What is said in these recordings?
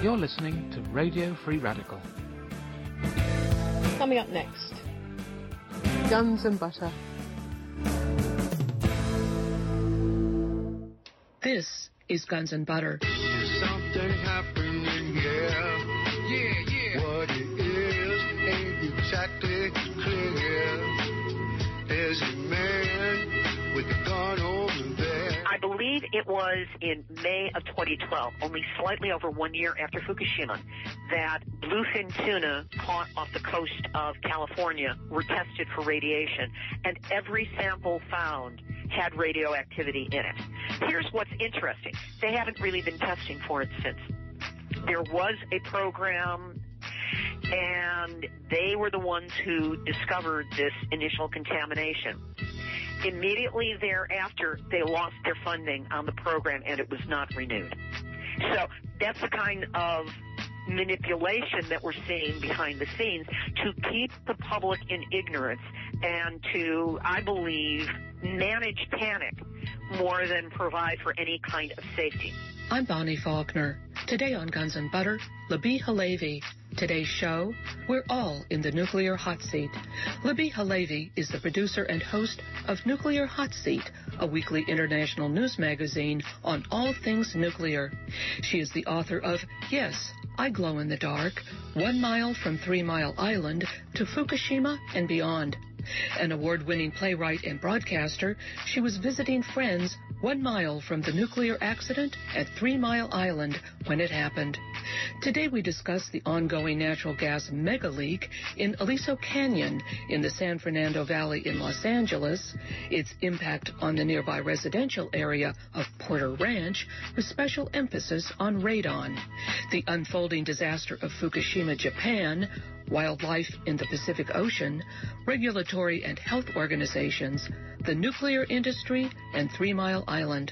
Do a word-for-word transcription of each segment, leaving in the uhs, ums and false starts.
You're listening to Radio Free Radical. Coming up next, Guns and Butter. This is Guns and Butter. There's something happening here. Yeah, yeah. What it is ain't exactly clear. There's a man with a gun over there. I believe it was in May of twenty twelve, only slightly over one year after Fukushima, that bluefin tuna caught off the coast of California were tested for radiation, and every sample found had radioactivity in it. Here's what's interesting. They haven't really been testing for it since. There was a program, and they were the ones who discovered this initial contamination. Immediately thereafter, they lost their funding on the program, and it was not renewed. So that's the kind of manipulation that we're seeing behind the scenes to keep the public in ignorance and to, I believe, manage panic more than provide for any kind of safety. I'm Bonnie Faulkner. Today on Guns and Butter, Libbe HaLevy. Today's show, we're all in the nuclear hot seat. Libbe HaLevy is the producer and host of Nuclear Hot Seat, a weekly international news magazine on all things nuclear. She is the author of Yes, I Glow in the Dark, One Mile from Three Mile Island to Fukushima and Beyond. An award-winning playwright and broadcaster, she was visiting friends one mile from the nuclear accident at Three Mile Island when it happened. Today we discuss the ongoing natural gas mega leak in Aliso Canyon in the San Fernando Valley in Los Angeles, its impact on the nearby residential area of Porter Ranch, with special emphasis on radon, the unfolding disaster of Fukushima, Japan, wildlife in the Pacific Ocean, regulatory and health organizations, the nuclear industry, and Three Mile Island.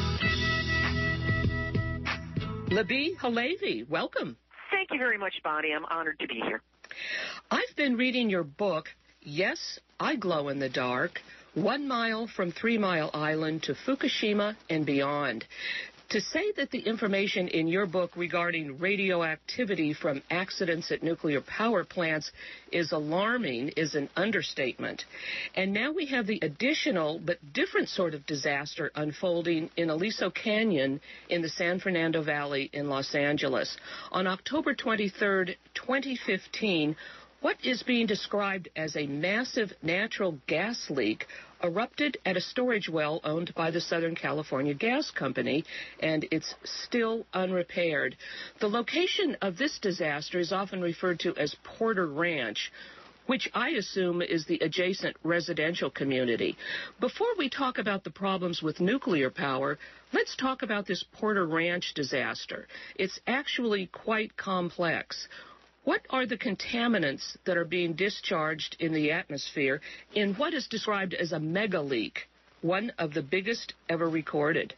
Libbe HaLevy, welcome. Thank you very much, Bonnie. I'm honored to be here. I've been reading your book, Yes, I Glow in the Dark, One Mile from Three Mile Island to Fukushima and Beyond. To say that the information in your book regarding radioactivity from accidents at nuclear power plants is alarming is an understatement. And now we have the additional but different sort of disaster unfolding in Aliso Canyon in the San Fernando Valley in Los Angeles. On October twenty-third, twenty fifteen, what is being described as a massive natural gas leak erupted at a storage well owned by the Southern California Gas Company, and it's still unrepaired. The location of this disaster is often referred to as Porter Ranch, which I assume is the adjacent residential community. Before we talk about the problems with nuclear power, let's talk about this Porter Ranch disaster. It's actually quite complex. What are the contaminants that are being discharged in the atmosphere in what is described as a mega leak, one of the biggest ever recorded?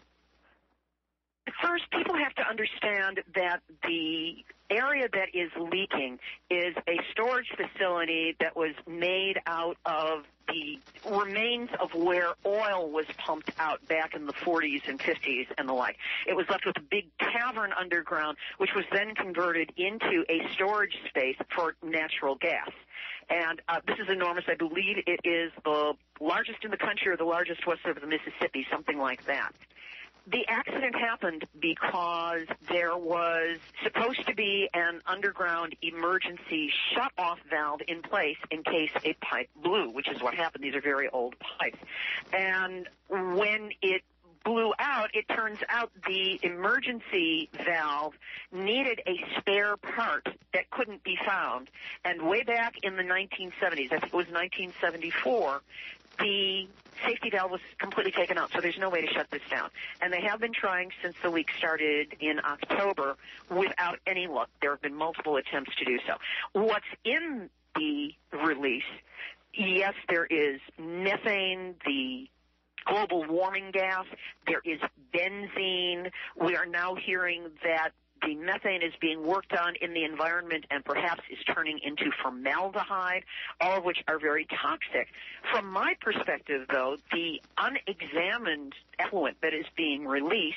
First, people have to understand that the area that is leaking is a storage facility that was made out of the remains of where oil was pumped out back in the forties and fifties and the like. It was left with a big cavern underground, which was then converted into a storage space for natural gas. And uh, this is enormous. I believe it is the largest in the country or the largest west of the Mississippi, something like that. The accident happened because there was supposed to be an underground emergency shut-off valve in place in case a pipe blew, which is what happened. These are very old pipes. And when it blew out, it turns out the emergency valve needed a spare part that couldn't be found. And way back in the nineteen seventies, I think it was nineteen seventy-four, the safety valve was completely taken out, so there's no way to shut this down. And they have been trying since the leak started in October without any luck. There have been multiple attempts to do so. What's in the release, yes, there is methane, the global warming gas. There is benzene. We are now hearing that the methane is being worked on in the environment and perhaps is turning into formaldehyde, all of which are very toxic. From my perspective, though, the unexamined effluent that is being released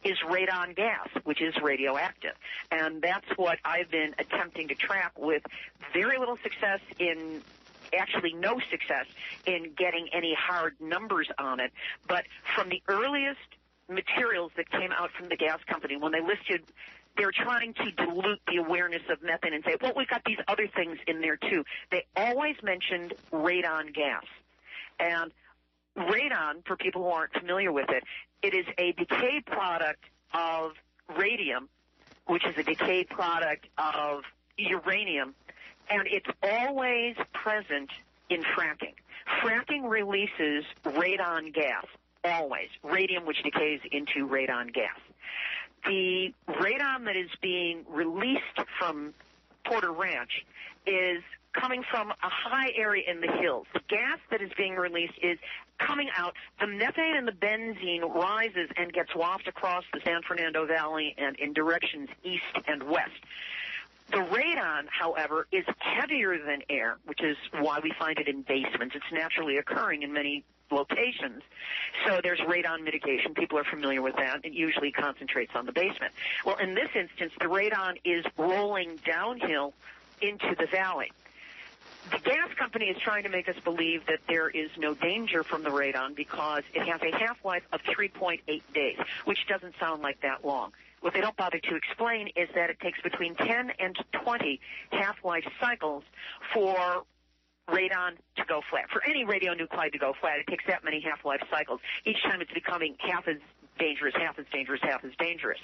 is radon gas, which is radioactive. And that's what I've been attempting to track with very little success in actually no success in getting any hard numbers on it. But from the earliest materials that came out from the gas company, when they listed, they're trying to dilute the awareness of methane and say, well, we've got these other things in there too. They always mentioned radon gas. And radon, for people who aren't familiar with it, it is a decay product of radium, which is a decay product of uranium, and it's always present in fracking. Fracking releases radon gas, always. Radium, which decays into radon gas. The radon that is being released from Porter Ranch is coming from a high area in the hills. The gas that is being released is coming out. The methane and the benzene rises and gets wafted across the San Fernando Valley and in directions east and west. The radon, however, is heavier than air, which is why we find it in basements. It's naturally occurring in many locations. So there's radon mitigation. People are familiar with that. It usually concentrates on the basement. Well, in this instance, the radon is rolling downhill into the valley. The gas company is trying to make us believe that there is no danger from the radon because it has a half-life of three point eight days, which doesn't sound like that long. What they don't bother to explain is that it takes between ten and twenty half-life cycles for radon to go flat. For any radionuclide to go flat, it takes that many half-life cycles. Each time it's becoming half as dangerous, half as dangerous, half as dangerous.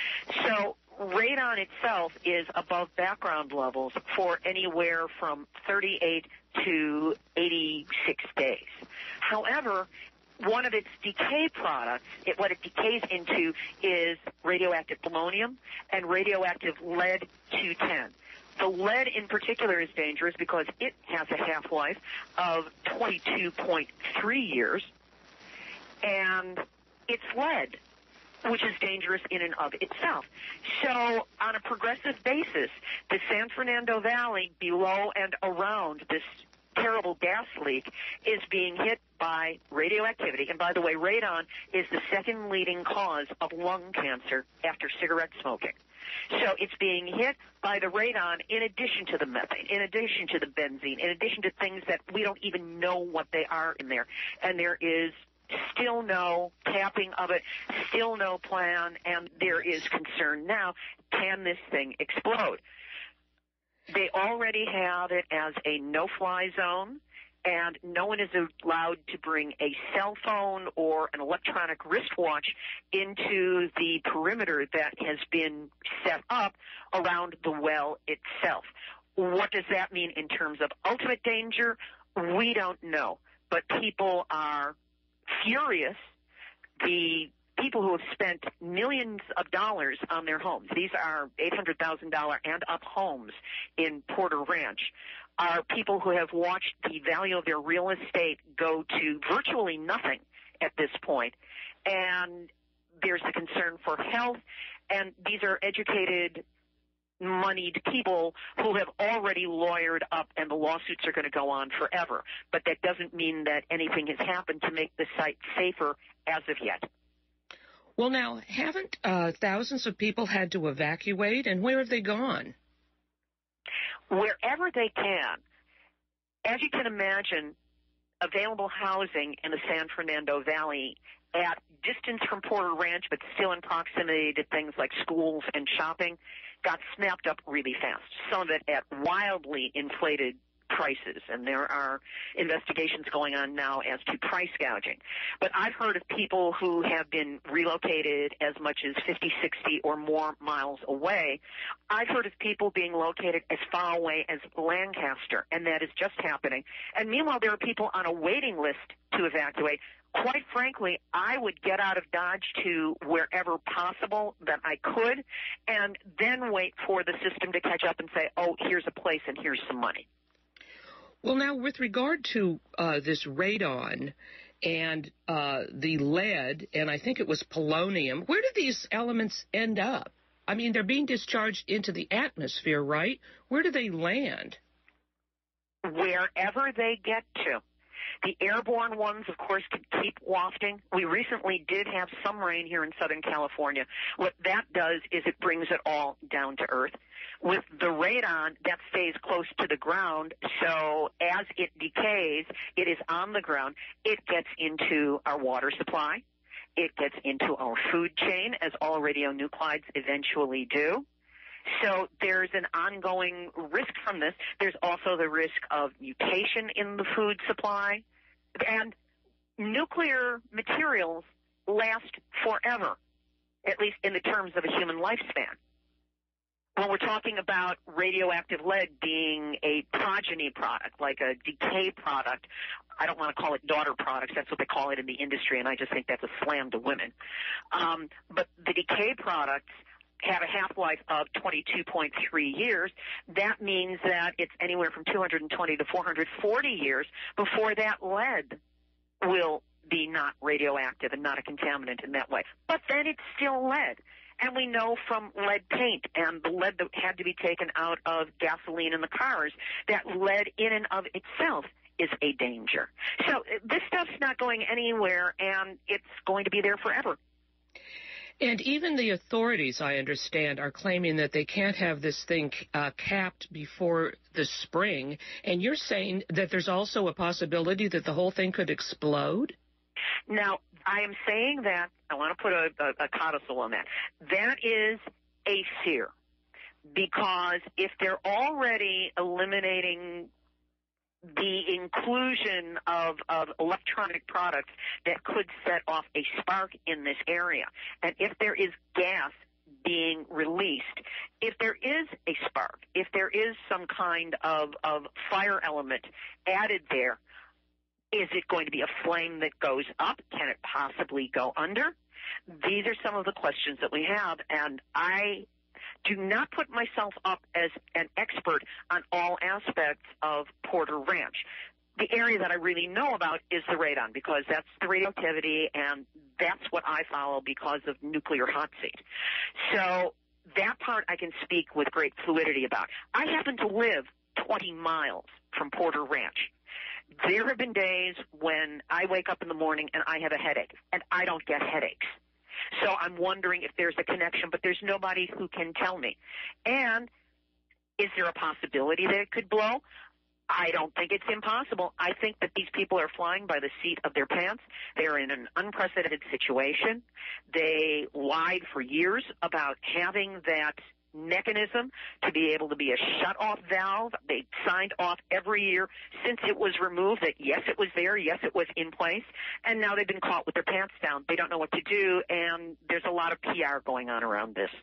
So radon itself is above background levels for anywhere from thirty-eight to eighty-six days. However, one of its decay products, it, what it decays into is radioactive polonium and radioactive lead two ten. The lead in particular is dangerous because it has a half-life of twenty-two point three years, and it's lead, which is dangerous in and of itself. So on a progressive basis, the San Fernando Valley below and around this terrible gas leak is being hit by radioactivity. And by the way, radon is the second leading cause of lung cancer after cigarette smoking. So it's being hit by the radon in addition to the methane, in addition to the benzene, in addition to things that we don't even know what they are in there. And there is still no tapping of it, still no plan, and there is concern now, can this thing explode? They already have it as a no-fly zone, and no one is allowed to bring a cell phone or an electronic wristwatch into the perimeter that has been set up around the well itself. What does that mean in terms of ultimate danger? We don't know, but people are furious. The people who have spent millions of dollars on their homes, these are eight hundred thousand dollars and up homes in Porter Ranch, are people who have watched the value of their real estate go to virtually nothing at this point. And there's a concern for health, and these are educated, moneyed people who have already lawyered up, and the lawsuits are going to go on forever. But that doesn't mean that anything has happened to make the site safer as of yet. Well, now, haven't uh, thousands of people had to evacuate, and where have they gone? Wherever they can. As you can imagine, available housing in the San Fernando Valley at distance from Porter Ranch, but still in proximity to things like schools and shopping, got snapped up really fast. Some of it at wildly inflated prices, and there are investigations going on now as to price gouging. But I've heard of people who have been relocated as much as fifty, sixty or more miles away. I've heard of people being located as far away as Lancaster, and that is just happening. And meanwhile, there are people on a waiting list to evacuate. Quite frankly, I would get out of Dodge to wherever possible that I could, and then wait for the system to catch up and say, oh, here's a place and here's some money. Well, now, with regard to uh, this radon and uh, the lead, and I think it was polonium, where do these elements end up? I mean, they're being discharged into the atmosphere, right? Where do they land? Wherever they get to. The airborne ones, of course, can keep wafting. We recently did have some rain here in Southern California. What that does is it brings it all down to earth. With the radon, that stays close to the ground, so as it decays, it is on the ground. It gets into our water supply. It gets into our food chain, as all radionuclides eventually do. So there's an ongoing risk from this. There's also the risk of mutation in the food supply. And nuclear materials last forever, at least in the terms of a human lifespan. When we're talking about radioactive lead being a progeny product, like a decay product, I don't want to call it daughter products. That's what they call it in the industry, and I just think that's a slam to women. Um, but the decay products have a half-life of twenty-two point three years. That means that it's anywhere from two hundred twenty to four hundred forty years before that lead will be not radioactive and not a contaminant in that way. But then it's still lead. And we know from lead paint and the lead that had to be taken out of gasoline in the cars, that lead in and of itself is a danger. So this stuff's not going anywhere, and it's going to be there forever. And even the authorities, I understand, are claiming that they can't have this thing uh, capped before the spring. And you're saying that there's also a possibility that the whole thing could explode? Now, I am saying that, I want to put a, a, a codicil on that. That is a fear, because if they're already eliminating the inclusion of, of electronic products that could set off a spark in this area, and if there is gas being released, if there is a spark, if there is some kind of, of fire element added there, is it going to be a flame that goes up? Can it possibly go under? These are some of the questions that we have, and I do not put myself up as an expert on all aspects of Porter Ranch. The area that I really know about is the radon, because that's the radioactivity, and that's what I follow because of nuclear hot seat. So that part I can speak with great fluidity about. I happen to live twenty miles from Porter Ranch. There have been days when I wake up in the morning and I have a headache, and I don't get headaches. So I'm wondering if there's a connection, but there's nobody who can tell me. And is there a possibility that it could blow? I don't think it's impossible. I think that these people are flying by the seat of their pants. They're in an unprecedented situation. They lied for years about having that mechanism to be able to be a shut-off valve. They signed off every year since it was removed that, yes, it was there, yes, it was in place, and now they've been caught with their pants down. They don't know what to do, and there's a lot of P R going on around this.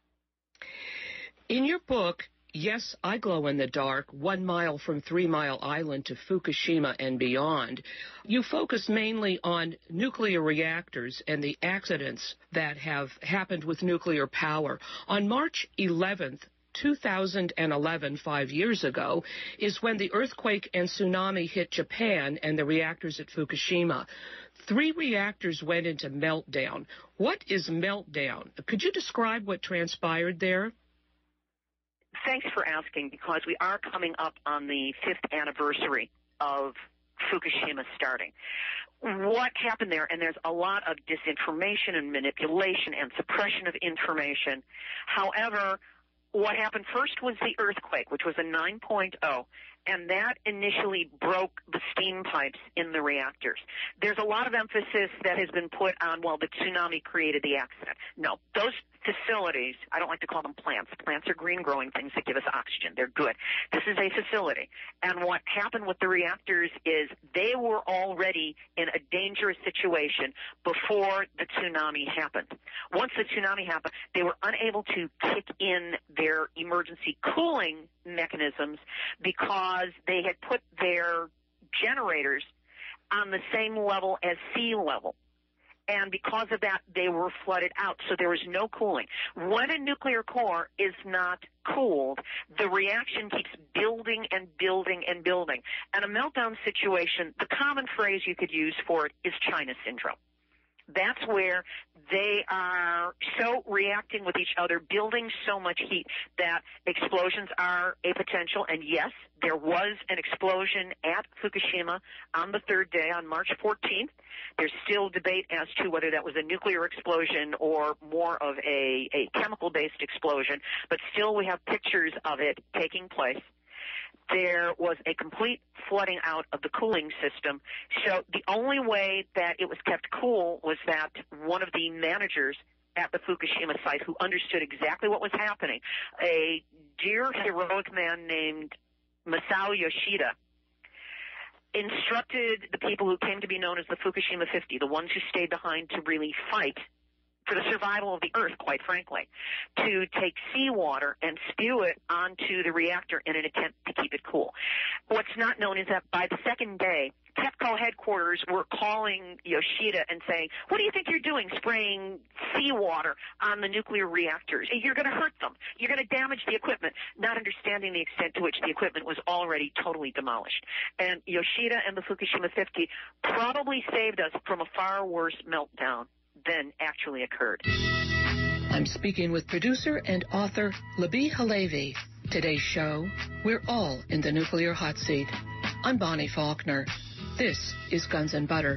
In your book, Yes, I Glow in the Dark, One Mile from Three Mile Island to Fukushima and Beyond, you focus mainly on nuclear reactors and the accidents that have happened with nuclear power. On March eleventh, two thousand eleven, five years ago, is when the earthquake and tsunami hit Japan and the reactors at Fukushima. Three reactors went into meltdown. What is meltdown? Could you describe what transpired there? Thanks for asking, because we are coming up on the fifth anniversary of Fukushima starting. What happened there, and there's a lot of disinformation and manipulation and suppression of information. However, what happened first was the earthquake, which was a nine point oh, and that initially broke the steam pipes in the reactors. There's a lot of emphasis that has been put on, well, the tsunami created the accident. No, those facilities, I don't like to call them plants. Plants are green-growing things that give us oxygen. They're good. This is a facility. And what happened with the reactors is they were already in a dangerous situation before the tsunami happened. Once the tsunami happened, they were unable to kick in their emergency cooling mechanisms because they had put their generators on the same level as sea level. And because of that, they were flooded out, so there was no cooling. When a nuclear core is not cooled, the reaction keeps building and building and building. And a meltdown situation, the common phrase you could use for it is China syndrome. That's where they are so reacting with each other, building so much heat that explosions are a potential. And yes, there was an explosion at Fukushima on the third day, on March fourteenth. There's still debate as to whether that was a nuclear explosion or more of a, a chemical-based explosion, but still we have pictures of it taking place. There was a complete flooding out of the cooling system. So the only way that it was kept cool was that one of the managers at the Fukushima site, who understood exactly what was happening, a dear, heroic man named Masao Yoshida, instructed the people who came to be known as the Fukushima fifty, the ones who stayed behind to really fight for the survival of the Earth, quite frankly, to take seawater and spew it onto the reactor in an attempt to keep it cool. What's not known is that by the second day, TEPCO headquarters were calling Yoshida and saying, what do you think you're doing, spraying seawater on the nuclear reactors? You're going to hurt them. You're going to damage the equipment, not understanding the extent to which the equipment was already totally demolished. And Yoshida and the Fukushima fifty probably saved us from a far worse meltdown than actually occurred. I'm speaking with producer and author Libbe HaLevy. Today's show, we're all in the nuclear hot seat. I'm Bonnie Faulkner. This is Guns and Butter.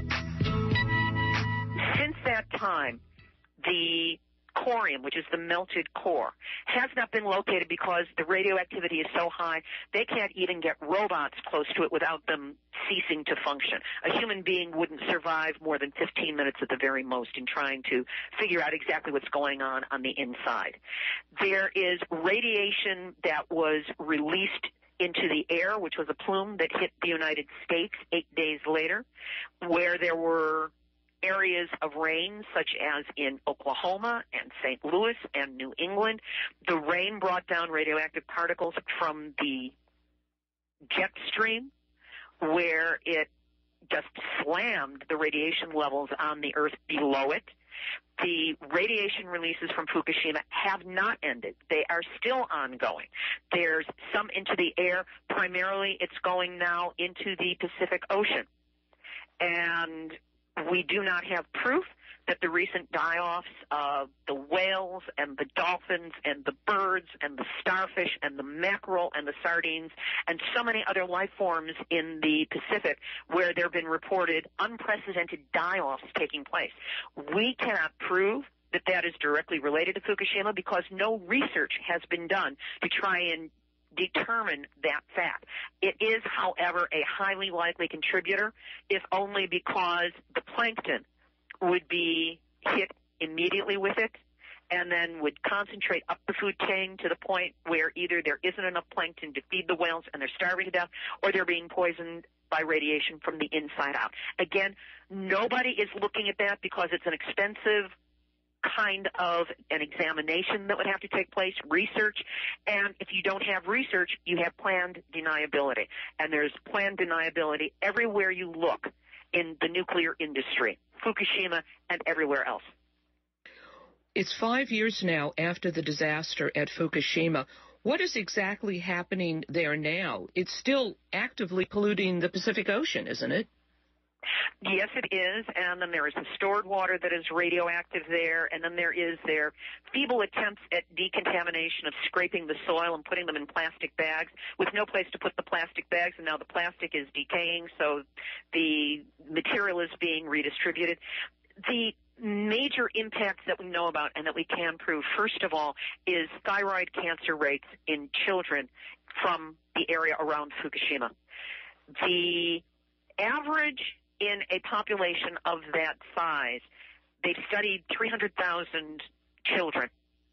Since that time, the corium, which is the melted core, has not been located because the radioactivity is so high they can't even get robots close to it without them ceasing to function. A human being wouldn't survive more than fifteen minutes at the very most in trying to figure out exactly what's going on on the inside. There is radiation that was released into the air, which was a plume that hit the United States eight days later, where there were areas of rain, such as in Oklahoma and Saint Louis and New England. The rain brought down radioactive particles from the jet stream, where it just slammed the radiation levels on the Earth below it. The radiation releases from Fukushima have not ended. They are still ongoing. There's some into the air. Primarily, it's going now into the Pacific Ocean. And we do not have proof that the recent die-offs of the whales and the dolphins and the birds and the starfish and the mackerel and the sardines and so many other life forms in the Pacific where there have been reported unprecedented die-offs taking place. We cannot prove that that is directly related to Fukushima because no research has been done to try and determine that fact. It is, however, a highly likely contributor, if only because the plankton would be hit immediately with it and then would concentrate up the food chain to the point where either there isn't enough plankton to feed the whales and they're starving to death, or they're being poisoned by radiation from the inside out. Again, nobody is looking at that because it's an expensive kind of an examination that would have to take place, research, and if you don't have research, you have planned deniability. And there's planned deniability everywhere you look in the nuclear industry, Fukushima and everywhere else. It's five years now after the disaster at Fukushima. What is exactly happening there now? It's still actively polluting the Pacific Ocean, isn't it? Yes, it is, and then there is the stored water that is radioactive there, and then there is their feeble attempts at decontamination of scraping the soil and putting them in plastic bags with no place to put the plastic bags, and now the plastic is decaying, so the material is being redistributed. The major impacts that we know about and that we can prove, first of all, is thyroid cancer rates in children from the area around Fukushima. The average in a population of that size, they've studied three hundred thousand children.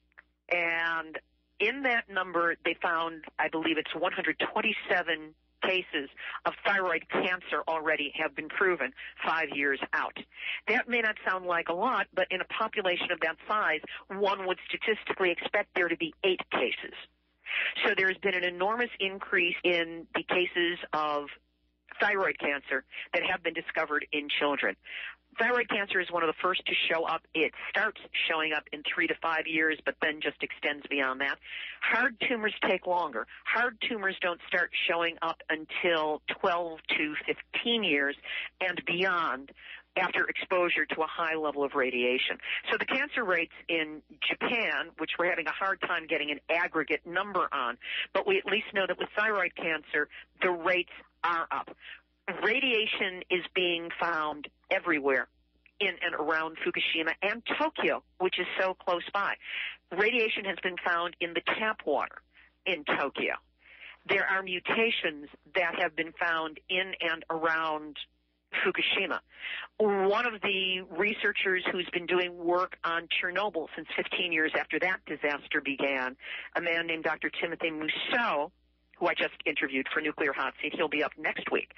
And in that number, they found, I believe it's one hundred twenty-seven cases of thyroid cancer already have been proven five years out. That may not sound like a lot, but in a population of that size, one would statistically expect there to be eight cases. So there's been an enormous increase in the cases of thyroid cancer that have been discovered in children. Thyroid cancer is one of the first to show up. It starts showing up in three to five years, but then just extends beyond that. Hard tumors take longer. Hard tumors don't start showing up until twelve to fifteen years and beyond. after exposure to a high level of radiation. So the cancer rates in Japan, which we're having a hard time getting an aggregate number on, but we at least know that with thyroid cancer, the rates are up. Radiation is being found everywhere in and around Fukushima and Tokyo, which is so close by. Radiation has been found in the tap water in Tokyo. There are mutations that have been found in and around Fukushima. One of the researchers who's been doing work on Chernobyl since fifteen years after that disaster began, a man named Doctor Timothy Mousseau, who I just interviewed for Nuclear Hot Seat, he'll be up next week.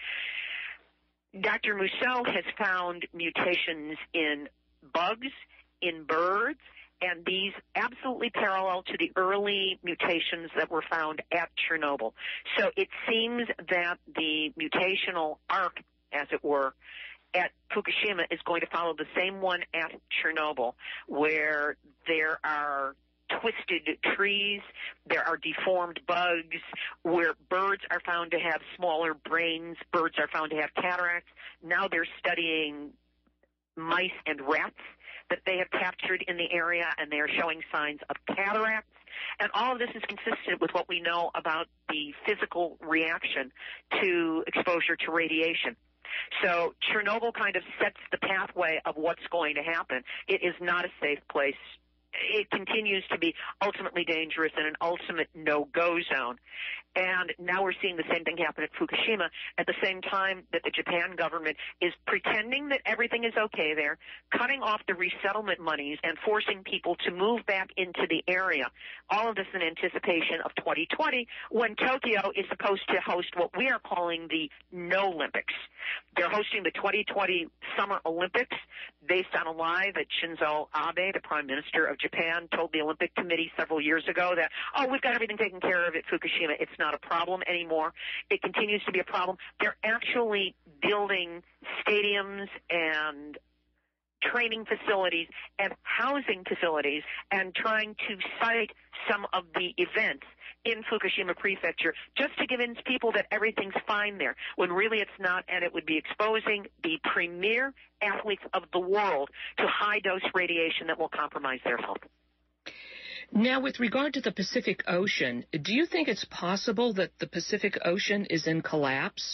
Doctor Mousseau has found mutations in bugs, in birds, and these absolutely parallel to the early mutations that were found at Chernobyl. So it seems that the mutational arc, as it were, at Fukushima is going to follow the same one at Chernobyl, where there are twisted trees, there are deformed bugs, where birds are found to have smaller brains, birds are found to have cataracts. Now they're studying mice and rats that they have captured in the area, and they are showing signs of cataracts. And all of this is consistent with what we know about the physical reaction to exposure to radiation. So Chernobyl kind of sets the pathway of what's going to happen. It is not a safe place. It continues to be ultimately dangerous and an ultimate no-go zone. And now we're seeing the same thing happen at Fukushima at the same time that the Japan government is pretending that everything is okay there, cutting off the resettlement monies and forcing people to move back into the area. All of this in anticipation of twenty twenty, when Tokyo is supposed to host what we are calling the No-Olympics. They're hosting the twenty twenty Summer Olympics based on a lie that Shinzo Abe, the Prime Minister of Japan, told the Olympic Committee several years ago that, oh, we've got everything taken care of at Fukushima. It's not a problem anymore. It continues to be a problem. They're actually building stadiums and training facilities and housing facilities and trying to cite some of the events in Fukushima Prefecture just to convince people that everything's fine there, when really it's not, and it would be exposing the premier athletes of the world to high-dose radiation that will compromise their health. Now, with regard to the Pacific Ocean, do you think it's possible that the Pacific Ocean is in collapse?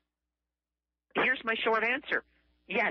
Here's my short answer. Yes.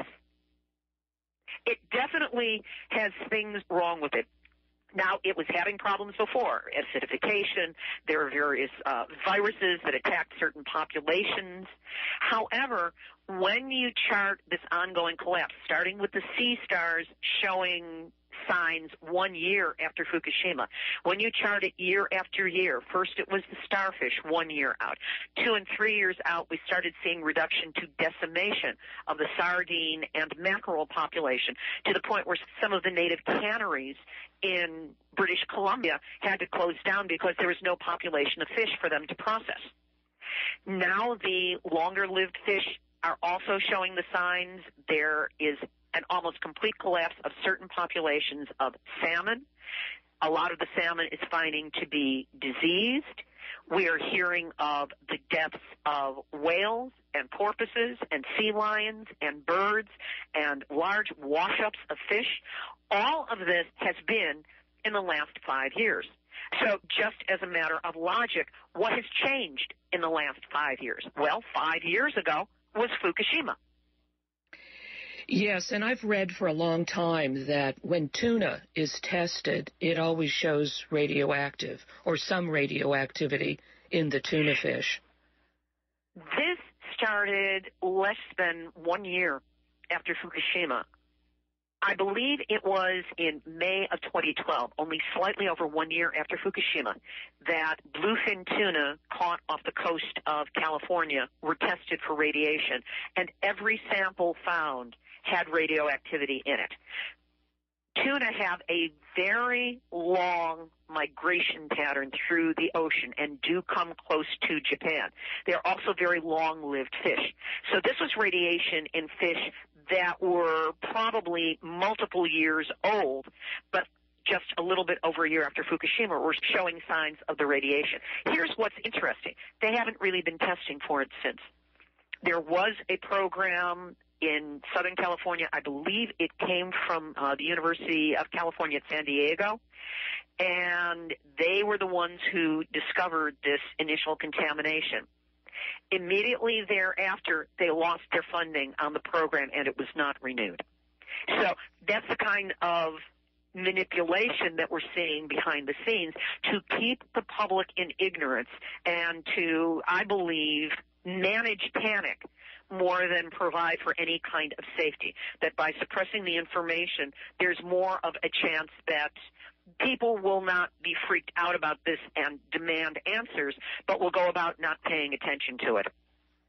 It definitely has things wrong with it. Now, it was having problems before, acidification. There are various uh, viruses that attacked certain populations. However, when you chart this ongoing collapse, starting with the sea stars showing signs one year after Fukushima, when you chart it year after year, first it was the starfish one year out. Two and three years out, we started seeing reduction to decimation of the sardine and mackerel population, to the point where some of the native canneries in British Columbia had to close down because there was no population of fish for them to process. Now the longer-lived fish are also showing the signs. There is an almost complete collapse of certain populations of salmon. A lot of the salmon is finding to be diseased. We are hearing of the deaths of whales and porpoises and sea lions and birds and large wash-ups of fish. All of this has been in the last five years. So just as a matter of logic, what has changed in the last five years? Well, five years ago was Fukushima. Yes, and I've read for a long time that when tuna is tested, it always shows radioactive or some radioactivity in the tuna fish. This started less than one year after Fukushima. I believe it was in May of twenty twelve, only slightly over one year after Fukushima, that bluefin tuna caught off the coast of California were tested for radiation, and every sample found had radioactivity in it. Tuna have a very long migration pattern through the ocean and do come close to Japan. They're also very long-lived fish. So this was radiation in fish that were probably multiple years old, but just a little bit over a year after Fukushima were showing signs of the radiation. Here's what's interesting. They haven't really been testing for it since. There was a program in Southern California. I believe it came from uh, the University of California at San Diego, and they were the ones who discovered this initial contamination. Immediately thereafter, they lost their funding on the program, and it was not renewed. So that's the kind of manipulation that we're seeing behind the scenes to keep the public in ignorance and to, I believe, manage panic more than provide for any kind of safety. That by suppressing the information, there's more of a chance that people will not be freaked out about this and demand answers, but will go about not paying attention to it.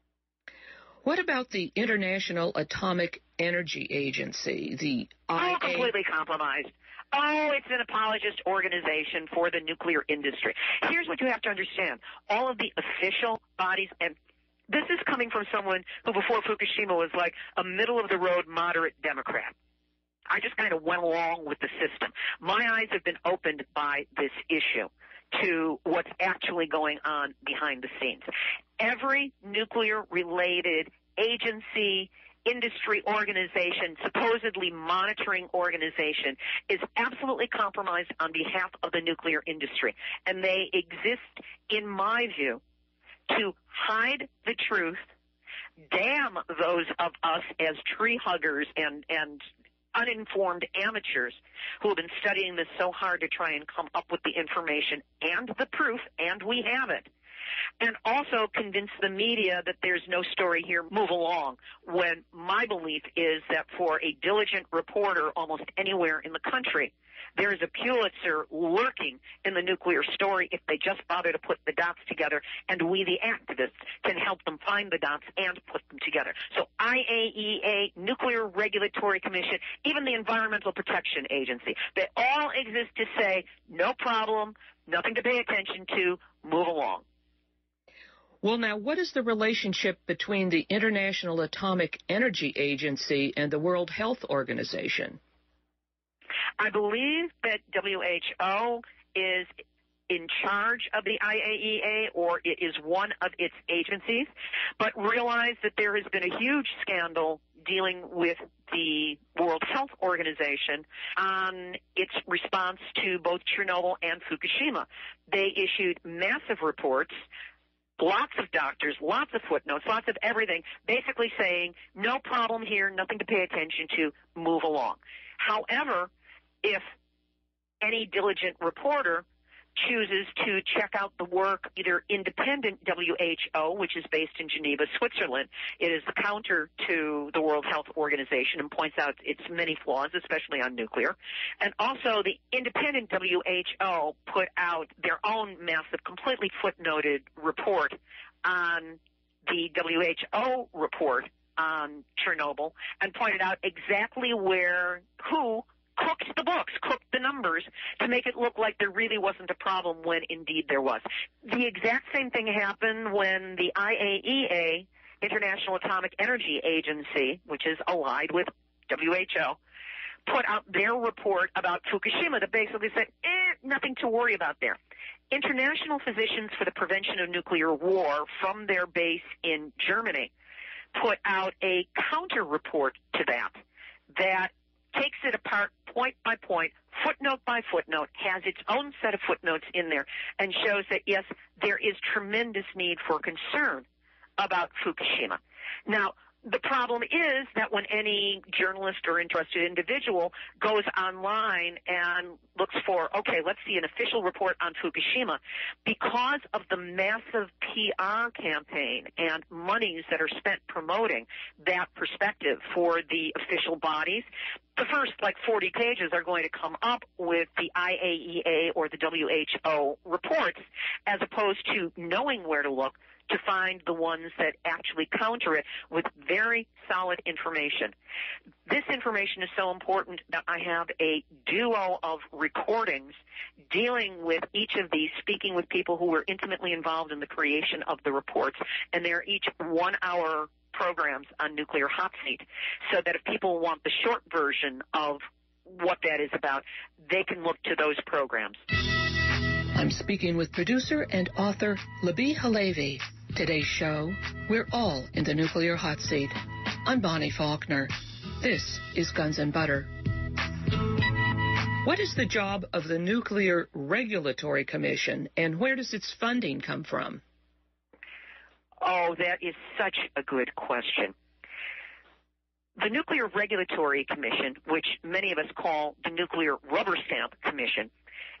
What about the International Atomic Energy Agency, the I A E A? Oh, completely compromised. Oh, it's an apologist organization for the nuclear industry. Here's what you have to understand. All of the official bodies, and this is coming from someone who before Fukushima was like a middle-of-the-road moderate Democrat. I just kind of went along with the system. My eyes have been opened by this issue to what's actually going on behind the scenes. Every nuclear-related agency, industry organization, supposedly monitoring organization, is absolutely compromised on behalf of the nuclear industry. And they exist, in my view, to hide the truth, damn those of us as tree huggers and, and uninformed amateurs who have been studying this so hard to try and come up with the information and the proof, and we have it. And also convince the media that there's no story here, move along, when my belief is that for a diligent reporter almost anywhere in the country, there is a Pulitzer lurking in the nuclear story if they just bother to put the dots together, and we, the activists, can help them find the dots and put them together. So I A E A, Nuclear Regulatory Commission, even the Environmental Protection Agency, they all exist to say, no problem, nothing to pay attention to, move along. Well, now, what is the relationship between the International Atomic Energy Agency and the World Health Organization? I believe that W H O is in charge of the I A E A, or it is one of its agencies, but realize that there has been a huge scandal dealing with the World Health Organization on its response to both Chernobyl and Fukushima. They issued massive reports, lots of doctors, lots of footnotes, lots of everything, basically saying, no problem here, nothing to pay attention to, move along. However, if any diligent reporter chooses to check out the work, either independent W H O, which is based in Geneva, Switzerland, it is the counter to the World Health Organization and points out its many flaws, especially on nuclear. And also the independent W H O put out their own massive, completely footnoted report on the W H O report on Chernobyl and pointed out exactly where, who, cooked the books, cooked the numbers to make it look like there really wasn't a problem when indeed there was. The exact same thing happened when the I A E A, International Atomic Energy Agency, which is allied with W H O, put out their report about Fukushima that basically said, eh, nothing to worry about there. International Physicians for the Prevention of Nuclear War from their base in Germany put out a counter report to that that takes it apart point by point, footnote by footnote, has its own set of footnotes in there, and shows that, yes, there is tremendous need for concern about Fukushima. Now, the problem is that when any journalist or interested individual goes online and looks for, okay, let's see an official report on Fukushima, because of the massive P R campaign and monies that are spent promoting that perspective for the official bodies, the first, like, forty pages are going to come up with the I A E A or the W H O reports, as opposed to knowing where to look to find the ones that actually counter it with very solid information. This information is so important that I have a duo of recordings dealing with each of these, speaking with people who were intimately involved in the creation of the reports, and they're each one-hour programs on Nuclear Hot Seat, so that if people want the short version of what that is about, they can look to those programs. I'm speaking with producer and author Libbe HaLevy. Today's show, we're all in the Nuclear Hot Seat. I'm Bonnie Faulkner. This is Guns and Butter. What is the job of the Nuclear Regulatory Commission, and where does its funding come from? Oh, that is such a good question. The Nuclear Regulatory Commission, which many of us call the Nuclear Rubber Stamp Commission,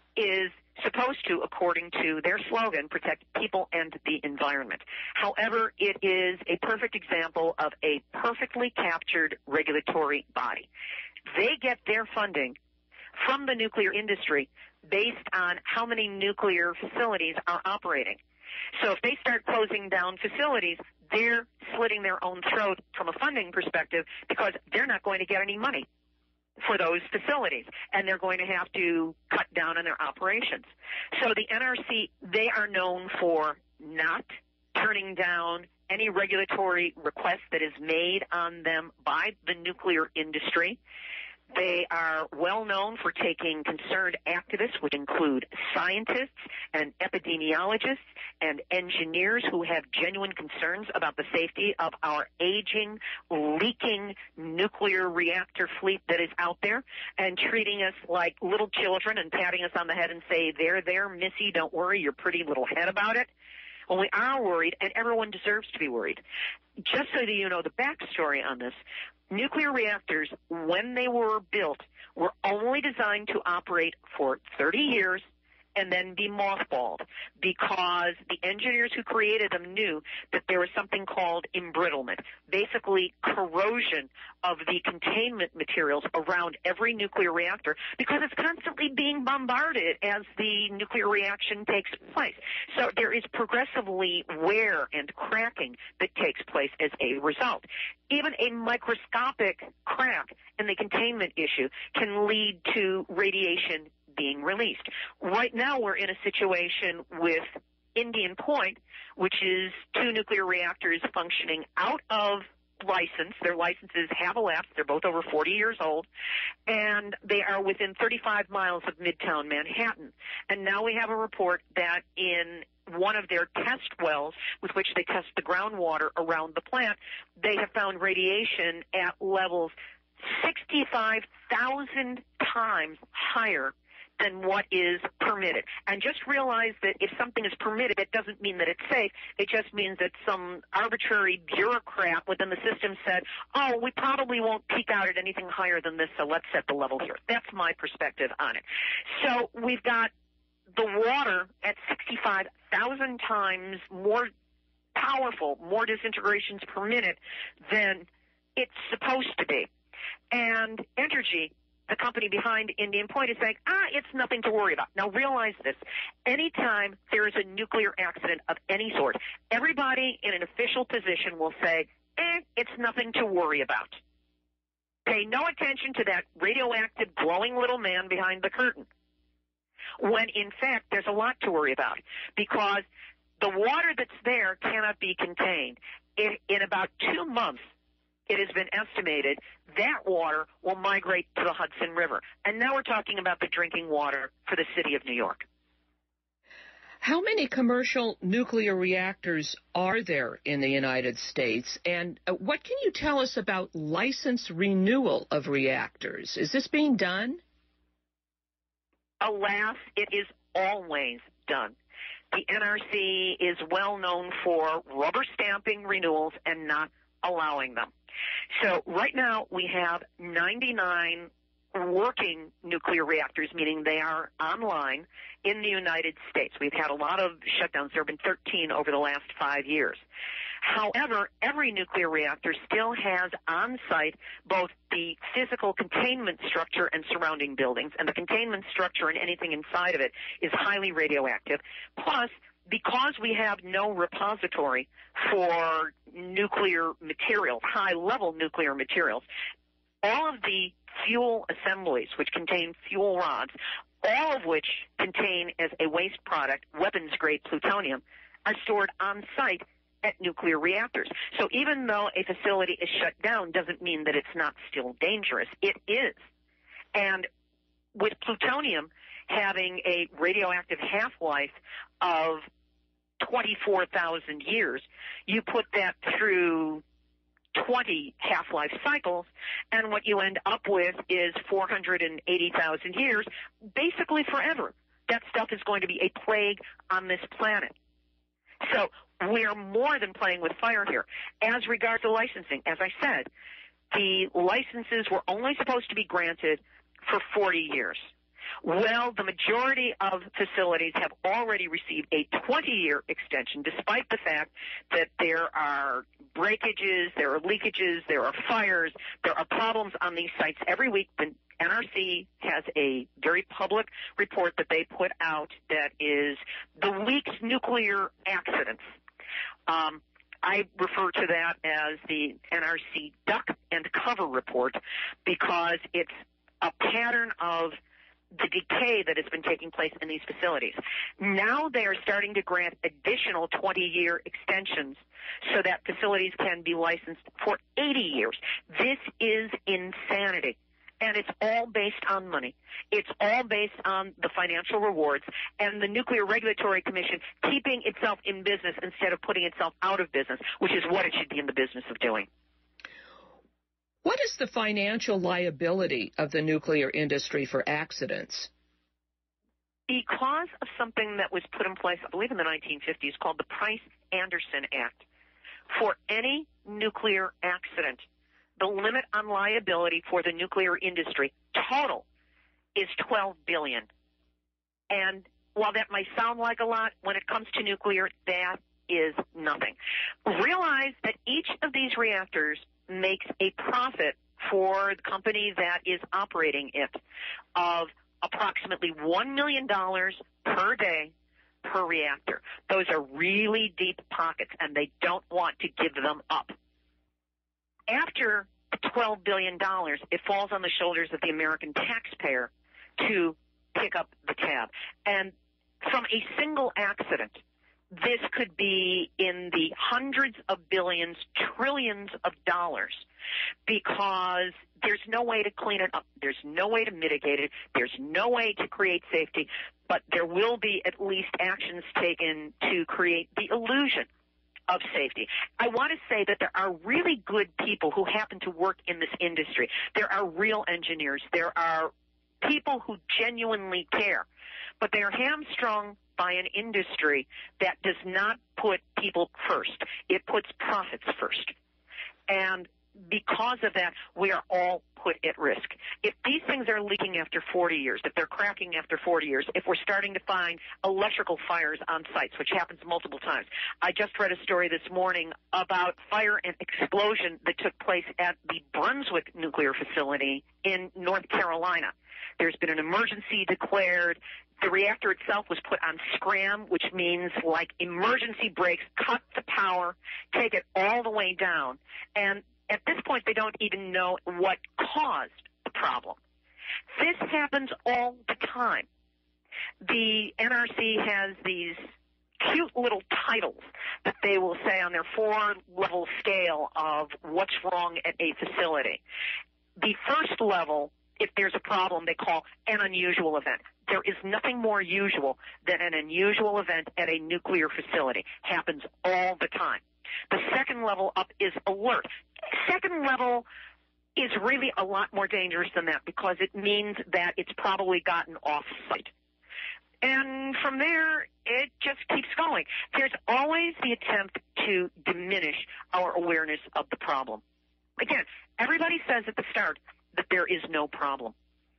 is supposed to, according to their slogan, protect people and the environment. However, it is a perfect example of a perfectly captured regulatory body. They get their funding from the nuclear industry based on how many nuclear facilities are operating. So if they start closing down facilities, they're slitting their own throat from a funding perspective because they're not going to get any money for those facilities, and they're going to have to cut down on their operations. So the N R C, they are known for not turning down any regulatory request that is made on them by the nuclear industry. They are well known for taking concerned activists, which include scientists and epidemiologists and engineers who have genuine concerns about the safety of our aging, leaking nuclear reactor fleet that is out there, and treating us like little children and patting us on the head and say, there, there, Missy, don't worry, your pretty little head about it. Well, we are worried, and everyone deserves to be worried. Just so that you know the backstory on this, nuclear reactors, when they were built, were only designed to operate for thirty years and then be mothballed because the engineers who created them knew that there was something called embrittlement, basically corrosion of the containment materials around every nuclear reactor because it's constantly being bombarded as the nuclear reaction takes place. So there is progressively wear and cracking that takes place as a result. Even a microscopic crack in the containment issue can lead to radiation being released. Right now we're in a situation with Indian Point, which is two nuclear reactors functioning out of license. Their licenses have elapsed. They're both over forty years old, and they are within thirty-five miles of Midtown Manhattan. And now we have a report that in one of their test wells with which they test the groundwater around the plant, they have found radiation at levels sixty-five thousand times higher than what is permitted. And just realize that if something is permitted, it doesn't mean that it's safe. It just means that some arbitrary bureaucrat within the system said, oh, we probably won't peak out at anything higher than this, so let's set the level here. That's my perspective on it. So we've got the water at sixty-five thousand times more powerful, more disintegrations per minute than it's supposed to be. And Entergy, the company behind Indian Point, is saying, ah, it's nothing to worry about. Now realize this. Anytime there is a nuclear accident of any sort, everybody in an official position will say, eh, it's nothing to worry about. Pay no attention to that radioactive glowing little man behind the curtain. When in fact there's a lot to worry about because the water that's there cannot be contained. In, in about two months, it has been estimated that water will migrate to the Hudson River. And now we're talking about the drinking water for the city of New York. How many commercial nuclear reactors are there in the United States? And what can you tell us about license renewal of reactors? Is this being done? Alas, it is always done. The N R C is well known for rubber stamping renewals and not allowing them. So right now we have ninety-nine working nuclear reactors, meaning they are online in the United States. We've had a lot of shutdowns. There have been thirteen over the last five years. However, every nuclear reactor still has on-site both the physical containment structure and surrounding buildings, and the containment structure and anything inside of it is highly radioactive. Plus, because we have no repository for nuclear materials, high-level nuclear materials, all of the fuel assemblies, which contain fuel rods, all of which contain as a waste product weapons-grade plutonium, are stored on-site at nuclear reactors. So even though a facility is shut down doesn't mean that it's not still dangerous. It is. And with plutonium having a radioactive half-life of twenty-four thousand years, you put that through twenty half-life cycles, and what you end up with is four hundred eighty thousand years, basically forever. That stuff is going to be a plague on this planet. So we are more than playing with fire here. As regards to licensing, as I said, the licenses were only supposed to be granted for forty years. Well, the majority of facilities have already received a twenty-year extension, despite the fact that there are breakages, there are leakages, there are fires, there are problems on these sites every week. The N R C has a very public report that they put out that is the week's nuclear accidents. Um, I refer to that as the N R C duck and cover report because it's a pattern of the decay that has been taking place in these facilities. Now they are starting to grant additional twenty-year extensions so that facilities can be licensed for eighty years. This is insanity. And it's all based on money. It's all based on the financial rewards and the Nuclear Regulatory Commission keeping itself in business instead of putting itself out of business, which is what it should be in the business of doing. What is the financial liability of the nuclear industry for accidents? Because of something that was put in place, I believe in the nineteen fifties, called the Price-Anderson Act, for any nuclear accident, the limit on liability for the nuclear industry total is twelve billion dollars. And while that might sound like a lot, when it comes to nuclear, that is nothing. Realize that each of these reactors makes a profit for the company that is operating it of approximately one million dollars per day per reactor. Those are really deep pockets, and they don't want to give them up. After twelve billion dollars, it falls on the shoulders of the American taxpayer to pick up the tab. And from a single accident, this could be in the hundreds of billions, trillions of dollars, because there's no way to clean it up. There's no way to mitigate it. There's no way to create safety, but there will be at least actions taken to create the illusion of safety. I want to say that there are really good people who happen to work in this industry. There are real engineers. There are people who genuinely care, but they are hamstrung by an industry that does not put people first. It puts profits first. And because of that, we are all put at risk. If these things are leaking after forty years, if they're cracking after forty years, if we're starting to find electrical fires on sites, which happens multiple times. I just read a story this morning about fire and explosion that took place at the Brunswick nuclear facility in North Carolina. There's been an emergency declared. The reactor itself was put on scram, which means like emergency brakes, cut the power, take it all the way down. And at this point, they don't even know what caused the problem. This happens all the time. The N R C has these cute little titles that they will say on their four-level scale of what's wrong at a facility. The first level, if there's a problem, they call an unusual event. There is nothing more usual than an unusual event at a nuclear facility. Happens all the time. The second level up is alert. Second level is really a lot more dangerous than that because it means that it's probably gotten off-site. And from there, it just keeps going. There's always the attempt to diminish our awareness of the problem. Again, everybody says at the start that there is no problem.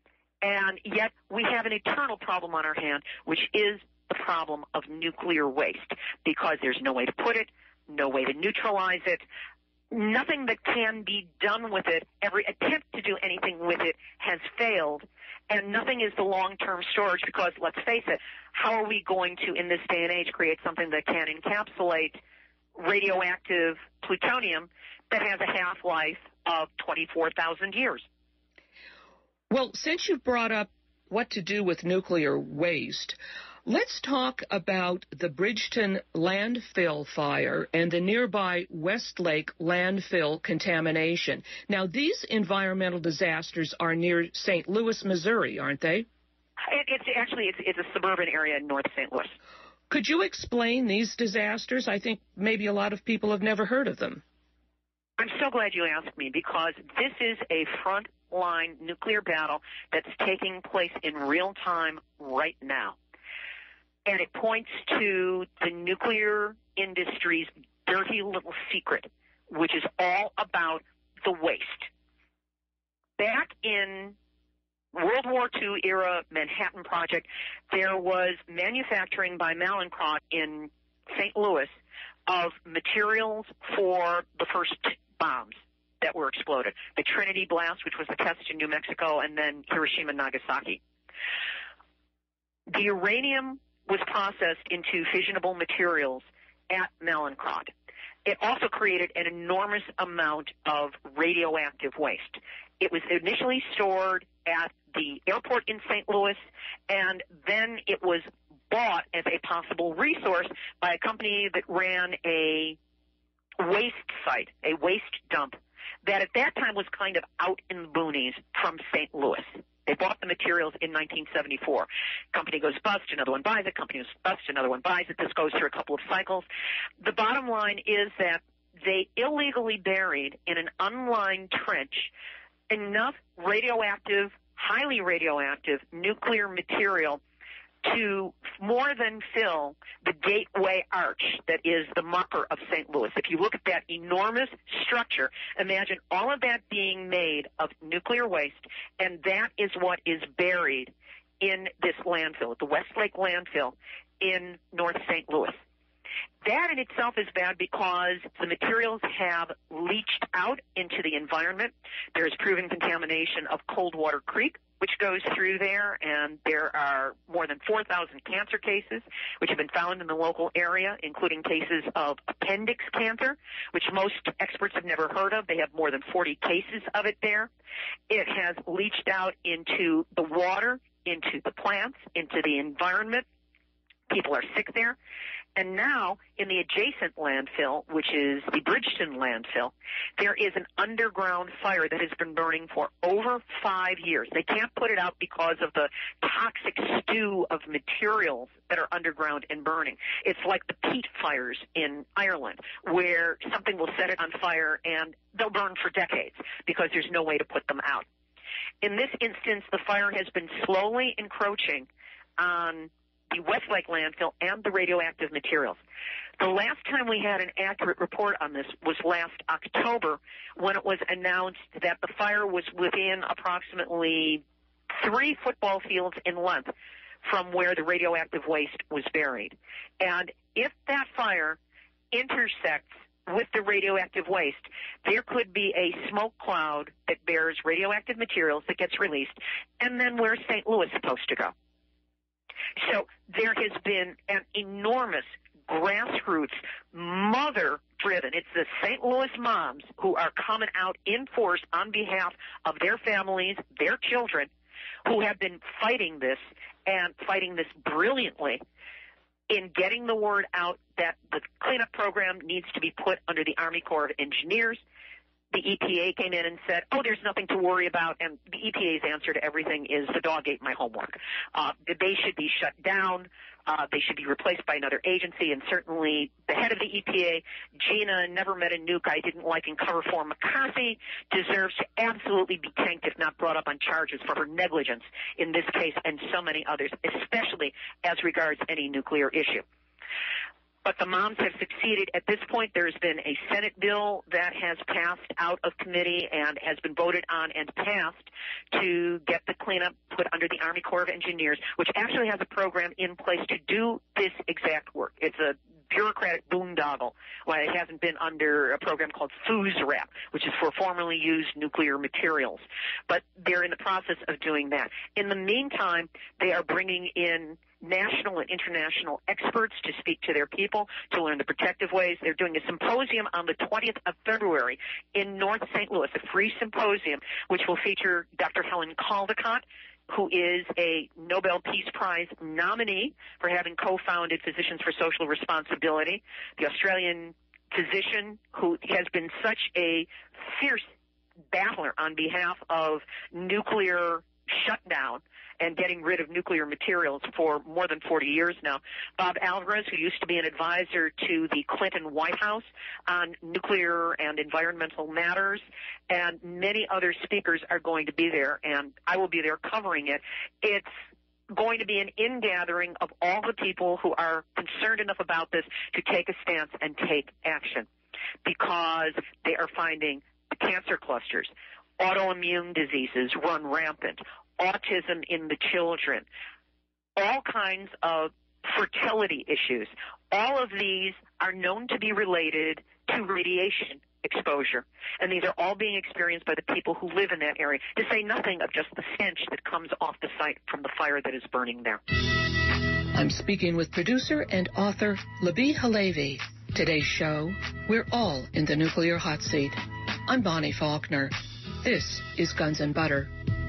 And yet we have an eternal problem on our hand, which is the problem of nuclear waste, because there's no way to put it, no way to neutralize it, nothing that can be done with it. Every attempt to do anything with it has failed, and nothing is the long-term storage because, let's face it, how are we going to, in this day and age, create something that can encapsulate radioactive plutonium that has a half-life of twenty-four thousand years? Well, since you've brought up what to do with nuclear waste, let's talk about the Bridgeton landfill fire and the nearby Westlake landfill contamination. Now, these environmental disasters are near Saint Louis, Missouri, aren't they? It, it's actually it's, it's a suburban area in North Saint Louis. Could you explain these disasters? I think maybe a lot of people have never heard of them. I'm so glad you asked me, because this is a front-line nuclear battle that's taking place in real time right now. And it points to the nuclear industry's dirty little secret, which is all about the waste. Back in World War Two era Manhattan Project, there was manufacturing by Mallinckrodt in Saint Louis of materials for the first bombs that were exploded. The Trinity blast, which was the test in New Mexico, and then Hiroshima and Nagasaki. The uranium was processed into fissionable materials at Mallinckrodt. It also created an enormous amount of radioactive waste. It was initially stored at the airport in Saint Louis, and then it was bought as a possible resource by a company that ran a waste site, a waste dump, that at that time was kind of out in the boonies from Saint Louis. They bought the materials in nineteen seventy-four. Company goes bust, another one buys it, company goes bust, another one buys it. This goes through a couple of cycles. The bottom line is that they illegally buried in an unlined trench enough radioactive, highly radioactive nuclear material to more than fill the Gateway Arch that is the marker of Saint Louis. If you look at that enormous structure, imagine all of that being made of nuclear waste, and that is what is buried in this landfill, at the Westlake landfill in North Saint Louis. That in itself is bad because the materials have leached out into the environment. There is proven contamination of Coldwater Creek, which goes through there, and there are more than four thousand cancer cases which have been found in the local area, including cases of appendix cancer, which most experts have never heard of. They have more than forty cases of it there. It has leached out into the water, into the plants, into the environment. People are sick there. And now, in the adjacent landfill, which is the Bridgeton landfill, there is an underground fire that has been burning for over five years. They can't put it out because of the toxic stew of materials that are underground and burning. It's like the peat fires in Ireland, where something will set it on fire and they'll burn for decades because there's no way to put them out. In this instance, the fire has been slowly encroaching on the Westlake landfill and the radioactive materials. The last time we had an accurate report on this was last October, when it was announced that the fire was within approximately three football fields in length from where the radioactive waste was buried. And if that fire intersects with the radioactive waste, there could be a smoke cloud that bears radioactive materials that gets released, and then where's Saint Louis supposed to go? So there has been an enormous grassroots, mother-driven. It's the Saint Louis moms who are coming out in force on behalf of their families, their children, who have been fighting this and fighting this brilliantly in getting the word out that the cleanup program needs to be put under the Army Corps of Engineers. The E P A came in and said, oh, there's nothing to worry about, and the E P A's answer to everything is the dog ate my homework. Uh, they should be shut down. Uh, they should be replaced by another agency, and certainly the head of the E P A, Gina, never met a nuke I didn't like in cover for McCarthy, deserves to absolutely be tanked if not brought up on charges for her negligence in this case and so many others, especially as regards any nuclear issue. But the moms have succeeded. At this point, there's been a Senate bill that has passed out of committee and has been voted on and passed to get the cleanup put under the Army Corps of Engineers, which actually has a program in place to do this exact work. It's a bureaucratic boondoggle why it hasn't been under a program called FUSRAP, which is for formerly used nuclear materials. But they're in the process of doing that. In the meantime, they are bringing in national and international experts to speak to their people, to learn the protective ways. They're doing a symposium on the twentieth of February in North Saint Louis, a free symposium, which will feature Doctor Helen Caldicott, who is a Nobel Peace Prize nominee for having co-founded Physicians for Social Responsibility, the Australian physician who has been such a fierce battler on behalf of nuclear shutdown and getting rid of nuclear materials for more than forty years now. Bob Alvarez, who used to be an advisor to the Clinton White House on nuclear and environmental matters, and many other speakers are going to be there, and I will be there covering it. It's going to be an ingathering of all the people who are concerned enough about this to take a stance and take action, because they are finding the cancer clusters, autoimmune diseases run rampant, autism in the children, all kinds of fertility issues. All of these are known to be related to radiation exposure, and these are all being experienced by the people who live in that area, to say nothing of just the stench that comes off the site from the fire that is burning there. I'm speaking with producer and author Libbe HaLevy. Today's show, we're all in the nuclear hot seat. I'm Bonnie Faulkner. This is Guns and Butter.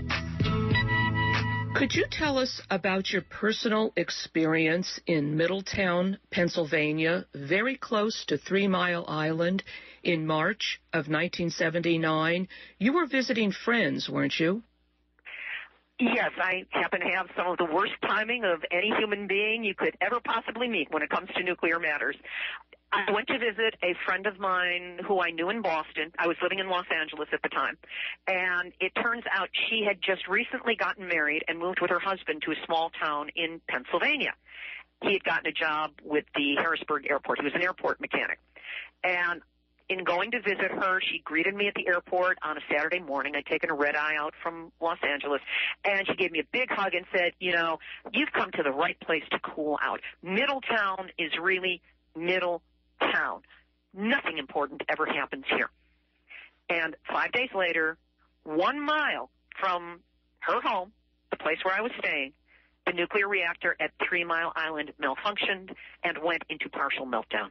Could you tell us about your personal experience in Middletown, Pennsylvania, very close to Three Mile Island, in March of nineteen seventy-nine? You were visiting friends, weren't you? Yes, I happen to have some of the worst timing of any human being you could ever possibly meet when it comes to nuclear matters. I went to visit a friend of mine who I knew in Boston. I was living in Los Angeles at the time. And it turns out she had just recently gotten married and moved with her husband to a small town in Pennsylvania. He had gotten a job with the Harrisburg Airport. He was an airport mechanic. And in going to visit her, she greeted me at the airport on a Saturday morning. I'd taken a red eye out from Los Angeles, and she gave me a big hug and said, you know, you've come to the right place to cool out. Middletown is really middle town. Nothing important ever happens here. And five days later, one mile from her home, the place where I was staying, the nuclear reactor at Three Mile Island malfunctioned and went into partial meltdown.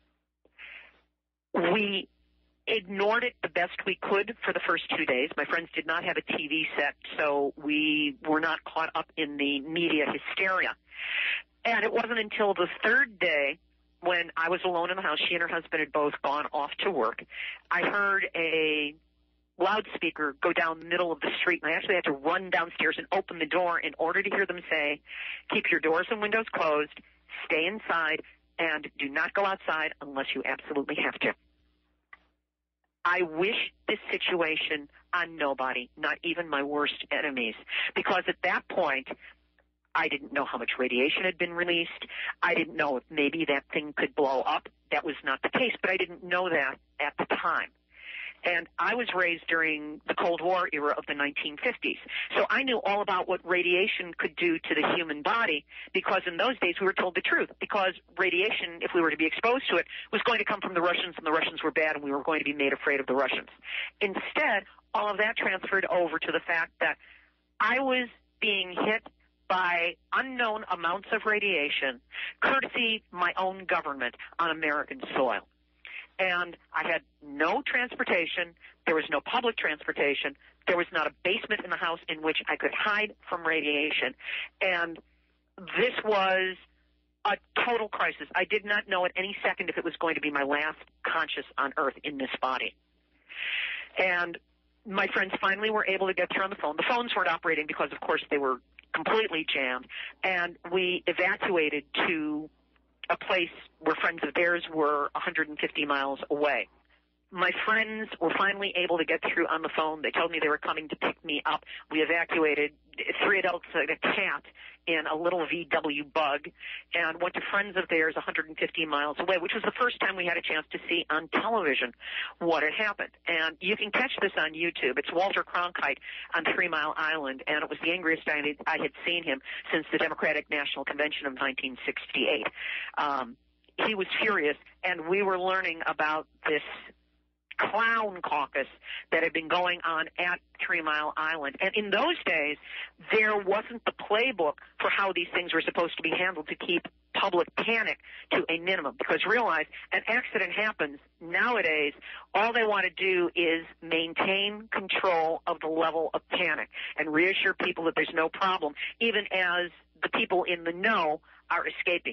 We ignored it the best we could for the first two days. My friends did not have a T V set, so we were not caught up in the media hysteria. And it wasn't until the third day, when I was alone in the house, she and her husband had both gone off to work, I heard a loudspeaker go down the middle of the street, and I actually had to run downstairs and open the door in order to hear them say, keep your doors and windows closed, stay inside, and do not go outside unless you absolutely have to. I wish this situation on nobody, not even my worst enemies, because at that point, I didn't know how much radiation had been released. I didn't know if maybe that thing could blow up. That was not the case, but I didn't know that at the time. And I was raised during the Cold War era of the nineteen fifties. So I knew all about what radiation could do to the human body, because in those days we were told the truth. Because radiation, if we were to be exposed to it, was going to come from the Russians, and the Russians were bad, and we were going to be made afraid of the Russians. Instead, all of that transferred over to the fact that I was being hit by unknown amounts of radiation, courtesy my own government on American soil. And I had no transportation. There was no public transportation. There was not a basement in the house in which I could hide from radiation. And this was a total crisis. I did not know at any second if it was going to be my last conscious on Earth in this body. And my friends finally were able to get through on the phone. The phones weren't operating because, of course, they were completely jammed. And we evacuated to a place where friends of theirs were one hundred fifty miles away. My friends were finally able to get through on the phone. They told me they were coming to pick me up. We evacuated, three adults and a cat, in a little V W Bug, and went to friends of theirs one hundred fifty miles away, which was the first time we had a chance to see on television what had happened. And you can catch this on YouTube. It's Walter Cronkite on Three Mile Island, and it was the angriest I had seen him since the Democratic National Convention of nineteen sixty-eight. Um, he was furious, and we were learning about this clown caucus that had been going on at Three Mile Island. And in those days, there wasn't the playbook for how these things were supposed to be handled to keep public panic to a minimum. Because realize, an accident happens. Nowadays, all they want to do is maintain control of the level of panic and reassure people that there's no problem, even as the people in the know are escaping.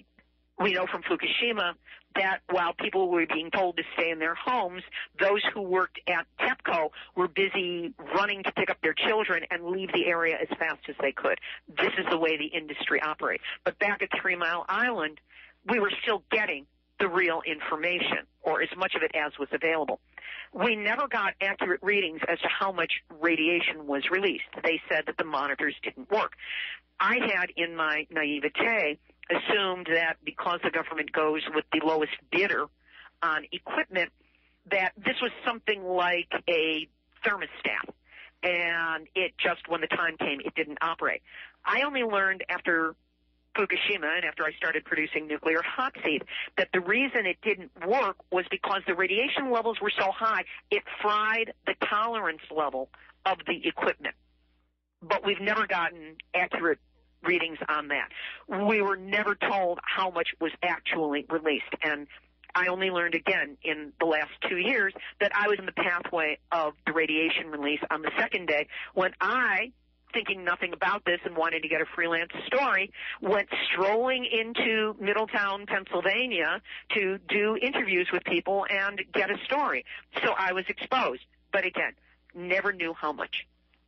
we know from Fukushima that while people were being told to stay in their homes, those who worked at TEPCO were busy running to pick up their children and leave the area as fast as they could. This is the way the industry operates. But back at Three Mile Island, we were still getting the real information, or as much of it as was available. We never got accurate readings as to how much radiation was released. They said that the monitors didn't work. I had, in my naivete, assumed that because the government goes with the lowest bidder on equipment, that this was something like a thermostat, and it just, when the time came, it didn't operate. I only learned after Fukushima and after I started producing nuclear hot seed that the reason it didn't work was because the radiation levels were so high, it fried the tolerance level of the equipment. But we've never gotten accurate readings on that. We were never told how much was actually released, and I only learned again in the last two years that I was in the pathway of the radiation release on the second day when I, thinking nothing about this and wanting to get a freelance story, went strolling into Middletown, Pennsylvania to do interviews with people and get a story. So I was exposed, but again, never knew how much.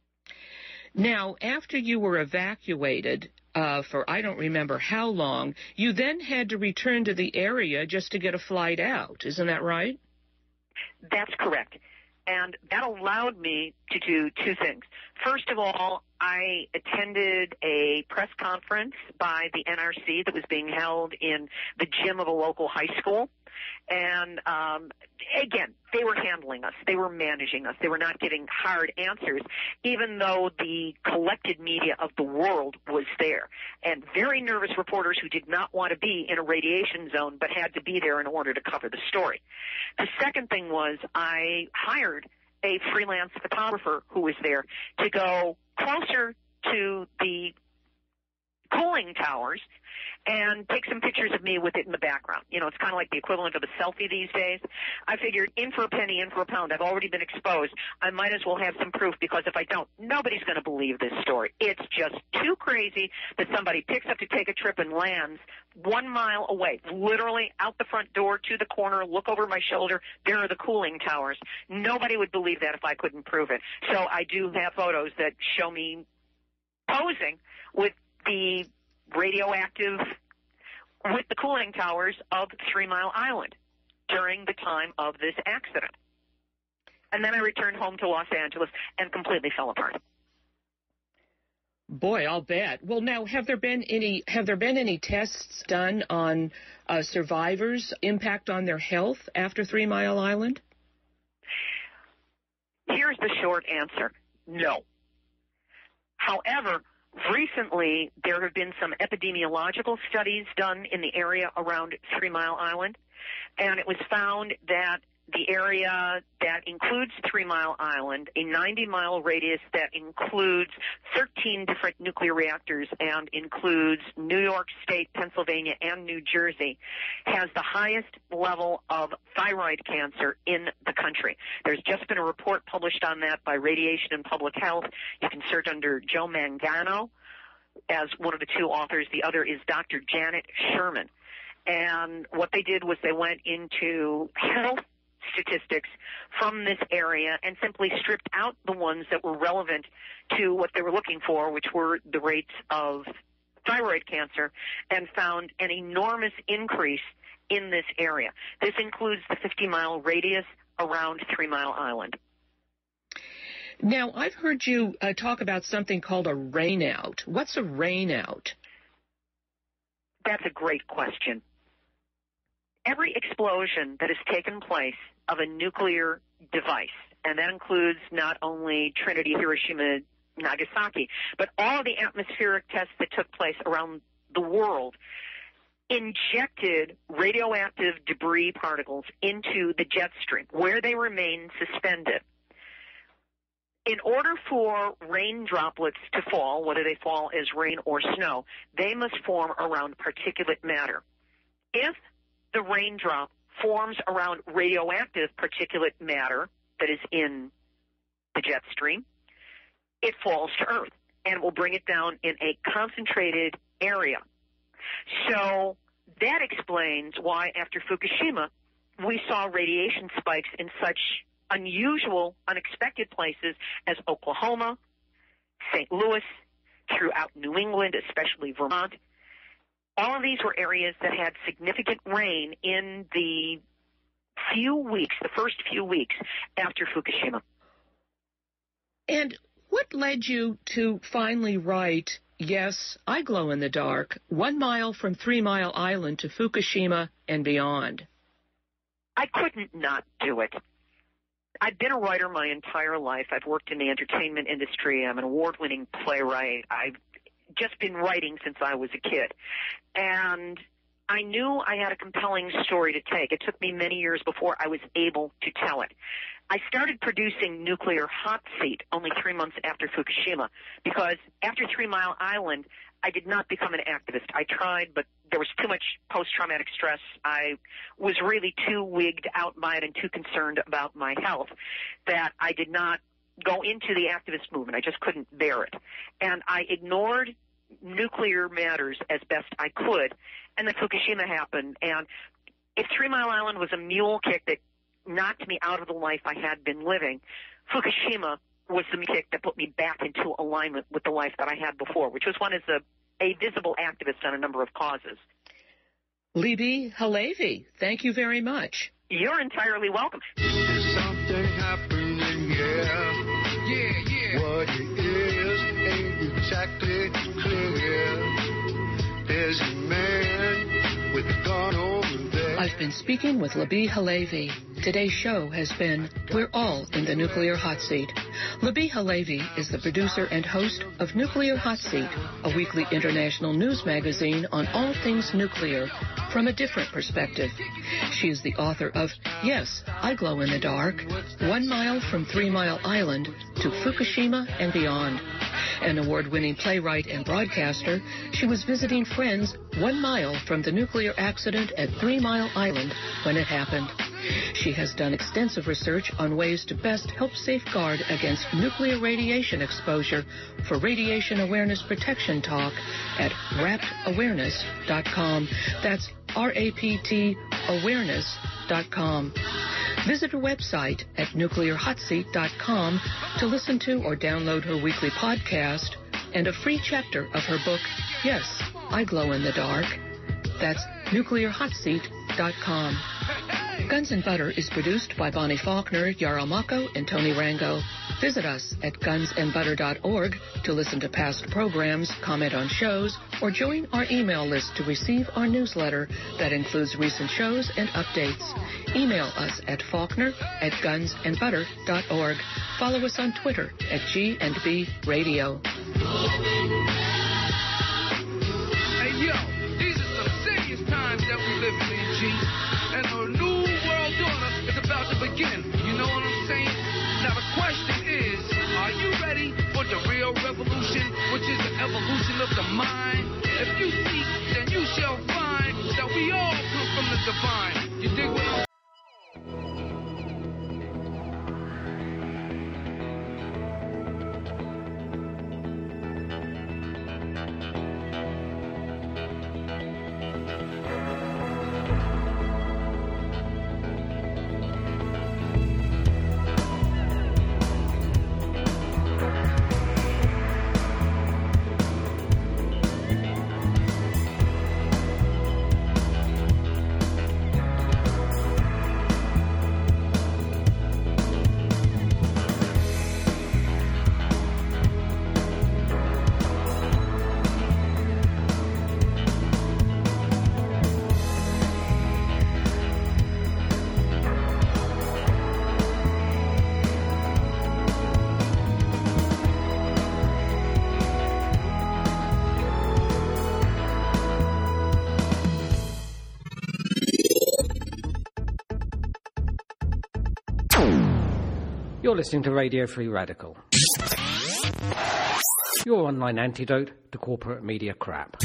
Now, after you were evacuated uh, for I don't remember how long, you then had to return to the area just to get a flight out. Isn't that right? That's correct. And that allowed me to do two things. First of all, I attended a press conference by the N R C that was being held in the gym of a local high school. And um, again, they were handling us. They were managing us. They were not giving hard answers, even though the collected media of the world was there. And very nervous reporters who did not want to be in a radiation zone but had to be there in order to cover the story. The second thing was I hired a freelance photographer who was there to go closer to the cooling towers and take some pictures of me with it in the background. You know, it's kind of like the equivalent of a selfie these days. I figured in for a penny, in for a pound. I've already been exposed. I might as well have some proof, because if I don't, nobody's going to believe this story. It's just too crazy that somebody picks up to take a trip and lands one mile away, literally out the front door to the corner, look over my shoulder, there are the cooling towers. Nobody would believe that if I couldn't prove it. So I do have photos that show me posing with the radioactive, with the cooling towers of Three Mile Island during the time of this accident. And then I returned home to Los Angeles and completely fell apart. Boy, I'll bet. Well, now, have there been any have there been any tests done on uh, survivors' impact on their health after Three Mile Island? Here's the short answer: no. However, recently, there have been some epidemiological studies done in the area around Three Mile Island, and it was found that the area that includes Three Mile Island, a ninety-mile radius that includes thirteen different nuclear reactors and includes New York State, Pennsylvania, and New Jersey, has the highest level of thyroid cancer in the country. There's just been a report published on that by Radiation and Public Health. You can search under Joe Mangano as one of the two authors. The other is Doctor Janet Sherman. And what they did was they went into health statistics from this area and simply stripped out the ones that were relevant to what they were looking for, which were the rates of thyroid cancer, and found an enormous increase in this area. This includes the fifty-mile radius around Three Mile Island. Now, I've heard you uh, talk about something called a rainout. What's a rainout? That's a great question. Every explosion that has taken place of a nuclear device, and that includes not only Trinity, Hiroshima, Nagasaki, but all of the atmospheric tests that took place around the world, injected radioactive debris particles into the jet stream, where they remain suspended. In order for rain droplets to fall, whether they fall as rain or snow, they must form around particulate matter. If the raindrop forms around radioactive particulate matter that is in the jet stream, it falls to Earth, and it will bring it down in a concentrated area. So that explains why after Fukushima, we saw radiation spikes in such unusual, unexpected places as Oklahoma, Saint Louis, throughout New England, especially Vermont. All of these were areas that had significant rain in the few weeks, the first few weeks after Fukushima. And what led you to finally write, Yes, I Glow in the Dark, One Mile from Three Mile Island to Fukushima and Beyond? I couldn't not do it. I've been a writer my entire life. I've worked in the entertainment industry. I'm an award-winning playwright. I've just been writing since I was a kid. And I knew I had a compelling story to take. It took me many years before I was able to tell it. I started producing Nuclear Hot Seat only three months after Fukushima because after Three Mile Island, I did not become an activist. I tried, but there was too much post-traumatic stress. I was really too wigged out by it and too concerned about my health that I did not go into the activist movement. I just couldn't bear it. And I ignored nuclear matters as best I could. And then Fukushima happened. And if Three Mile Island was a mule kick that knocked me out of the life I had been living, Fukushima was the kick that put me back into alignment with the life that I had before, which was one as a, a visible activist on a number of causes. Libbe HaLevy, thank you very much. You're entirely welcome. There's something happening, yeah. Yeah, yeah. What it is ain't exactly clear. There's a man with a gun over there. I've been speaking with Libbe HaLevy. Today's show has been We're All in the Nuclear Hot Seat. Libbe HaLevy is the producer and host of Nuclear Hot Seat, a weekly international news magazine on all things nuclear from a different perspective. She is the author of Yes, I Glow in the Dark, One Mile from Three Mile Island to Fukushima and Beyond. An award-winning playwright and broadcaster, she was visiting friends one mile from the nuclear accident at Three Mile Island when it happened. She has done extensive research on ways to best help safeguard against nuclear radiation exposure for Radiation Awareness Protection Talk at rapt awareness dot com. That's R A P T awareness dot com. Visit her website at nuclear hot seat dot com to listen to or download her weekly podcast and a free chapter of her book, Yes, I Glow in the Dark. That's nuclear hot seat dot com. Guns and Butter is produced by Bonnie Faulkner, Yarrow Mako, and Tony Rango. Visit us at guns and butter dot org to listen to past programs, comment on shows, or join our email list to receive our newsletter that includes recent shows and updates. Email us at faulkner at guns and butter dot org. Follow us on Twitter at G and B Radio. Hey, yo, these are some serious times that we live in, G. And a new world order is about to begin. You know what I'm saying? Now the question is, are you ready for the real revolution, which is the evolution of the mind? If you seek, then you shall find that we all come from the divine. You dig what I'm You're listening to Radio Free Radical, your online antidote to corporate media crap.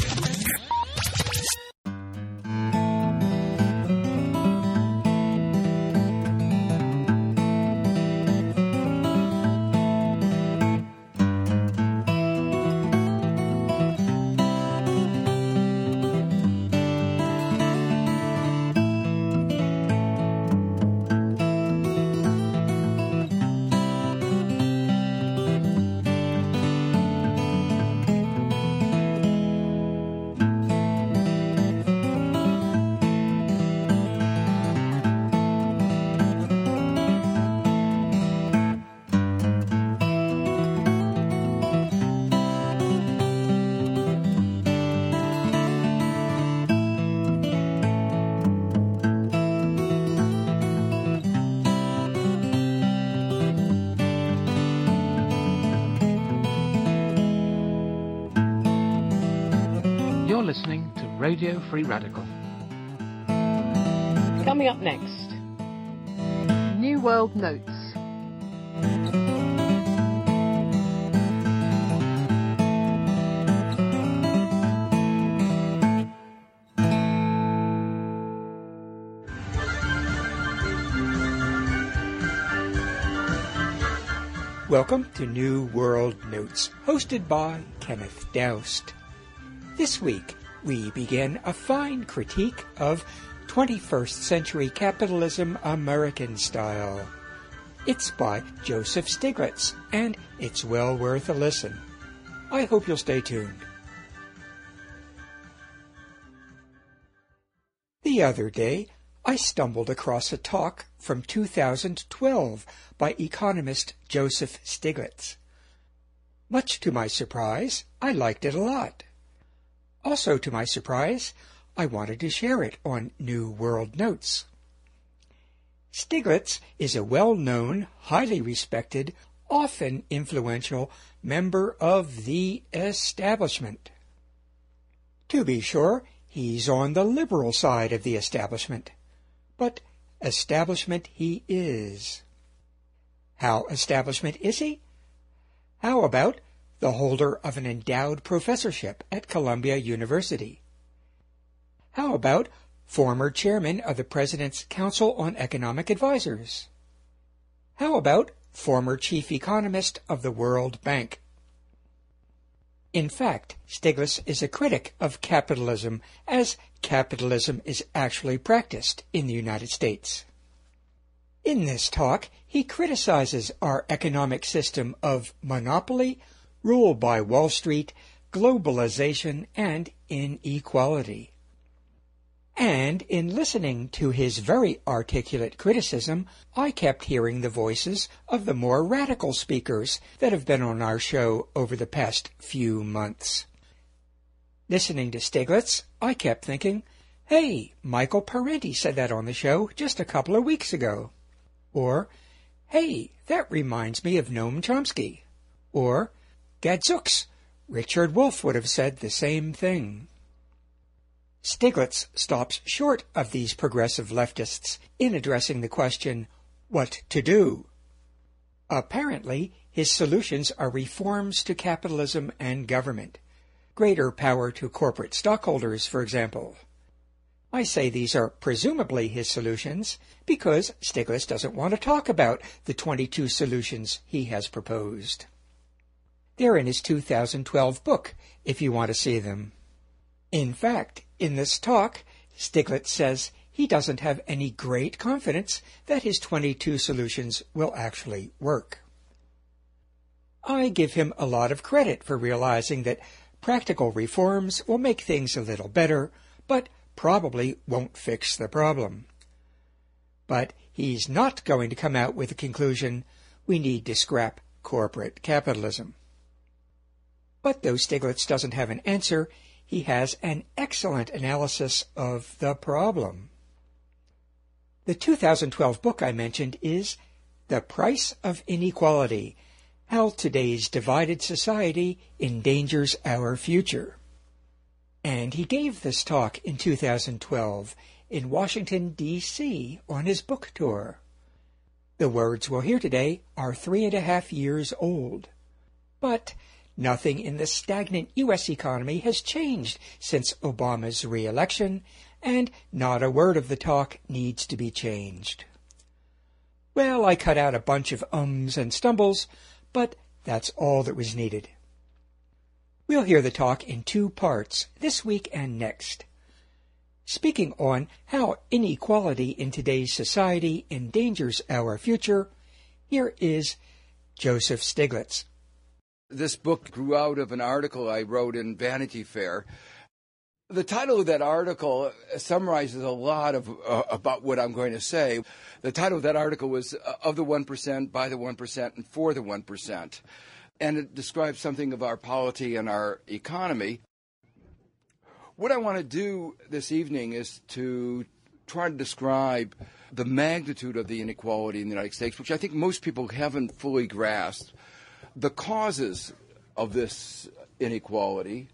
Radio Free Radical. Coming up next. New World Notes. Welcome to New World Notes, hosted by Kenneth Doust. This week, we begin a fine critique of twenty-first century capitalism American style. It's by Joseph Stiglitz, and it's well worth a listen. I hope you'll stay tuned. The other day, I stumbled across a talk from two thousand twelve by economist Joseph Stiglitz. Much to my surprise, I liked it a lot. Also to my surprise, I wanted to share it on New World Notes. Stiglitz is a well-known, highly respected, often influential member of the establishment. To be sure, he's on the liberal side of the establishment. But establishment he is. How establishment is he? How about the holder of an endowed professorship at Columbia University? How about former chairman of the President's Council on Economic Advisers? How about former chief economist of the World Bank? In fact, Stiglitz is a critic of capitalism, as capitalism is actually practiced in the United States. In this talk, he criticizes our economic system of monopoly, rule by Wall Street, globalization, and inequality. And in listening to his very articulate criticism, I kept hearing the voices of the more radical speakers that have been on our show over the past few months. Listening to Stiglitz, I kept thinking, hey, Michael Parenti said that on the show just a couple of weeks ago. Or, hey, that reminds me of Noam Chomsky. Or, gadzooks, Richard Wolff would have said the same thing. Stiglitz stops short of these progressive leftists in addressing the question, what to do? Apparently, his solutions are reforms to capitalism and government. Greater power to corporate stockholders, for example. I say these are presumably his solutions because Stiglitz doesn't want to talk about the twenty-two solutions he has proposed. They're in his two thousand twelve book, if you want to see them. In fact, in this talk, Stiglitz says he doesn't have any great confidence that his twenty-two solutions will actually work. I give him a lot of credit for realizing that practical reforms will make things a little better, but probably won't fix the problem. But he's not going to come out with the conclusion, we need to scrap corporate capitalism. But though Stiglitz doesn't have an answer, he has an excellent analysis of the problem. The two thousand twelve book I mentioned is The Price of Inequality, How Today's Divided Society Endangers Our Future. And he gave this talk in two thousand twelve in Washington, D C on his book tour. The words we'll hear today are three and a half years old. But nothing in the stagnant U S economy has changed since Obama's re-election, and not a word of the talk needs to be changed. Well, I cut out a bunch of ums and stumbles, but that's all that was needed. We'll hear the talk in two parts, this week and next. Speaking on how inequality in today's society endangers our future, here is Joseph Stiglitz. This book grew out of an article I wrote in Vanity Fair. The title of that article summarizes a lot of uh, about what I'm going to say. The title of that article was uh, Of the one percent, By the one percent, and For the one percent. And it describes something of our polity and our economy. What I want to do this evening is to try to describe the magnitude of the inequality in the United States, which I think most people haven't fully grasped, the causes of this inequality,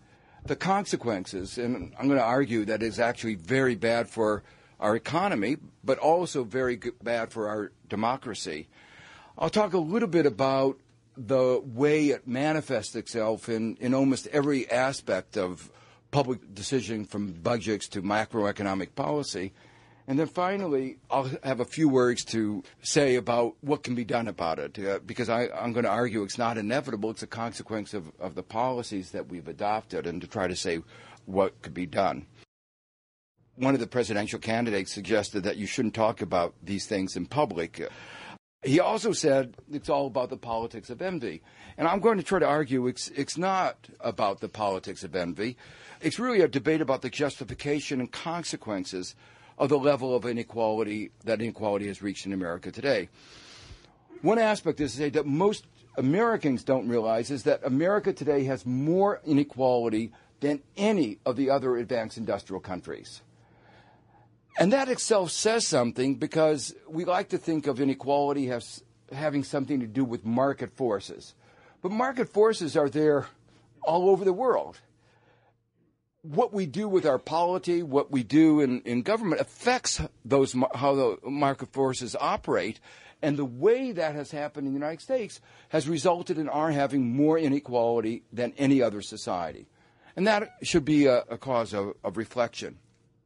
the consequences, and I'm going to argue that it's actually very bad for our economy, but also very good, bad for our democracy. I'll talk a little bit about the way it manifests itself in, in almost every aspect of public decision, from budgets to macroeconomic policy. And then finally, I'll have a few words to say about what can be done about it, uh, because I, I'm going to argue it's not inevitable. It's a consequence of, of the policies that we've adopted, and to try to say what could be done. One of the presidential candidates suggested that you shouldn't talk about these things in public. He also said it's all about the politics of envy. And I'm going to try to argue it's, it's not about the politics of envy. It's really a debate about the justification and consequences of the level of inequality that inequality has reached in America today. One aspect is to say that most Americans don't realize is that America today has more inequality than any of the other advanced industrial countries. And that itself says something, because we like to think of inequality as having something to do with market forces. But market forces are there all over the world. What we do with our polity, what we do in, in government affects those how the market forces operate. And the way that has happened in the United States has resulted in our having more inequality than any other society. And that should be a, a cause of, of reflection.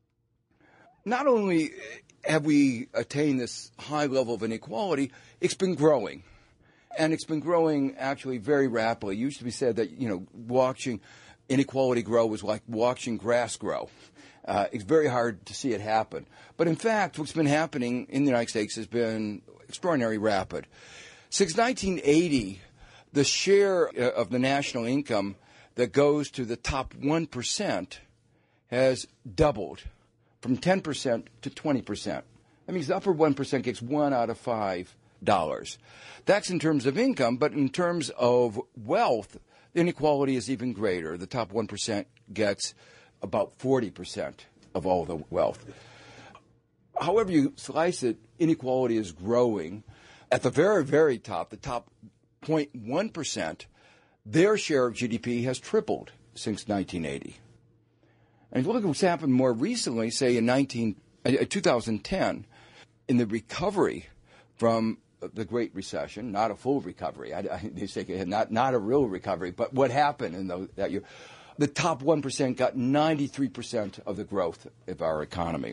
Not only have we attained this high level of inequality, it's been growing. And it's been growing actually very rapidly. It used to be said that, you know, watching inequality grow was like watching grass grow. Uh, it's very hard to see it happen. But in fact, what's been happening in the United States has been extraordinarily rapid. Since nineteen eighty, the share of the national income that goes to the top one percent has doubled, from ten percent to twenty percent. That means the upper one percent gets one out of five dollars. That's in terms of income, but in terms of wealth, the inequality is even greater. The top one percent gets about forty percent of all the wealth. However you slice it, inequality is growing. At the very, very top, the top zero point one percent, their share of G D P has tripled since nineteen eighty. And if you look at what's happened more recently, say in nineteen, uh, twenty ten, in the recovery from the Great Recession, not a full recovery, I, I say not, not a real recovery, but what happened in the, that year, the top one percent got ninety-three percent of the growth of our economy.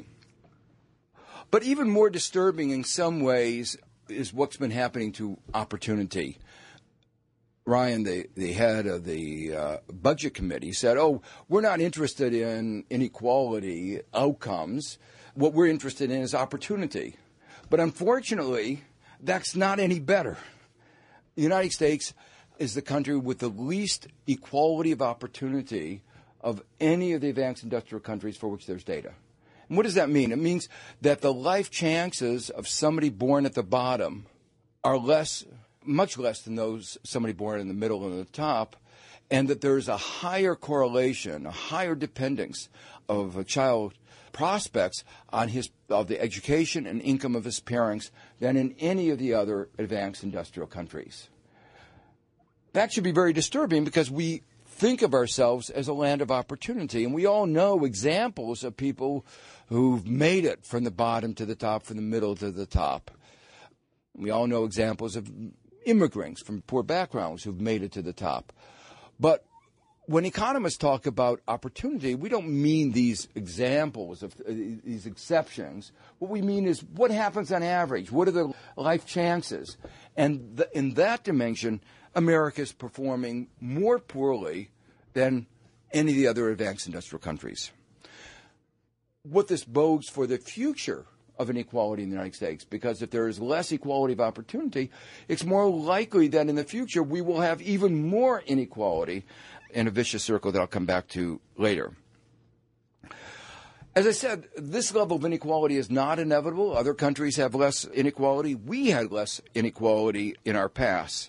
But even more disturbing in some ways is what's been happening to opportunity. Ryan, the, the head of the uh, budget committee, said, oh, we're not interested in inequality outcomes. What we're interested in is opportunity. But unfortunately, that's not any better. The United States is the country with the least equality of opportunity of any of the advanced industrial countries for which there's data. And what does that mean? It means that the life chances of somebody born at the bottom are less, much less than those somebody born in the middle and the top, and that there's a higher correlation, a higher dependence of a child prospects on his of the education and income of his parents than in any of the other advanced industrial countries. That should be very disturbing, because we think of ourselves as a land of opportunity, and we all know examples of people who've made it from the bottom to the top, from the middle to the top. We all know examples of immigrants from poor backgrounds who've made it to the top. But when economists talk about opportunity, we don't mean these examples of uh, these exceptions. What we mean is what happens on average. What are the life chances? And the, in that dimension, America is performing more poorly than any of the other advanced industrial countries. What this bodes for the future of inequality in the United States, because if there is less equality of opportunity, it's more likely that in the future we will have even more inequality, in a vicious circle that I'll come back to later. As I said, this level of inequality is not inevitable. Other countries have less inequality. We had less inequality in our past.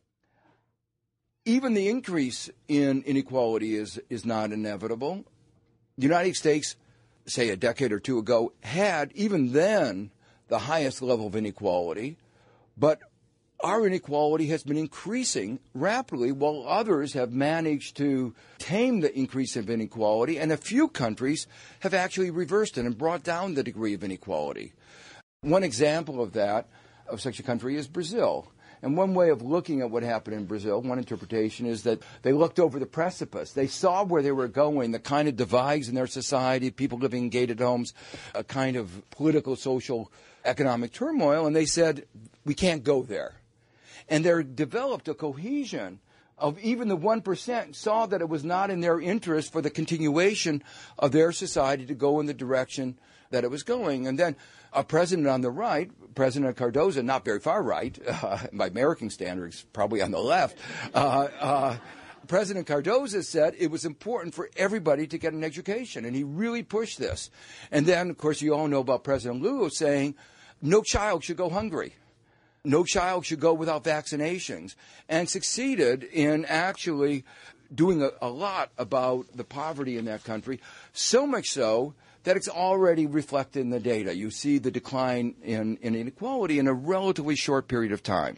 Even the increase in inequality is, is not inevitable. The United States, say a decade or two ago, had, even then, the highest level of inequality, but our inequality has been increasing rapidly while others have managed to tame the increase of inequality, and a few countries have actually reversed it and brought down the degree of inequality. One example of that, of such a country, is Brazil. And one way of looking at what happened in Brazil, one interpretation, is that they looked over the precipice. They saw where they were going, the kind of divides in their society, people living in gated homes, a kind of political, social, economic turmoil, and they said, we can't go there. And they developed a cohesion of even the one percent saw that it was not in their interest for the continuation of their society to go in the direction that it was going. And then a president on the right, President Cardoso, not very far right, uh, by American standards, probably on the left, uh, uh, President Cardoso said it was important for everybody to get an education, and he really pushed this. And then, of course, you all know about President Lula saying no child should go hungry. No child should go without vaccinations, and succeeded in actually doing a, a lot about the poverty in that country, so much so that it's already reflected in the data. You see the decline in, in inequality in a relatively short period of time.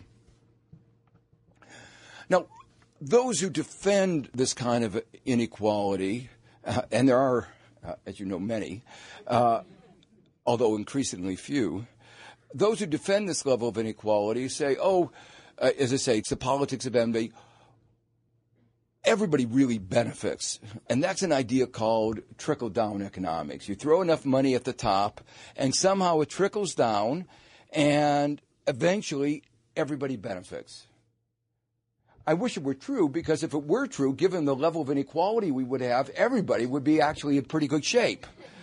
Now, those who defend this kind of inequality, uh, and there are, uh, as you know, many, uh, although increasingly few, those who defend this level of inequality say, oh, uh, as I say, it's the politics of envy. Everybody really benefits. And that's an idea called trickle-down economics. You throw enough money at the top, and somehow it trickles down, and eventually everybody benefits. I wish it were true, because if it were true, given the level of inequality we would have, everybody would be actually in pretty good shape.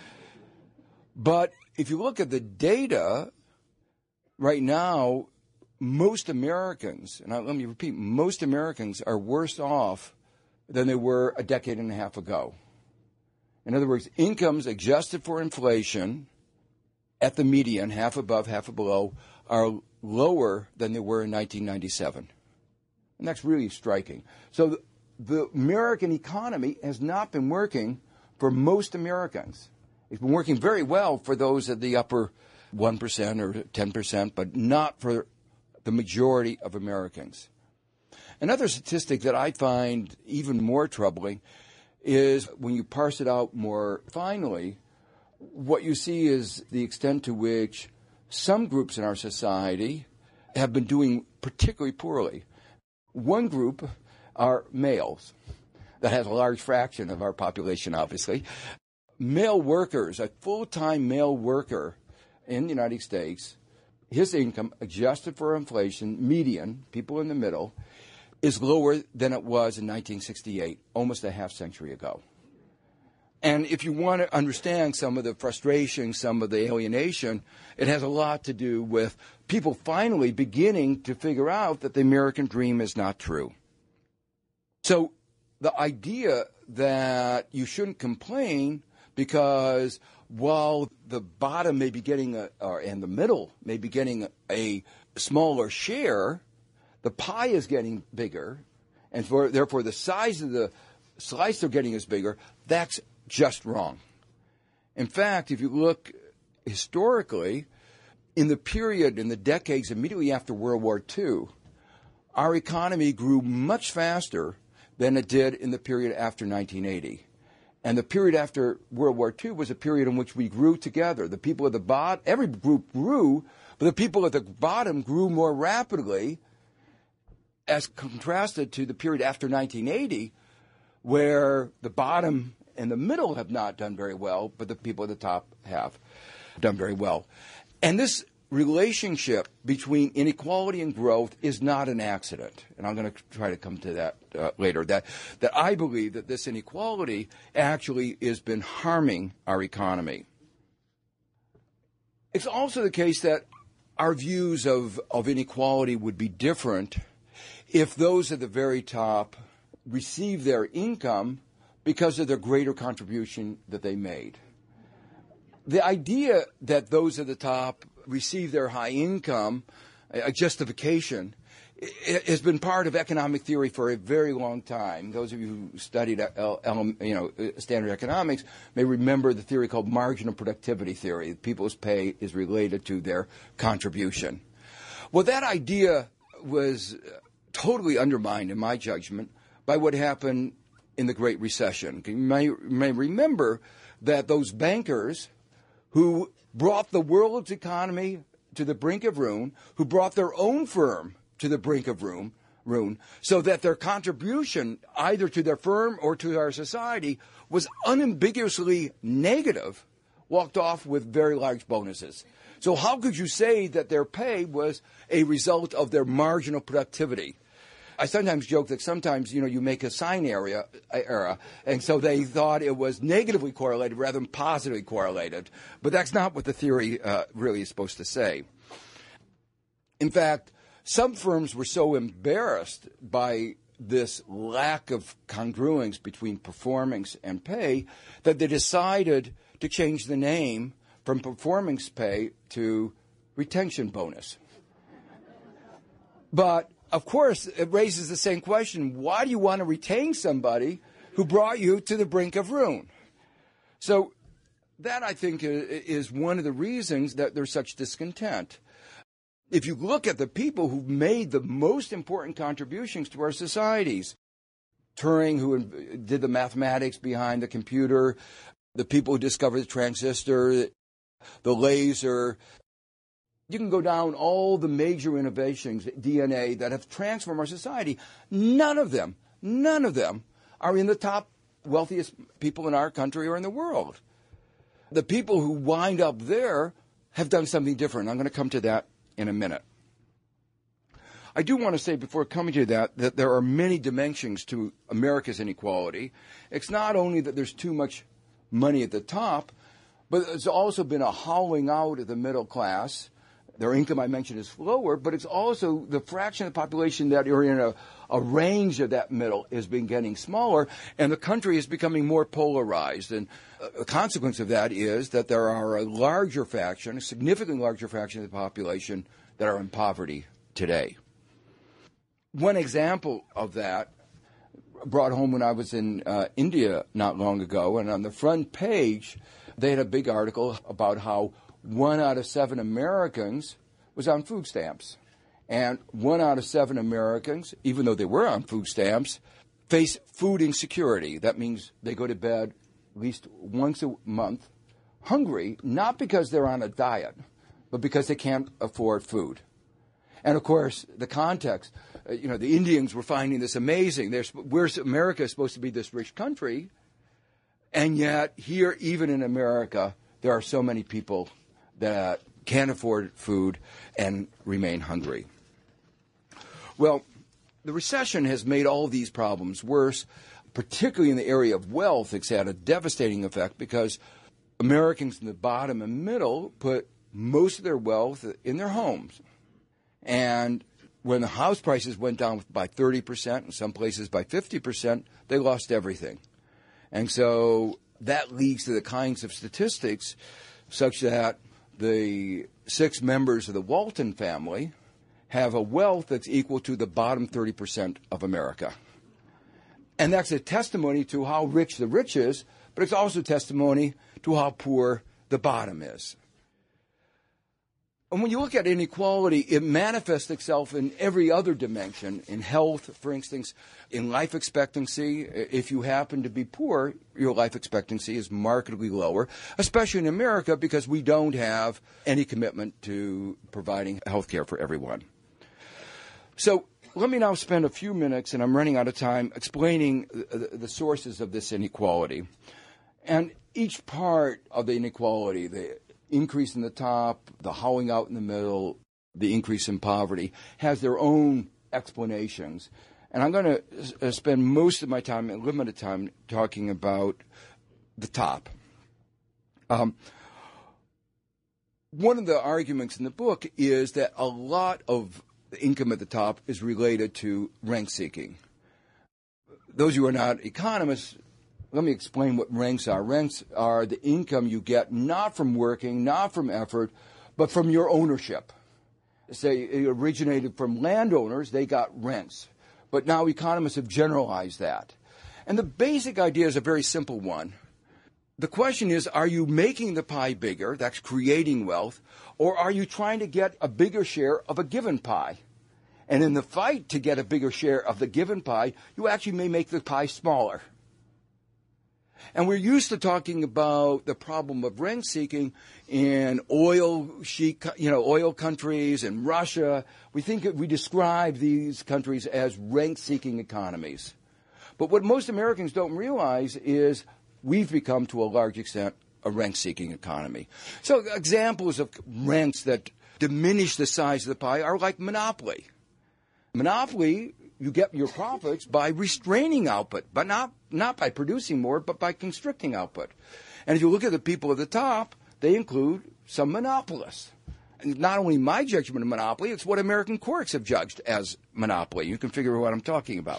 But if you look at the data, right now, most Americans, and let me repeat, most Americans are worse off than they were a decade and a half ago. In other words, incomes adjusted for inflation at the median, half above, half below, are lower than they were in nineteen ninety-seven. And that's really striking. So the, the American economy has not been working for most Americans. It's been working very well for those at the upper one percent or ten percent, but not for the majority of Americans. Another statistic that I find even more troubling is when you parse it out more finely, what you see is the extent to which some groups in our society have been doing particularly poorly. One group are males. That has a large fraction of our population, obviously. Male workers, a full-time male worker in the United States, his income, adjusted for inflation, median, people in the middle, is lower than it was in nineteen sixty-eight, almost a half century ago. And if you want to understand some of the frustration, some of the alienation, it has a lot to do with people finally beginning to figure out that the American dream is not true. So the idea that you shouldn't complain because while the bottom may be getting, a, or, and the middle may be getting a, a smaller share, the pie is getting bigger, and for, therefore the size of the slice they're getting is bigger. That's just wrong. In fact, if you look historically, in the period, in the decades immediately after World War Two, our economy grew much faster than it did in the period after nineteen eighty. And the period after World War Two was a period in which we grew together. The people at the bottom, every group grew, but the people at the bottom grew more rapidly as contrasted to the period after nineteen eighty, where the bottom and the middle have not done very well, but the people at the top have done very well. And this relationship between inequality and growth is not an accident. And I'm going to try to come to that uh, later, that, that I believe that this inequality actually has been harming our economy. It's also the case that our views of, of inequality would be different if those at the very top receive their income because of the greater contribution that they made. The idea that those at the top receive their high income, a justification, has been part of economic theory for a very long time. Those of you who studied you know, standard economics may remember the theory called marginal productivity theory. People's pay is related to their contribution. Well, that idea was totally undermined, in my judgment, by what happened in the Great Recession. You may, you may remember that those bankers who brought the world's economy to the brink of ruin, who brought their own firm to the brink of ruin, ruin, so that their contribution either to their firm or to our society was unambiguously negative, walked off with very large bonuses. So how could you say that their pay was a result of their marginal productivity? I sometimes joke that sometimes, you know, you make a sine area, era, and so they thought it was negatively correlated rather than positively correlated. But that's not what the theory uh, really is supposed to say. In fact, some firms were so embarrassed by this lack of congruence between performance and pay that they decided to change the name from performance pay to retention bonus. But of course, it raises the same question. Why do you want to retain somebody who brought you to the brink of ruin? So that, I think, is one of the reasons that there's such discontent. If you look at the people who've made the most important contributions to our societies, Turing, who did the mathematics behind the computer, the people who discovered the transistor, the laser, you can go down all the major innovations, D N A, that have transformed our society. None of them, none of them are in the top wealthiest people in our country or in the world. The people who wind up there have done something different. I'm going to come to that in a minute. I do want to say before coming to that that there are many dimensions to America's inequality. It's not only that there's too much money at the top, but there's also been a hollowing out of the middle class. Their income, I mentioned, is lower, but it's also the fraction of the population that are in a, a range of that middle has been getting smaller, and the country is becoming more polarized. And a consequence of that is that there are a larger fraction, a significantly larger fraction of the population that are in poverty today. One example of that brought home when I was in uh, India not long ago, and on the front page, they had a big article about how one out of seven Americans was on food stamps. And one out of seven Americans, even though they were on food stamps, face food insecurity. That means they go to bed at least once a month hungry, not because they're on a diet, but because they can't afford food. And, of course, the context, uh, you know, the Indians were finding this amazing. They're, we're, America is supposed to be this rich country, and yet here, even in America, there are so many people that can't afford food and remain hungry. Well, the recession has made all these problems worse, particularly in the area of wealth. It's had a devastating effect because Americans in the bottom and middle put most of their wealth in their homes. And when the house prices went down by thirty percent, in some places by fifty percent, they lost everything. And so that leads to the kinds of statistics such that the six members of the Walton family have a wealth that's equal to the bottom thirty percent of America. And that's a testimony to how rich the rich is, but it's also testimony to how poor the bottom is. And when you look at inequality, it manifests itself in every other dimension. In health, for instance, in life expectancy. If you happen to be poor, your life expectancy is markedly lower, especially in America because we don't have any commitment to providing health care for everyone. So let me now spend a few minutes, and I'm running out of time, explaining the, the sources of this inequality. And each part of the inequality, the increase in the top, the hollowing out in the middle, the increase in poverty, has their own explanations. And I'm going to spend most of my time, and limited time, talking about the top. Um, one of the arguments in the book is that a lot of the income at the top is related to rent-seeking. Those who are not economists, let me explain what rents are. Rents are the income you get not from working, not from effort, but from your ownership. Say it originated from landowners, they got rents. But now economists have generalized that. And the basic idea is a very simple one. The question is, are you making the pie bigger, that's creating wealth, or are you trying to get a bigger share of a given pie? And in the fight to get a bigger share of the given pie, you actually may make the pie smaller. And we're used to talking about the problem of rent-seeking in oil chic, you know, oil countries and Russia. We think we describe these countries as rent-seeking economies. But what most Americans don't realize is we've become, to a large extent, a rent-seeking economy. So examples of rents that diminish the size of the pie are like monopoly. Monopoly, you get your profits by restraining output, but not, not by producing more, but by constricting output. And if you look at the people at the top, they include some monopolists. And not only my judgment of monopoly, it's what American courts have judged as monopoly. You can figure out what I'm talking about.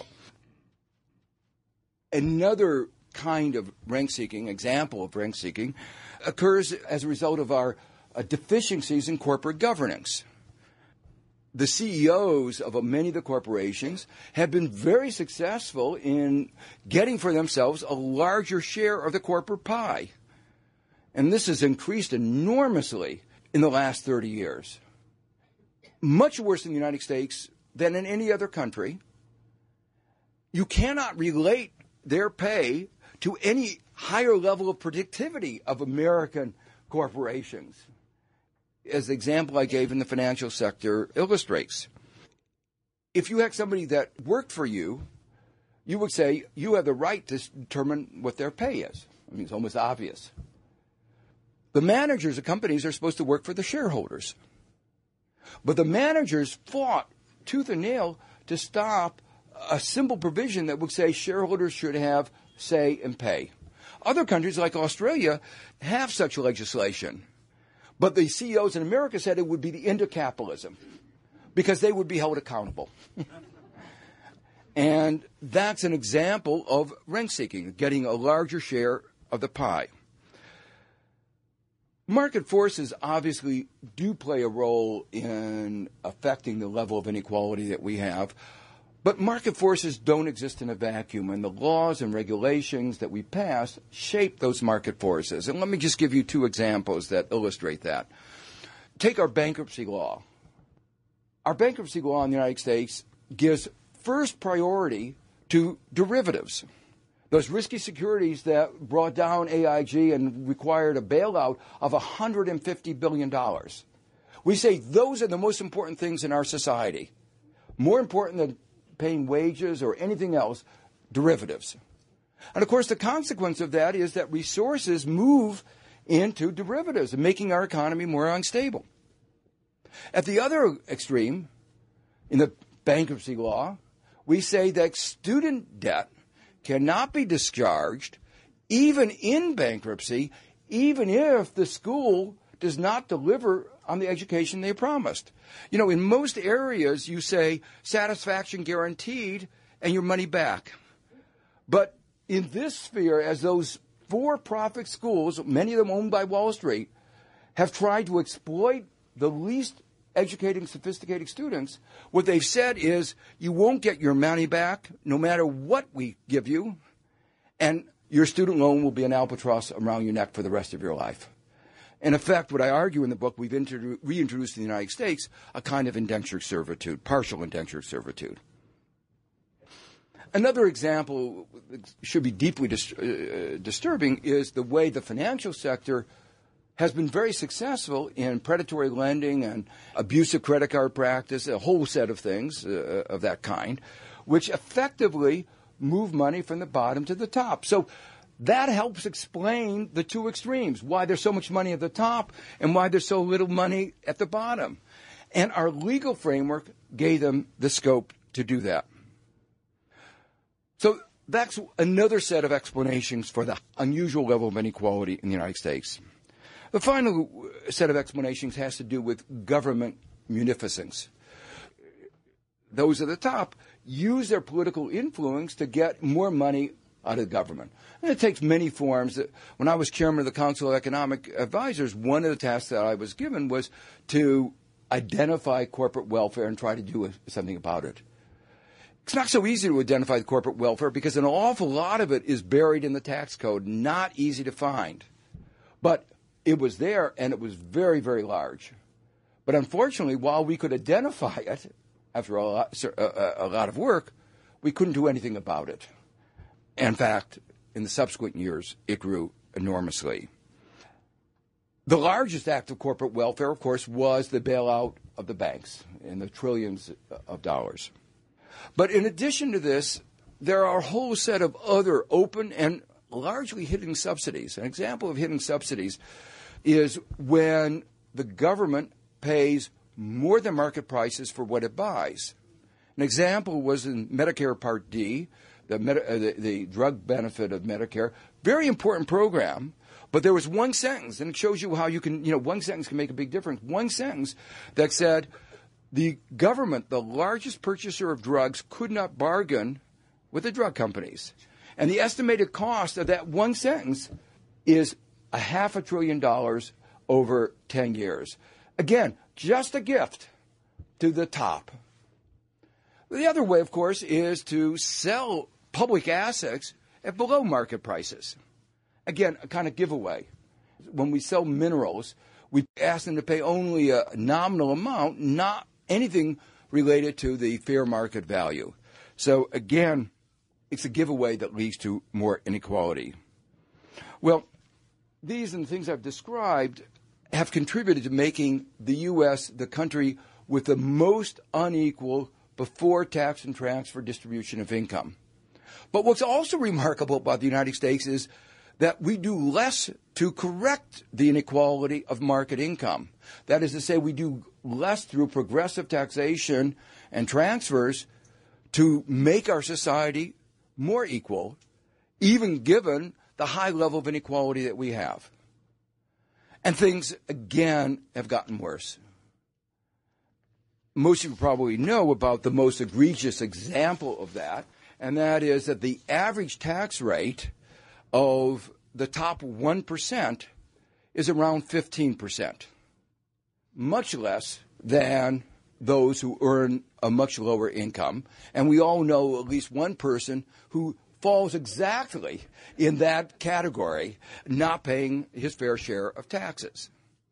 Another kind of rent-seeking, example of rent-seeking, occurs as a result of our uh, deficiencies in corporate governance. The C E Os of many of the corporations have been very successful in getting for themselves a larger share of the corporate pie. And this has increased enormously in the last thirty years. Much worse in the United States than in any other country. You cannot relate their pay to any higher level of productivity of American corporations, as the example I gave in the financial sector illustrates. If you had somebody that worked for you, you would say you have the right to determine what their pay is. I mean, it's almost obvious. The managers of companies are supposed to work for the shareholders. But the managers fought tooth and nail to stop a simple provision that would say shareholders should have say in pay. Other countries like Australia have such legislation. But the C E Os in America said it would be the end of capitalism because they would be held accountable. And that's an example of rent-seeking, getting a larger share of the pie. Market forces obviously do play a role in affecting the level of inequality that we have. But market forces don't exist in a vacuum, and the laws and regulations that we pass shape those market forces. And let me just give you two examples that illustrate that. Take our bankruptcy law. Our bankruptcy law in the United States gives first priority to derivatives, those risky securities that brought down A I G and required a bailout of one hundred fifty billion dollars. We say those are the most important things in our society, more important than paying wages or anything else, derivatives. And of course, the consequence of that is that resources move into derivatives and making our economy more unstable. At the other extreme, in the bankruptcy law, we say that student debt cannot be discharged even in bankruptcy, even if the school does not deliver on the education they promised. You know, in most areas, you say satisfaction guaranteed and your money back. But in this sphere, as those for-profit schools, many of them owned by Wall Street, have tried to exploit the least educating, sophisticated students, what they've said is you won't get your money back no matter what we give you, and your student loan will be an albatross around your neck for the rest of your life. In effect, what I argue in the book, we've introdu- reintroduced in the United States a kind of indentured servitude, partial indentured servitude. Another example that should be deeply dis- uh, disturbing is the way the financial sector has been very successful in predatory lending and abusive credit card practice, a whole set of things uh, of that kind, which effectively move money from the bottom to the top. So that helps explain the two extremes, why there's so much money at the top and why there's so little money at the bottom. And our legal framework gave them the scope to do that. So that's another set of explanations for the unusual level of inequality in the United States. The final set of explanations has to do with government munificence. Those at the top use their political influence to get more money out of government. And it takes many forms. When I was chairman of the Council of Economic Advisors, one of the tasks that I was given was to identify corporate welfare and try to do something about it. It's not so easy to identify the corporate welfare because an awful lot of it is buried in the tax code, not easy to find. But it was there, and it was very, very large. But unfortunately, while we could identify it after a lot, a, a lot of work, we couldn't do anything about it. In fact, in the subsequent years, it grew enormously. The largest act of corporate welfare, of course, was the bailout of the banks in the trillions of dollars. But in addition to this, there are a whole set of other open and largely hidden subsidies. An example of hidden subsidies is when the government pays more than market prices for what it buys. An example was in Medicare Part D, the, med- uh, the, the drug benefit of Medicare. Very important program, but there was one sentence, and it shows you how you can, you know, one sentence can make a big difference. One sentence that said the government, the largest purchaser of drugs, could not bargain with the drug companies. And the estimated cost of that one sentence is a half a trillion dollars over ten years. Again, just a gift to the top. The other way, of course, is to sell public assets at below market prices. Again, a kind of giveaway. When we sell minerals, we ask them to pay only a nominal amount, not anything related to the fair market value. So again, it's a giveaway that leads to more inequality. Well, these and the things I've described have contributed to making the U S the country with the most unequal before tax and transfer distribution of income. But what's also remarkable about the United States is that we do less to correct the inequality of market income. That is to say, we do less through progressive taxation and transfers to make our society more equal, even given the high level of inequality that we have. And things, again, have gotten worse. Most of you probably know about the most egregious example of that, and that is that the average tax rate of the top one percent is around fifteen percent, much less than those who earn a much lower income. And we all know at least one person who falls exactly in that category, not paying his fair share of taxes.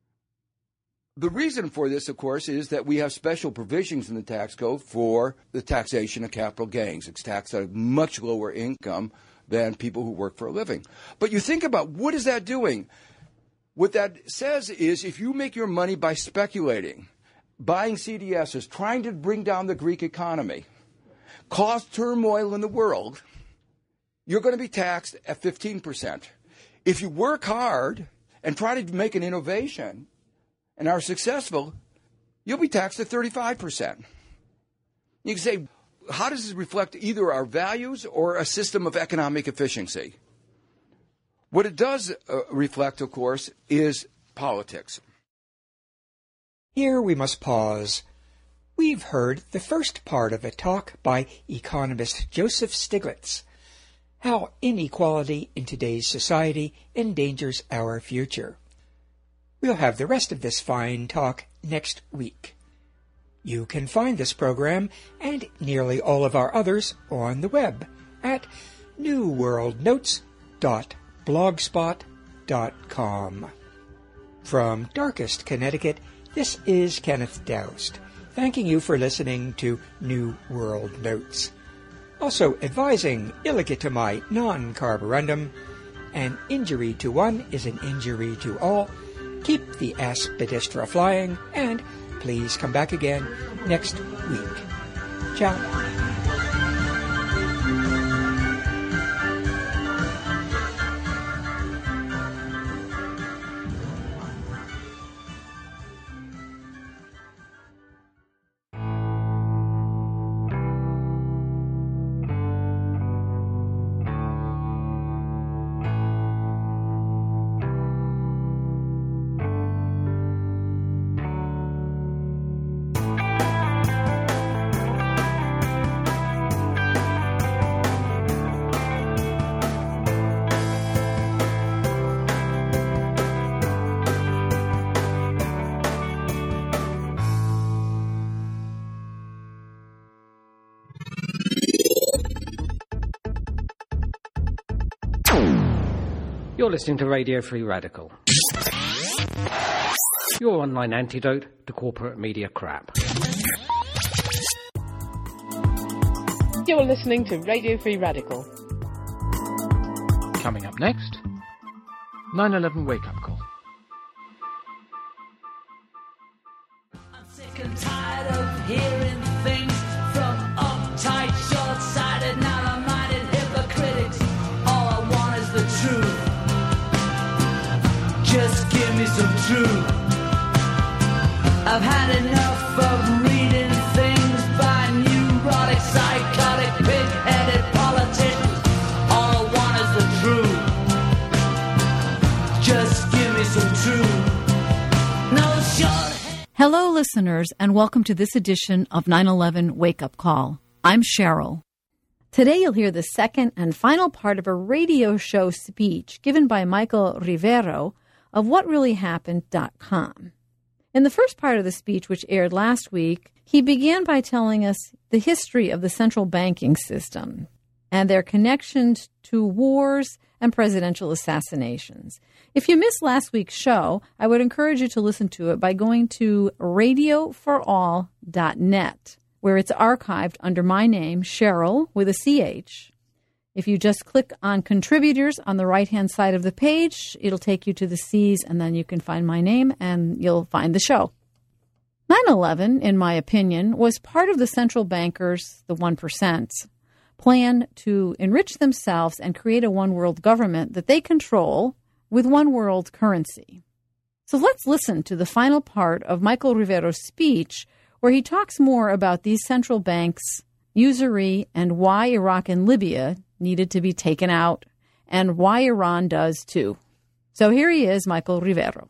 The reason for this, of course, is that we have special provisions in the tax code for the taxation of capital gains. It's taxed at a much lower income than people who work for a living. But you think about, what is that doing? What that says is, if you make your money by speculating, buying C D Ss, trying to bring down the Greek economy, cause turmoil in the world, you're going to be taxed at fifteen percent. If you work hard and try to make an innovation and are successful, you'll be taxed at thirty-five percent. You can say, how does this reflect either our values or a system of economic efficiency? What it does uh, reflect, of course, is politics. Here we must pause. We've heard the first part of a talk by economist Joseph Stiglitz, how inequality in today's society endangers our future. We'll have the rest of this fine talk next week. You can find this program and nearly all of our others on the web at new world notes dot blogspot dot com. From Darkest, Connecticut, this is Kenneth Doust, thanking you for listening to New World Notes. Also advising illegitimae non carborundum, an injury to one is an injury to all. Keep the aspidistra flying, and please come back again next week. Ciao. You're listening to Radio Free Radical, your online antidote to corporate media crap. You're listening to Radio Free Radical. Coming up next, nine eleven Wake-Up Call. I'm sick and tired of hearing things from uptight, short-sighted, narrow-minded hypocrites. All I want is the truth. Just give me some truth. I've had enough of reading things by neurotic, psychotic, pig-headed politicians. All I want is the truth. Just give me some truth. No short. Hello, listeners, and welcome to this edition of nine eleven Wake-Up Call. I'm Cheryl. Today you'll hear the second and final part of a radio show speech given by Michael Rivero of what really happened dot com. In the first part of the speech, which aired last week, he began by telling us the history of the central banking system and their connections to wars and presidential assassinations. If you missed last week's show, I would encourage you to listen to it by going to radio for all dot net, where it's archived under my name, Cheryl, with a C H. If you just click on contributors on the right-hand side of the page, it'll take you to the C's, and then you can find my name, and you'll find the show. nine eleven, in my opinion, was part of the central bankers, the one percent, plan to enrich themselves and create a one-world government that they control with one-world currency. So let's listen to the final part of Michael Rivero's speech, where he talks more about these central banks, usury, and why Iraq and Libya needed to be taken out, and why Iran does too. So here he is, Michael Rivero.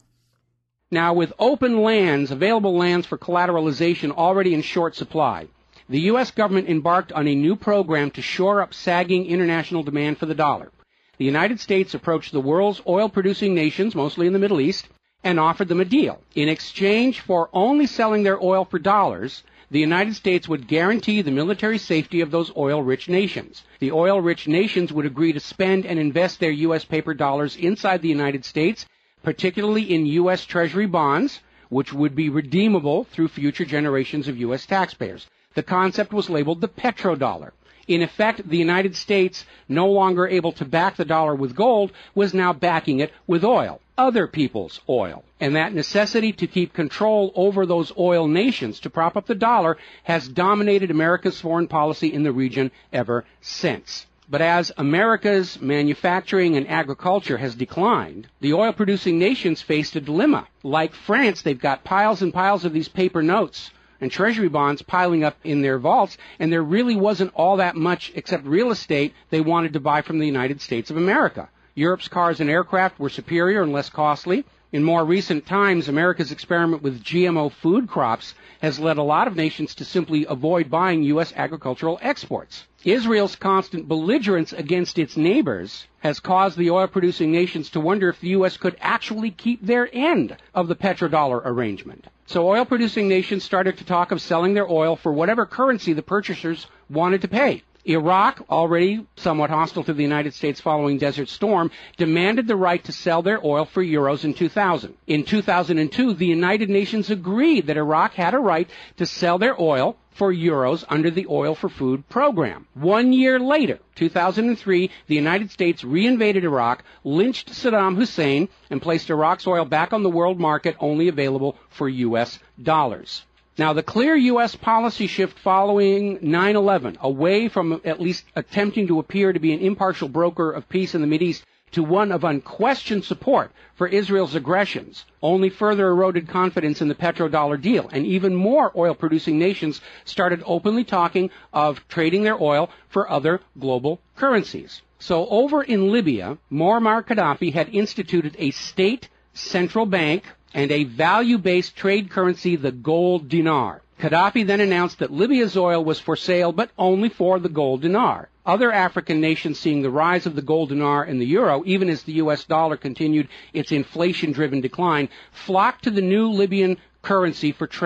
Now, with open lands, available lands for collateralization already in short supply, the U S government embarked on a new program to shore up sagging international demand for the dollar. The United States approached the world's oil-producing nations, mostly in the Middle East, and offered them a deal. In exchange for only selling their oil for dollars, the United States would guarantee the military safety of those oil-rich nations. The oil-rich nations would agree to spend and invest their U S paper dollars inside the United States, particularly in U S Treasury bonds, which would be redeemable through future generations of U S taxpayers. The concept was labeled the petrodollar. In effect, the United States, no longer able to back the dollar with gold, was now backing it with oil, other people's oil. And that necessity to keep control over those oil nations to prop up the dollar has dominated America's foreign policy in the region ever since. But as America's manufacturing and agriculture has declined, the oil-producing nations faced a dilemma. Like France, they've got piles and piles of these paper notes and treasury bonds piling up in their vaults, and there really wasn't all that much except real estate they wanted to buy from the United States of America. Europe's cars and aircraft were superior and less costly. In more recent times, America's experiment with G M O food crops has led a lot of nations to simply avoid buying U S agricultural exports. Israel's constant belligerence against its neighbors has caused the oil-producing nations to wonder if the U S could actually keep their end of the petrodollar arrangement. So oil-producing nations started to talk of selling their oil for whatever currency the purchasers wanted to pay. Iraq, already somewhat hostile to the United States following Desert Storm, demanded the right to sell their oil for euros in two thousand. In two thousand two, the United Nations agreed that Iraq had a right to sell their oil for euros under the Oil for Food program. One year later, two thousand three, the United States reinvaded Iraq, lynched Saddam Hussein, and placed Iraq's oil back on the world market, only available for U S dollars. Now, the clear U S policy shift following nine eleven, away from at least attempting to appear to be an impartial broker of peace in the Mideast to one of unquestioned support for Israel's aggressions, only further eroded confidence in the petrodollar deal, and even more oil-producing nations started openly talking of trading their oil for other global currencies. So over in Libya, Muammar Gaddafi had instituted a state central bank and a value-based trade currency, the gold dinar. Gaddafi then announced that Libya's oil was for sale, but only for the gold dinar. Other African nations, seeing the rise of the gold dinar and the euro, even as the U S dollar continued its inflation-driven decline, flocked to the new Libyan currency for trade.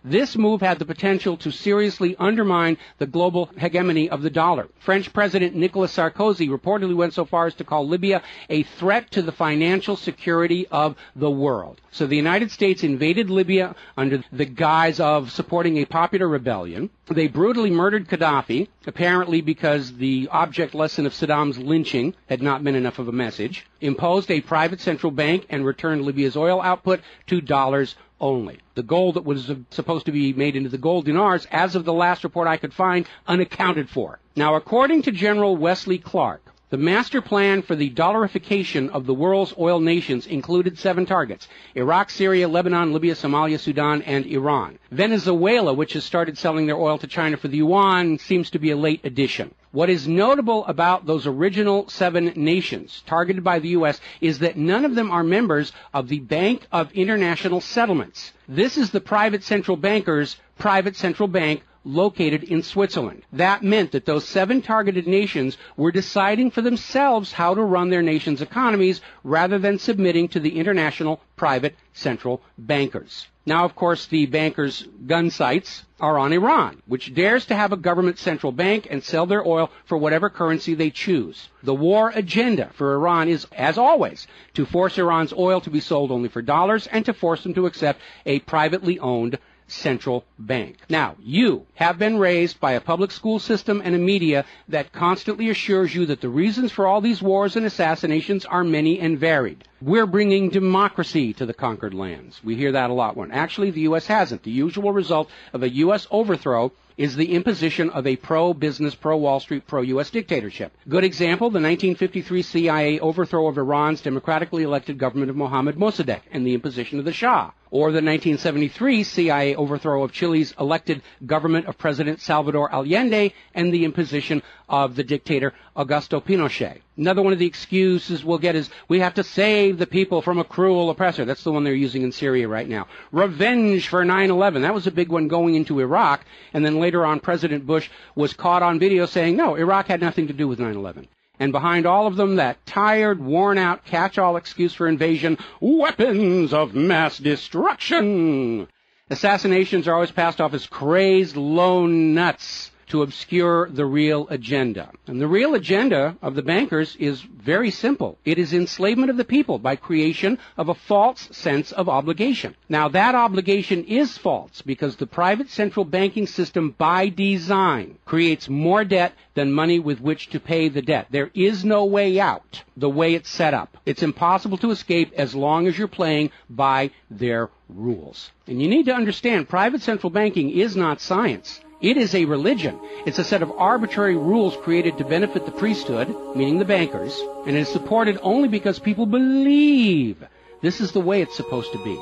This move had the potential to seriously undermine the global hegemony of the dollar. French President Nicolas Sarkozy reportedly went so far as to call Libya a threat to the financial security of the world. So the United States invaded Libya under the guise of supporting a popular rebellion. They brutally murdered Gaddafi, apparently because the object lesson of Saddam's lynching had not been enough of a message, imposed a private central bank, and returned Libya's oil output to dollars only. The gold that was supposed to be made into the gold dinars, as of the last report I could find, unaccounted for. Now, according to General Wesley Clark, the master plan for the dollarification of the world's oil nations included seven targets: Iraq, Syria, Lebanon, Libya, Somalia, Sudan, and Iran. Venezuela, which has started selling their oil to China for the yuan, seems to be a late addition. What is notable about those original seven nations targeted by the U S is that none of them are members of the Bank of International Settlements. This is the private central banker's private central bank located in Switzerland. That meant that those seven targeted nations were deciding for themselves how to run their nation's economies rather than submitting to the international private central bankers. Now, of course, the bankers' gun sights are on Iran, which dares to have a government central bank and sell their oil for whatever currency they choose. The war agenda for Iran is, as always, to force Iran's oil to be sold only for dollars and to force them to accept a privately owned central bank. Now, you have been raised by a public school system and a media that constantly assures you that the reasons for all these wars and assassinations are many and varied. We're bringing democracy to the conquered lands. We hear that a lot when actually the U S hasn't. The usual result of a U S overthrow is the imposition of a pro-business, pro-Wall Street, pro-U S dictatorship. Good example, the nineteen fifty-three C I A overthrow of Iran's democratically elected government of Mohammad Mossadegh and the imposition of the Shah. Or the nineteen seventy-three C I A overthrow of Chile's elected government of President Salvador Allende and the imposition of the dictator Augusto Pinochet. Another one of the excuses we'll get is we have to save the people from a cruel oppressor. That's the one they're using in Syria right now. Revenge for nine eleven. That was a big one going into Iraq. And then later on, President Bush was caught on video saying, no, Iraq had nothing to do with nine eleven. And behind all of them, that tired, worn-out, catch-all excuse for invasion, weapons of mass destruction. Assassinations are always passed off as crazed lone nuts to obscure the real agenda. And the real agenda of the bankers is very simple. It is enslavement of the people by creation of a false sense of obligation. Now, that obligation is false because the private central banking system by design creates more debt than money with which to pay the debt. There is no way out the way it's set up. It's impossible to escape as long as you're playing by their rules. And you need to understand, private central banking is not science. It is a religion. It's a set of arbitrary rules created to benefit the priesthood, meaning the bankers, and it is supported only because people believe this is the way it's supposed to be.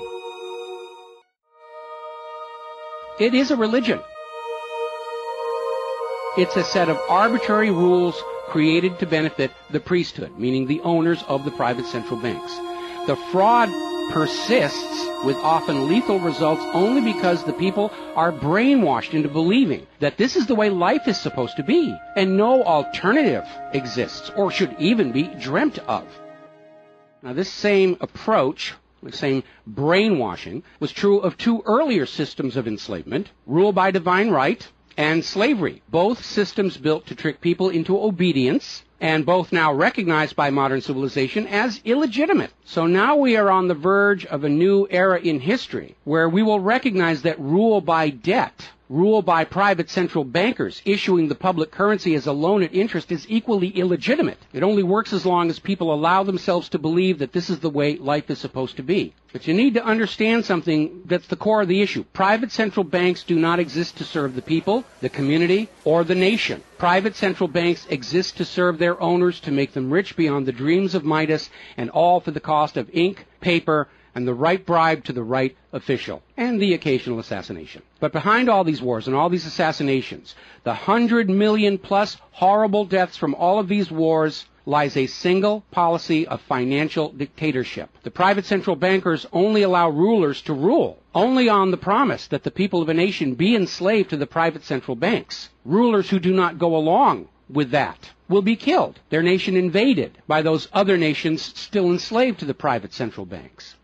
It is a religion. It's a set of arbitrary rules created to benefit the priesthood, meaning the owners of the private central banks. The fraud persists with often lethal results only because the people are brainwashed into believing that this is the way life is supposed to be, and no alternative exists or should even be dreamt of. Now, this same approach, the same brainwashing, was true of two earlier systems of enslavement, rule by divine right and slavery, both systems built to trick people into obedience, and both now recognized by modern civilization as illegitimate. So now we are on the verge of a new era in history where we will recognize that rule by debt, rule by private central bankers issuing the public currency as a loan at interest is equally illegitimate. It only works as long as people allow themselves to believe that this is the way life is supposed to be. But you need to understand something that's the core of the issue. Private central banks do not exist to serve the people, the community, or the nation. Private central banks exist to serve their owners, to make them rich beyond the dreams of Midas, and all for the cost of ink, paper, and the right bribe to the right official, and the occasional assassination. But behind all these wars and all these assassinations, the hundred million plus horrible deaths from all of these wars, lies a single policy of financial dictatorship. The private central bankers only allow rulers to rule, only on the promise that the people of a nation be enslaved to the private central banks. Rulers who do not go along with that will be killed, their nation invaded by those other nations still enslaved to the private central banks.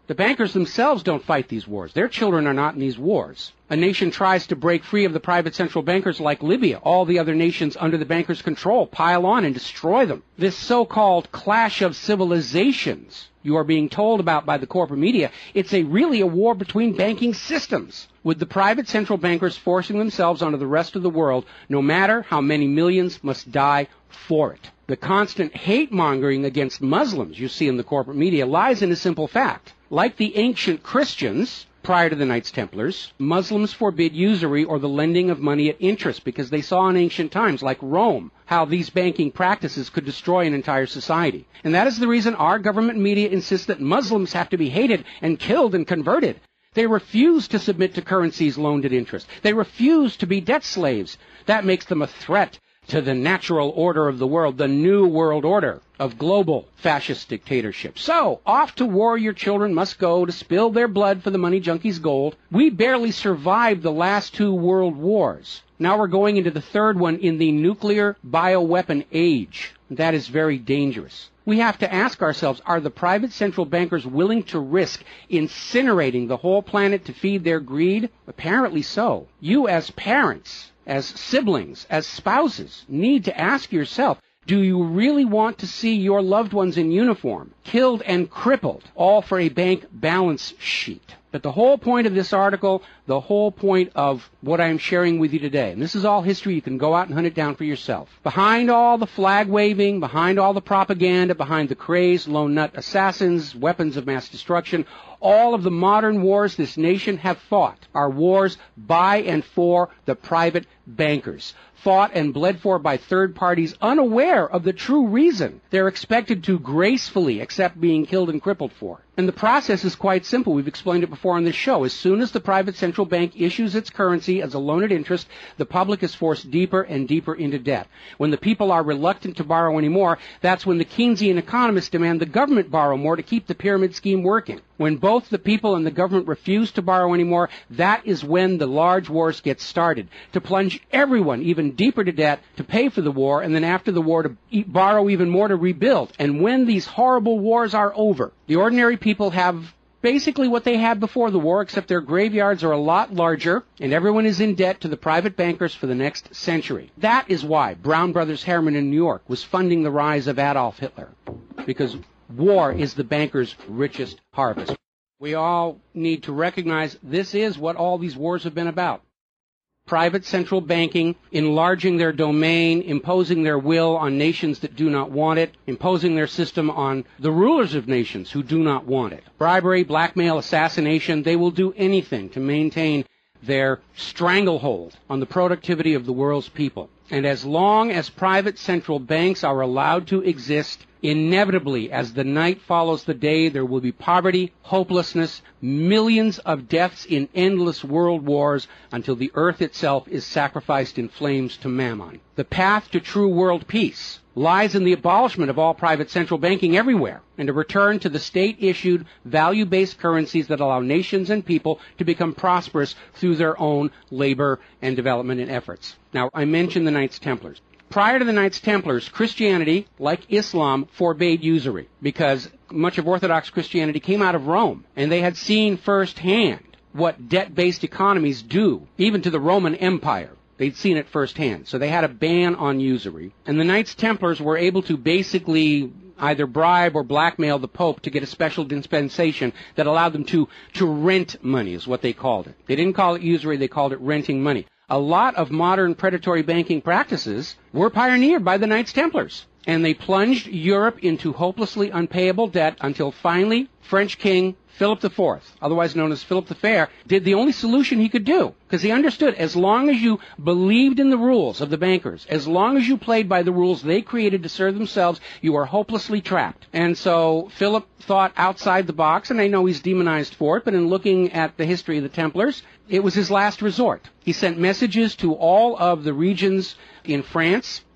The bankers themselves don't fight these wars. Their children are not in these wars. A nation tries to break free of the private central bankers like Libya. All the other nations under the bankers' control pile on and destroy them. This so-called clash of civilizations you are being told about by the corporate media, it's a really a war between banking systems, with the private central bankers forcing themselves onto the rest of the world, no matter how many millions must die for it. The constant hate-mongering against Muslims you see in the corporate media lies in a simple fact. Like the ancient Christians, prior to the Knights Templars, Muslims forbid usury or the lending of money at interest because they saw in ancient times, like Rome, how these banking practices could destroy an entire society. And that is the reason our government media insists that Muslims have to be hated and killed and converted. They refuse to submit to currencies loaned at interest. They refuse to be debt slaves. That makes them a threat to the natural order of the world, the new world order of global fascist dictatorship. So, off to war your children must go to spill their blood for the money junkies' gold. We barely survived the last two world wars. Now we're going into the third one in the nuclear bioweapon age. That is very dangerous. We have to ask ourselves, are the private central bankers willing to risk incinerating the whole planet to feed their greed? Apparently so. You as parents, as siblings, as spouses, need to ask yourself, do you really want to see your loved ones in uniform, killed and crippled, all for a bank balance sheet? But the whole point of this article, the whole point of what I'm sharing with you today, and this is all history, you can go out and hunt it down for yourself. Behind all the flag waving, behind all the propaganda, behind the crazed lone nut assassins, weapons of mass destruction, all of the modern wars this nation have fought are wars by and for the private bankers, fought and bled for by third parties unaware of the true reason they're expected to gracefully accept being killed and crippled for. And the process is quite simple. We've explained it before on this show. As soon as the private central bank issues its currency as a loan at interest, the public is forced deeper and deeper into debt. When the people are reluctant to borrow anymore, that's when the Keynesian economists demand the government borrow more to keep the pyramid scheme working. When both the people and the government refuse to borrow anymore, that is when the large wars get started, to plunge everyone even deeper to debt to pay for the war, and then after the war to e- borrow even more to rebuild. And when these horrible wars are over, the ordinary people have basically what they had before the war, except their graveyards are a lot larger, and everyone is in debt to the private bankers for the next century. That is why Brown Brothers Harriman in New York was funding the rise of Adolf Hitler, because war is the bankers' richest harvest. We all need to recognize this is what all these wars have been about. Private central banking, enlarging their domain, imposing their will on nations that do not want it, imposing their system on the rulers of nations who do not want it. Bribery, blackmail, assassination, they will do anything to maintain their stranglehold on the productivity of the world's people. And as long as private central banks are allowed to exist, inevitably, as the night follows the day, there will be poverty, hopelessness, millions of deaths in endless world wars until the earth itself is sacrificed in flames to Mammon. The path to true world peace lies in the abolishment of all private central banking everywhere and a return to the state-issued, value-based currencies that allow nations and people to become prosperous through their own labor and development and efforts. Now, I mentioned the Knights Templars. Prior to the Knights Templars, Christianity, like Islam, forbade usury because much of Orthodox Christianity came out of Rome, and they had seen firsthand what debt-based economies do, even to the Roman Empire. They'd seen it firsthand. So they had a ban on usury. And the Knights Templars were able to basically either bribe or blackmail the Pope to get a special dispensation that allowed them to, to rent money, is what they called it. They didn't call it usury, they called it renting money. A lot of modern predatory banking practices were pioneered by the Knights Templars. And they plunged Europe into hopelessly unpayable debt until finally French King Philip the Fourth, otherwise known as Philip the Fair, did the only solution he could do. Because he understood as long as you believed in the rules of the bankers, as long as you played by the rules they created to serve themselves, you are hopelessly trapped. And so Philip thought outside the box, and I know he's demonized for it, but in looking at the history of the Templars, it was his last resort. He sent messages to all of the regions in France,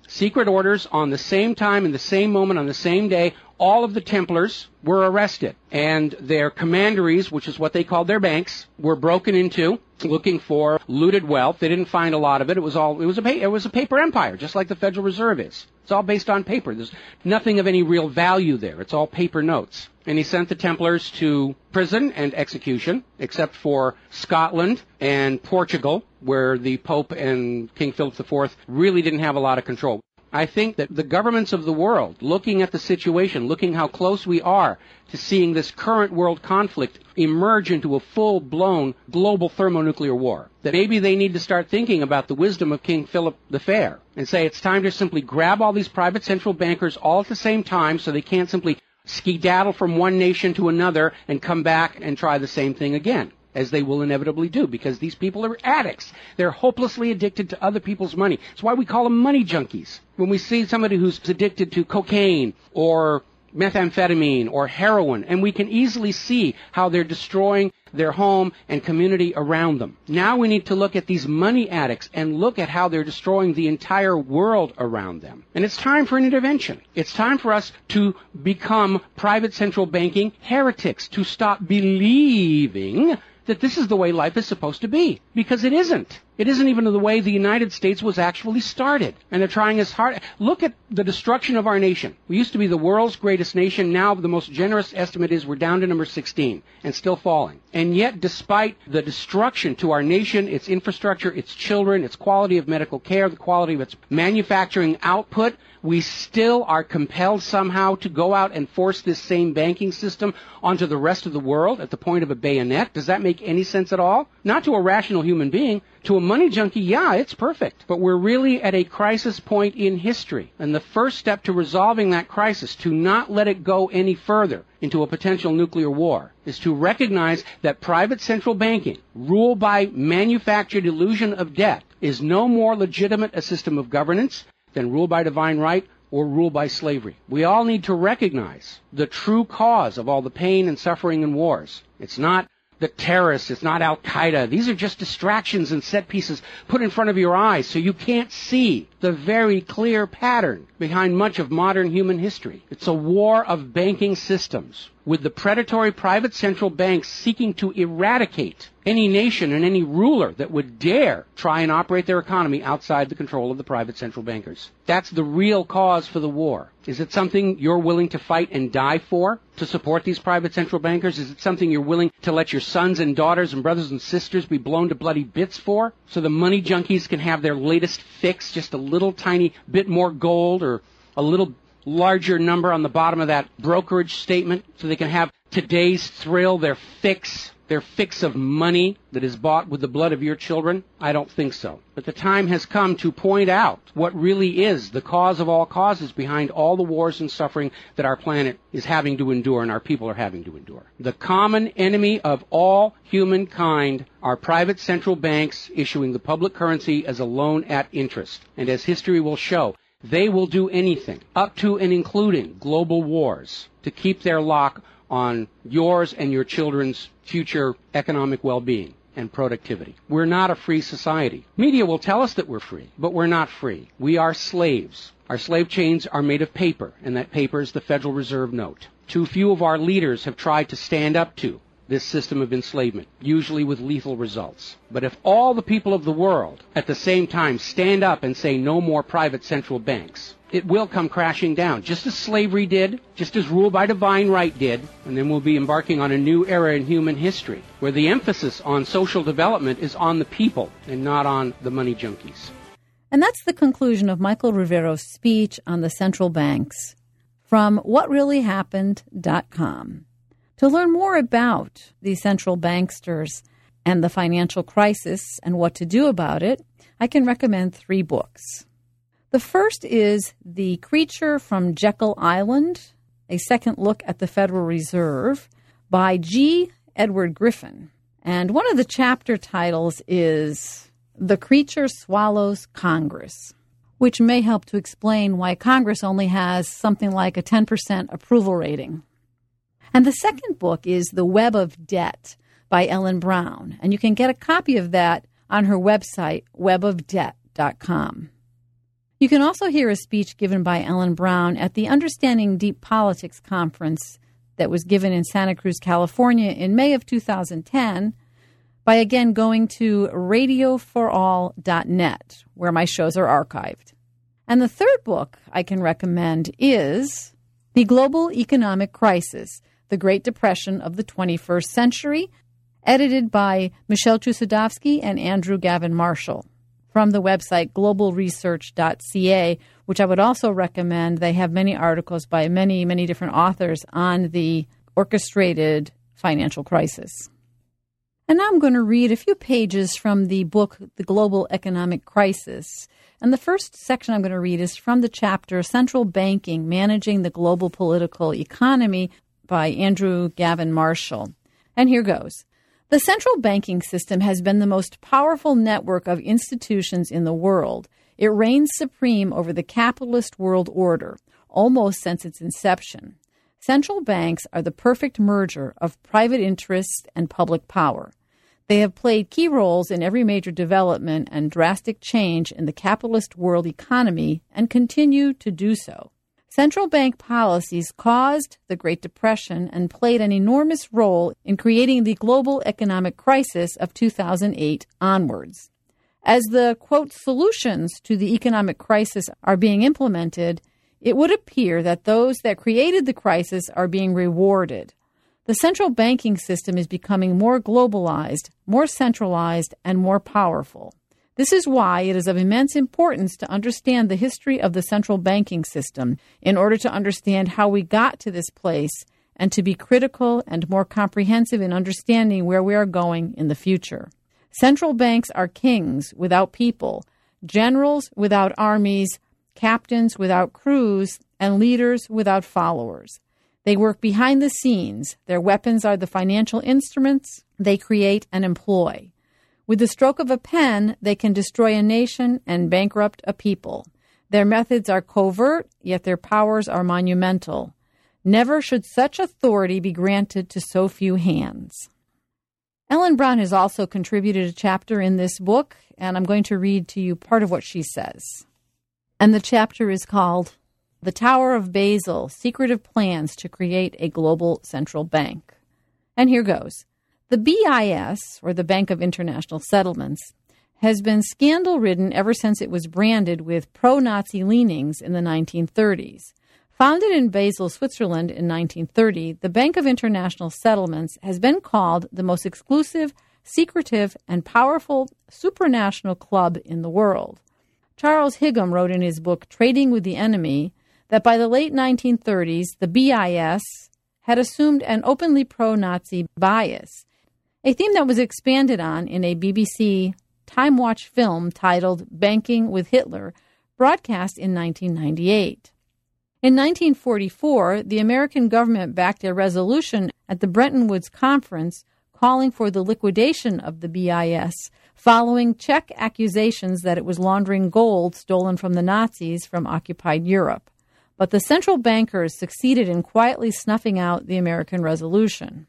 secret orders on the same time, in the same moment, on the same day. All of the Templars were arrested, and their commanderies, which is what they called their banks, were broken into, looking for looted wealth. They didn't find a lot of it. It was all it was a pa- it was a paper empire, just like the Federal Reserve is. It's all based on paper. There's nothing of any real value there. It's all paper notes. And he sent the Templars to prison and execution, except for Scotland and Portugal, where the Pope and King Philip the Fourth really didn't have a lot of control. I think that the governments of the world, looking at the situation, looking how close we are to seeing this current world conflict emerge into a full-blown global thermonuclear war, that maybe they need to start thinking about the wisdom of King Philip the Fair and say it's time to simply grab all these private central bankers all at the same time so they can't simply skedaddle from one nation to another and come back and try the same thing again, as they will inevitably do, because these people are addicts. They're hopelessly addicted to other people's money. It's why we call them money junkies. When we see somebody who's addicted to cocaine or methamphetamine or heroin, and we can easily see how they're destroying their home and community around them. Now we need to look at these money addicts and look at how they're destroying the entire world around them. And it's time for an intervention. It's time for us to become private central banking heretics, to stop believing that this is the way life is supposed to be, because it isn't. It isn't even the way the United States was actually started. And they're trying as hard. Look at the destruction of our nation. We used to be the world's greatest nation. Now the most generous estimate is we're down to number sixteen and still falling. And yet, despite the destruction to our nation, its infrastructure, its children, its quality of medical care, the quality of its manufacturing output, we still are compelled somehow to go out and force this same banking system onto the rest of the world at the point of a bayonet. Does that make any sense at all? Not to a rational human being. To a money junkie, yeah, it's perfect. But we're really at a crisis point in history. And the first step to resolving that crisis, to not let it go any further into a potential nuclear war, is to recognize that private central banking, ruled by manufactured illusion of debt, is no more legitimate a system of governance than rule by divine right or rule by slavery. We all need to recognize the true cause of all the pain and suffering and wars. It's not the terrorists, it's not Al-Qaeda. These are just distractions and set pieces put in front of your eyes so you can't see the very clear pattern behind much of modern human history. It's a war of banking systems, with the predatory private central banks seeking to eradicate any nation and any ruler that would dare try and operate their economy outside the control of the private central bankers. That's the real cause for the war. Is it something you're willing to fight and die for, to support these private central bankers? Is it something you're willing to let your sons and daughters and brothers and sisters be blown to bloody bits for, so the money junkies can have their latest fix, just a little tiny bit more gold or a little larger number on the bottom of that brokerage statement, so they can have today's thrill, their fix, their fix of money that is bought with the blood of your children? I don't think so. But the time has come to point out what really is the cause of all causes behind all the wars and suffering that our planet is having to endure and our people are having to endure. The common enemy of all humankind are private central banks issuing the public currency as a loan at interest. And as history will show, they will do anything, up to and including global wars, to keep their lock on yours and your children's future economic well-being and productivity. We're not a free society. Media will tell us that we're free, but we're not free. We are slaves. Our slave chains are made of paper, and that paper is the Federal Reserve note. Too few of our leaders have tried to stand up to this system of enslavement, usually with lethal results. But if all the people of the world at the same time stand up and say no more private central banks, it will come crashing down, just as slavery did, just as rule by divine right did, and then we'll be embarking on a new era in human history, where the emphasis on social development is on the people and not on the money junkies. And that's the conclusion of Michael Rivero's speech on the central banks from what really happened dot com. To learn more about these central banksters and the financial crisis and what to do about it, I can recommend three books. The first is The Creature from Jekyll Island, a second look at the Federal Reserve by G. Edward Griffin. And one of the chapter titles is The Creature Swallows Congress, which may help to explain why Congress only has something like a ten percent approval rating. And the second book is The Web of Debt by Ellen Brown, and you can get a copy of that on her website, web of debt dot com. You can also hear a speech given by Ellen Brown at the Understanding Deep Politics conference that was given in Santa Cruz, California in May of two thousand ten by, again, going to radio for all dot net, where my shows are archived. And the third book I can recommend is The Global Economic Crisis, The Great Depression of the twenty-first Century, edited by Michelle Chusodowski and Andrew Gavin Marshall, from the website global research dot c a, which I would also recommend. They have many articles by many, many different authors on the orchestrated financial crisis. And now I'm going to read a few pages from the book, The Global Economic Crisis. And the first section I'm going to read is from the chapter Central Banking, Managing the Global Political Economy by Andrew Gavin Marshall. And here goes. The central banking system has been the most powerful network of institutions in the world. It reigns supreme over the capitalist world order, almost since its inception. Central banks are the perfect merger of private interests and public power. They have played key roles in every major development and drastic change in the capitalist world economy and continue to do so. Central bank policies caused the Great Depression and played an enormous role in creating the global economic crisis of two thousand eight onwards. As the, quote, solutions to the economic crisis are being implemented, it would appear that those that created the crisis are being rewarded. The central banking system is becoming more globalized, more centralized, and more powerful. This is why it is of immense importance to understand the history of the central banking system in order to understand how we got to this place and to be critical and more comprehensive in understanding where we are going in the future. Central banks are kings without people, generals without armies, captains without crews, and leaders without followers. They work behind the scenes. Their weapons are the financial instruments they create and employ. With the stroke of a pen, they can destroy a nation and bankrupt a people. Their methods are covert, yet their powers are monumental. Never should such authority be granted to so few hands. Ellen Brown has also contributed a chapter in this book, and I'm going to read to you part of what she says. And the chapter is called The Tower of Babel, Secretive Plans to Create a Global Central Bank. And here goes. The B I S, or the Bank of International Settlements, has been scandal-ridden ever since it was branded with pro-Nazi leanings in the nineteen thirties. Founded in Basel, Switzerland in nineteen thirty, the Bank of International Settlements has been called the most exclusive, secretive, and powerful supranational club in the world. Charles Higham wrote in his book Trading with the Enemy that by the late nineteen thirties, the B I S had assumed an openly pro-Nazi bias, a theme that was expanded on in a B B C Time Watch film titled Banking with Hitler, broadcast in nineteen ninety-eight. In nineteen forty-four, the American government backed a resolution at the Bretton Woods Conference calling for the liquidation of the B I S, following Czech accusations that it was laundering gold stolen from the Nazis from occupied Europe. But the central bankers succeeded in quietly snuffing out the American resolution.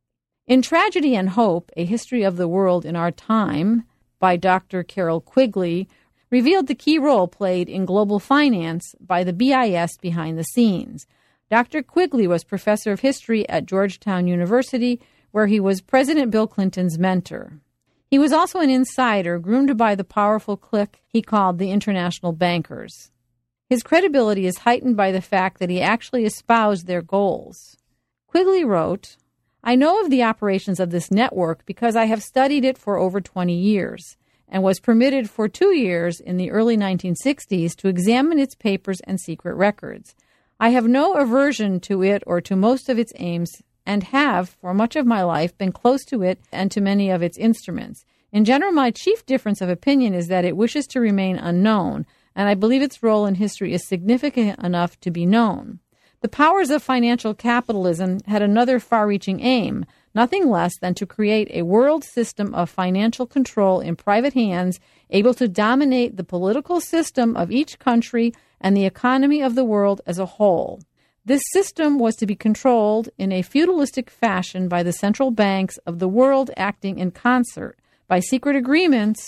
In Tragedy and Hope, A History of the World in Our Time, by Doctor Carol Quigley, revealed the key role played in global finance by the B I S behind the scenes. Doctor Quigley was professor of history at Georgetown University, where he was President Bill Clinton's mentor. He was also an insider groomed by the powerful clique he called the international bankers. His credibility is heightened by the fact that he actually espoused their goals. Quigley wrote, I know of the operations of this network because I have studied it for over twenty years and was permitted for two years in the early nineteen sixties to examine its papers and secret records. I have no aversion to it or to most of its aims and have, for much of my life, been close to it and to many of its instruments. In general, my chief difference of opinion is that it wishes to remain unknown, and I believe its role in history is significant enough to be known. The powers of financial capitalism had another far-reaching aim, nothing less than to create a world system of financial control in private hands, able to dominate the political system of each country and the economy of the world as a whole. This system was to be controlled in a feudalistic fashion by the central banks of the world acting in concert, by secret agreements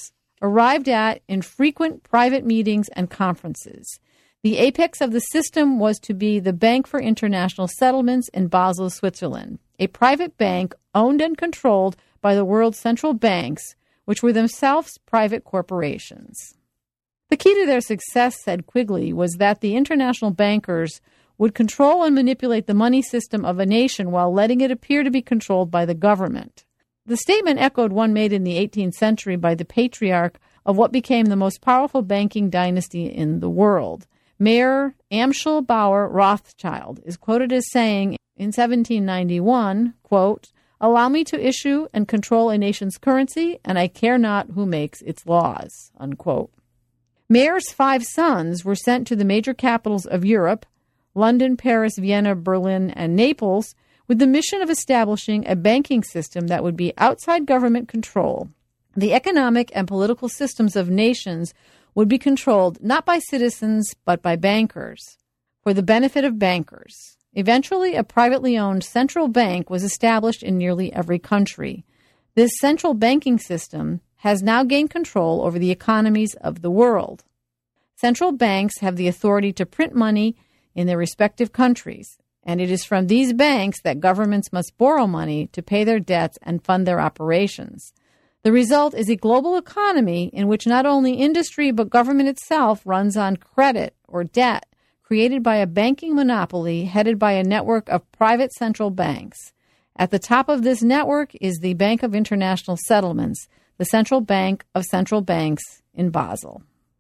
arrived at in frequent private meetings and conferences. The apex of the system was to be the Bank for International Settlements in Basel, Switzerland, a private bank owned and controlled by the world's central banks, which were themselves private corporations. The key to their success, said Quigley, was that the international bankers would control and manipulate the money system of a nation while letting it appear to be controlled by the government. The statement echoed one made in the eighteenth century by the patriarch of what became the most powerful banking dynasty in the world. Mayor Amschel Bauer Rothschild is quoted as saying in seventeen ninety-one, quote, "Allow me to issue and control a nation's currency, and I care not who makes its laws," unquote. Mayer's five sons were sent to the major capitals of Europe, London, Paris, Vienna, Berlin, and Naples, with the mission of establishing a banking system that would be outside government control. The economic and political systems of nations would be controlled not by citizens, but by bankers, for the benefit of bankers. Eventually, a privately owned central bank was established in nearly every country. This central banking system has now gained control over the economies of the world. Central banks have the authority to print money in their respective countries, and it is from these banks that governments must borrow money to pay their debts and fund their operations. The result is a global economy in which not only industry but government itself runs on credit or debt created by a banking monopoly headed by a network of private central banks. At the top of this network is the Bank of International Settlements, the central bank of central banks in Basel.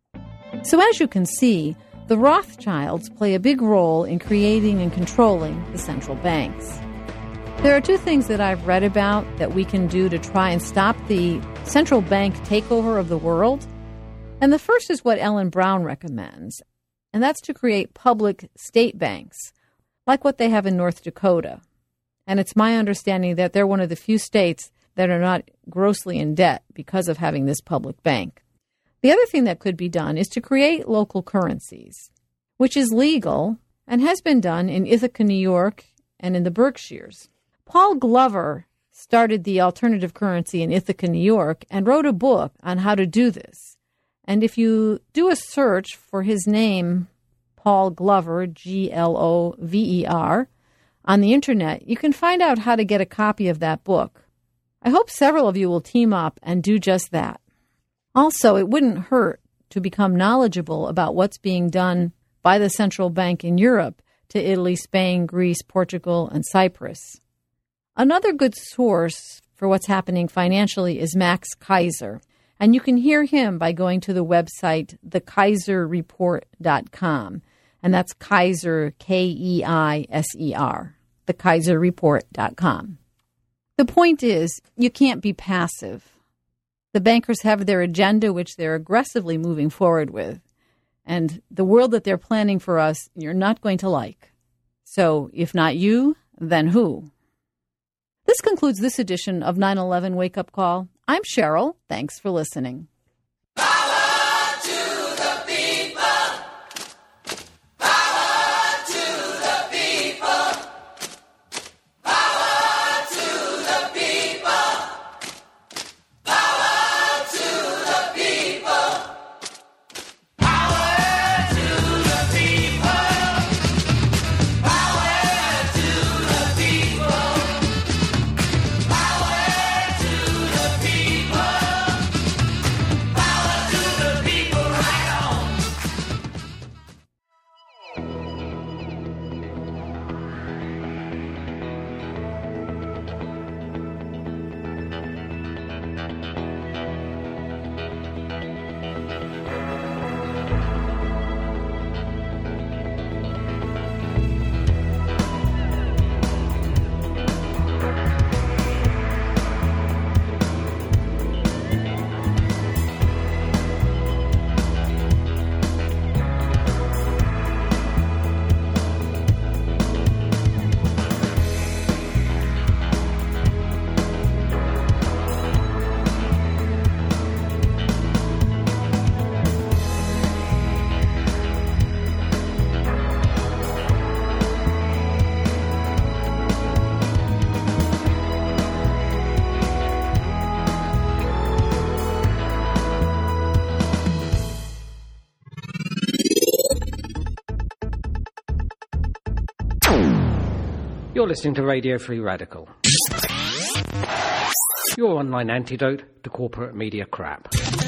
So as you can see, the Rothschilds play a big role in creating and controlling the central banks. There are two things that I've read about that we can do to try and stop the central bank takeover of the world. And the first is what Ellen Brown recommends, and that's to create public state banks, like what they have in North Dakota. And it's my understanding that they're one of the few states that are not grossly in debt because of having this public bank. The other thing that could be done is to create local currencies, which is legal and has been done in Ithaca, New York, and in the Berkshires. Paul Glover started the alternative currency in Ithaca, New York, and wrote a book on how to do this. And if you do a search for his name, Paul Glover, G L O V E R, on the internet, you can find out how to get a copy of that book. I hope several of you will team up and do just that. Also, it wouldn't hurt to become knowledgeable about what's being done by the central bank in Europe to Italy, Spain, Greece, Portugal, and Cyprus. Another good source for what's happening financially is Max Keiser, and you can hear him by going to the website the keiser report dot com, and that's Keiser, K E I S E R, the keiser report dot com. The point is, you can't be passive. The bankers have their agenda, which they're aggressively moving forward with, and the world that they're planning for us, you're not going to like. So, if not you, then who? This concludes this edition of nine eleven Wake Up Call. I'm Cheryl. Thanks for listening. You're listening to Radio Free Radical, your online antidote to corporate media crap.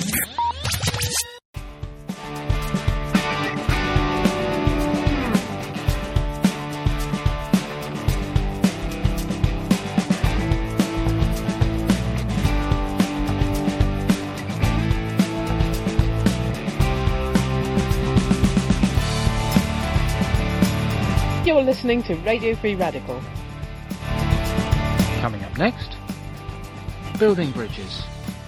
You're listening to Radio Free Radical. Coming up next, building bridges.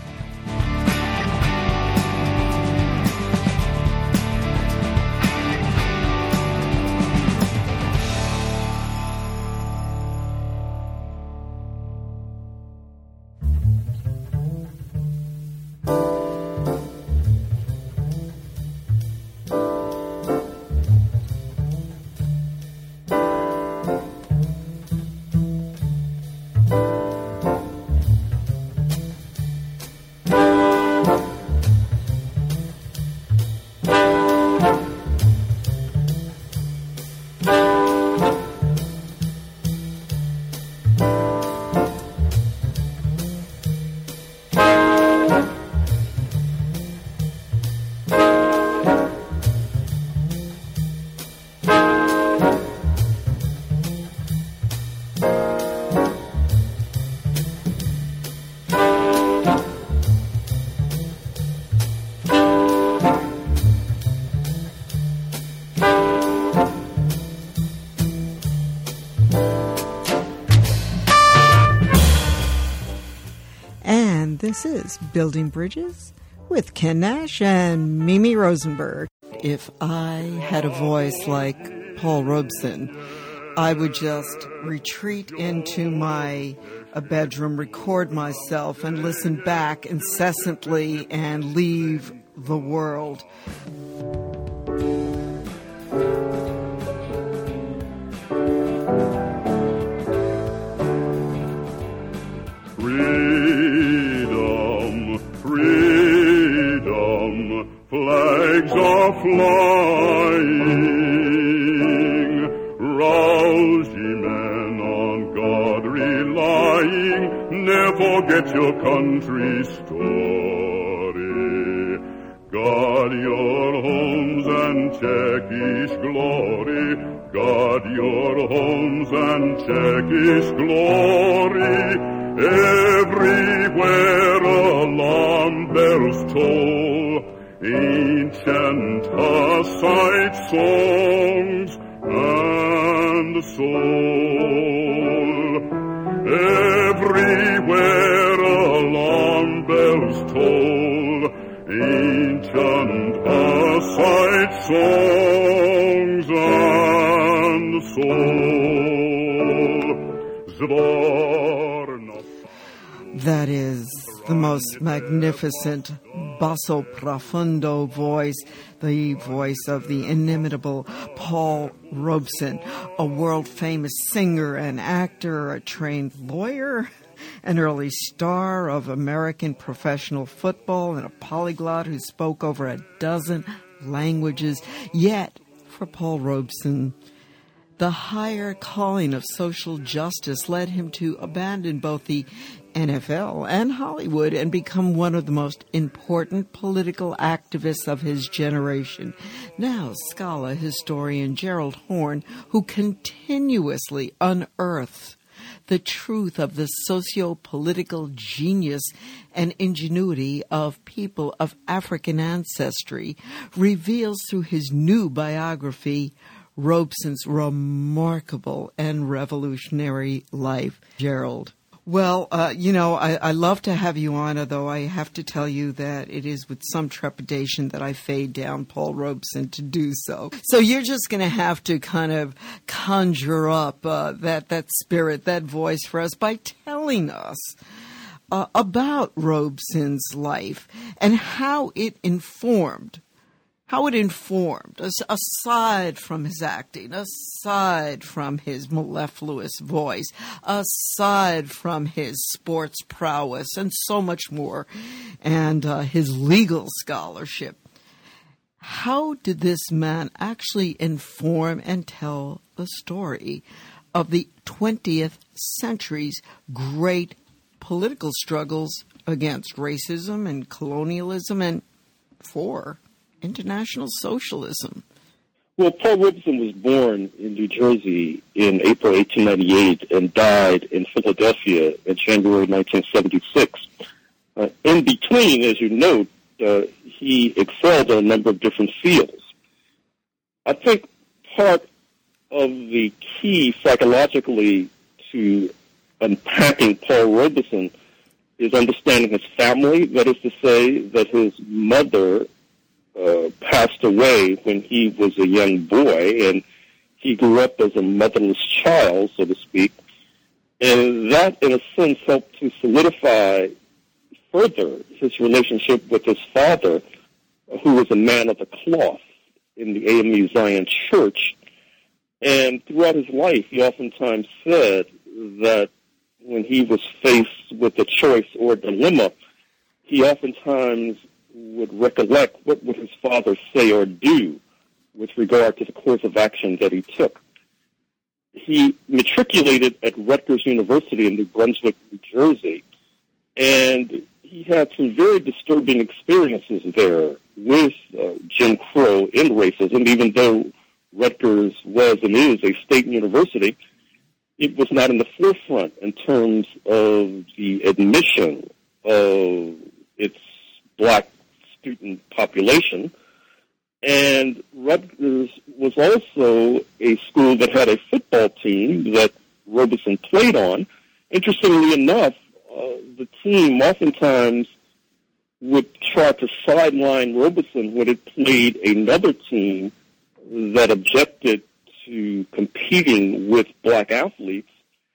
This is Building Bridges with Ken Nash and Mimi Rosenberg. If I had a voice like Paul Robeson, I would just retreat into my a bedroom, record myself, and listen back incessantly and leave the world. Flags are flying, rouse ye men on God relying, never forget your country's story. Guard your homes and check each glory, guard your homes and check each glory. Everywhere alarm bells toll, ancient Hussite songs and soul. Everywhere alarm bells toll, ancient Hussite songs and soul. Zvorno. That is the most magnificent basso profundo voice, the voice of the inimitable Paul Robeson, a world-famous singer and actor, a trained lawyer, an early star of American professional football, and a polyglot who spoke over a dozen languages. Yet, for Paul Robeson, the higher calling of social justice led him to abandon both the N F L and Hollywood and become one of the most important political activists of his generation. Now, scholar, historian Gerald Horne, who continuously unearths the truth of the socio-political genius and ingenuity of people of African ancestry, reveals through his new biography Robeson's remarkable and revolutionary life. Gerald. Well, uh, you know, I, I love to have you on, although I have to tell you that it is with some trepidation that I fade down Paul Robeson to do so. So you're just going to have to kind of conjure up uh, that, that spirit, that voice for us by telling us uh, about Robeson's life and how it informed How it informed, aside from his acting, aside from his mellifluous voice, aside from his sports prowess, and so much more, and uh, his legal scholarship. How did this man actually inform and tell the story of the twentieth century's great political struggles against racism and colonialism and for international socialism. Well, Paul Robeson was born in New Jersey in April eighteen ninety-eight and died in Philadelphia in January nineteen seventy-six. Uh, in between, as you note, uh, he excelled in a number of different fields. I think part of the key psychologically to unpacking Paul Robeson is understanding his family. That is to say that his mother uh, passed away when he was a young boy, and he grew up as a motherless child, so to speak. And that, in a sense, helped to solidify further his relationship with his father, who was a man of the cloth in the A M E Zion Church. And throughout his life, he oftentimes said that when he was faced with a choice or a dilemma, he oftentimes would recollect what would his father say or do with regard to the course of action that he took. He matriculated at Rutgers University in New Brunswick, New Jersey, and he had some very disturbing experiences there with uh, Jim Crow and racism. Even though Rutgers was and is a state university, it was not in the forefront in terms of the admission of its black student population. And Rutgers was also a school that had a football team that Robeson played on. Interestingly enough, uh, the team oftentimes would try to sideline Robeson when it played another team that objected to competing with black athletes.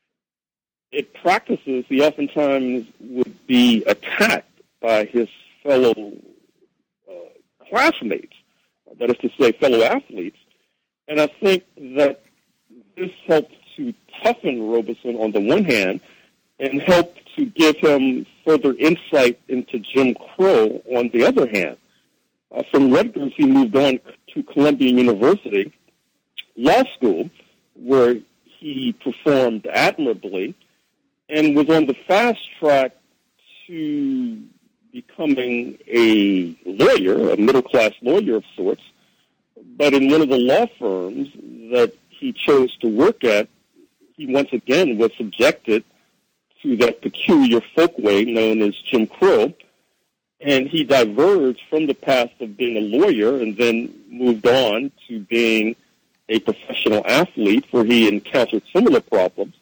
At practices, he oftentimes would be attacked by his fellow uh, classmates, that is to say, fellow athletes. And I think that this helped to toughen Robeson on the one hand and helped to give him further insight into Jim Crow on the other hand. Uh, from Rutgers, he moved on to Columbia University Law School, where he performed admirably and was on the fast track to becoming a lawyer, a middle-class lawyer of sorts. But in one of the law firms that he chose to work at, he once again was subjected to that peculiar folkway known as Jim Crow, and he diverged from the path of being a lawyer and then moved on to being a professional athlete where he encountered similar problems.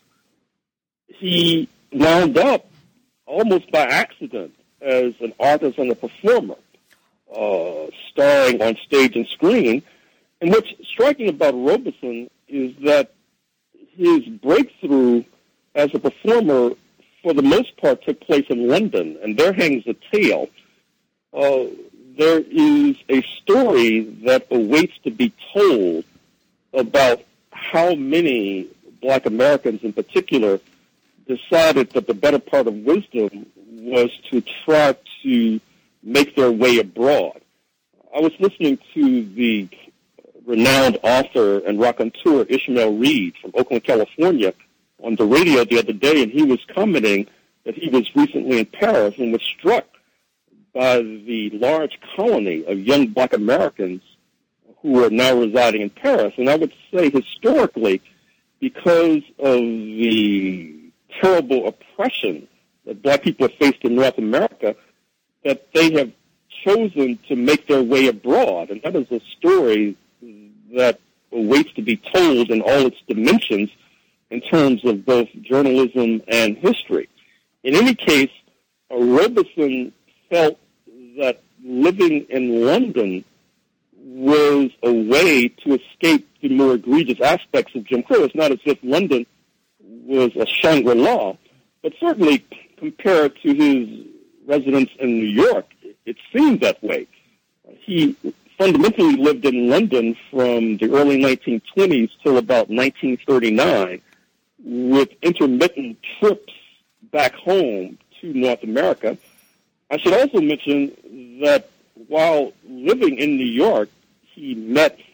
He wound up almost by accident as an artist and a performer, uh, starring on stage and screen. And what's striking about Robeson is that his breakthrough as a performer, for the most part, took place in London, and there hangs a tale. Uh, there is a story that awaits to be told about how many black Americans in particular decided that the better part of wisdom was to try to make their way abroad. I was listening to the renowned author and raconteur Ishmael Reed from Oakland, California, on the radio the other day, and he was commenting that he was recently in Paris and was struck by the large colony of young black Americans who are now residing in Paris. And I would say historically, because of the terrible oppression that black people have faced in North America, that they have chosen to make their way abroad. And that is a story that awaits to be told in all its dimensions in terms of both journalism and history. In any case, uh, Robeson felt that living in London was a way to escape the more egregious aspects of Jim Crow. It's not as if London was a Shangri-La, but certainly compared to his residence in New York, it seemed that way. He fundamentally lived in London from the early nineteen twenties till about nineteen thirty-nine, with intermittent trips back home to North America. I should also mention that while living in New York, he met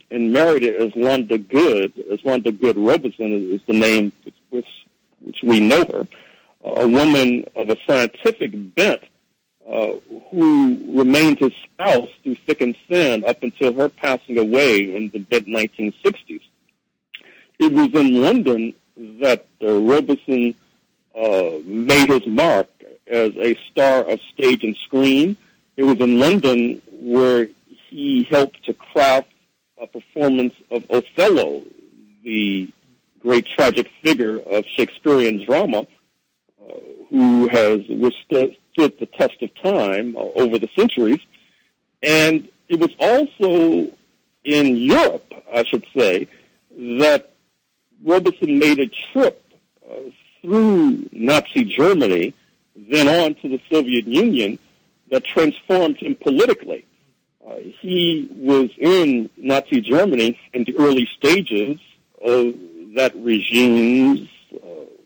and married Eslanda Good. Eslanda Good Robeson is, is the name which, which we know her, a woman of a scientific bent uh, who remained his spouse through thick and thin up until her passing away in the mid nineteen sixties. It was in London that uh, Robeson uh, made his mark as a star of stage and screen. It was in London where he helped to craft a performance of Othello, the great tragic figure of Shakespearean drama, uh, who has withstood the test of time uh, over the centuries. And it was also in Europe, I should say, that Robeson made a trip uh, through Nazi Germany, then on to the Soviet Union, that transformed him politically. Uh, he was in Nazi Germany in the early stages of that regime's uh,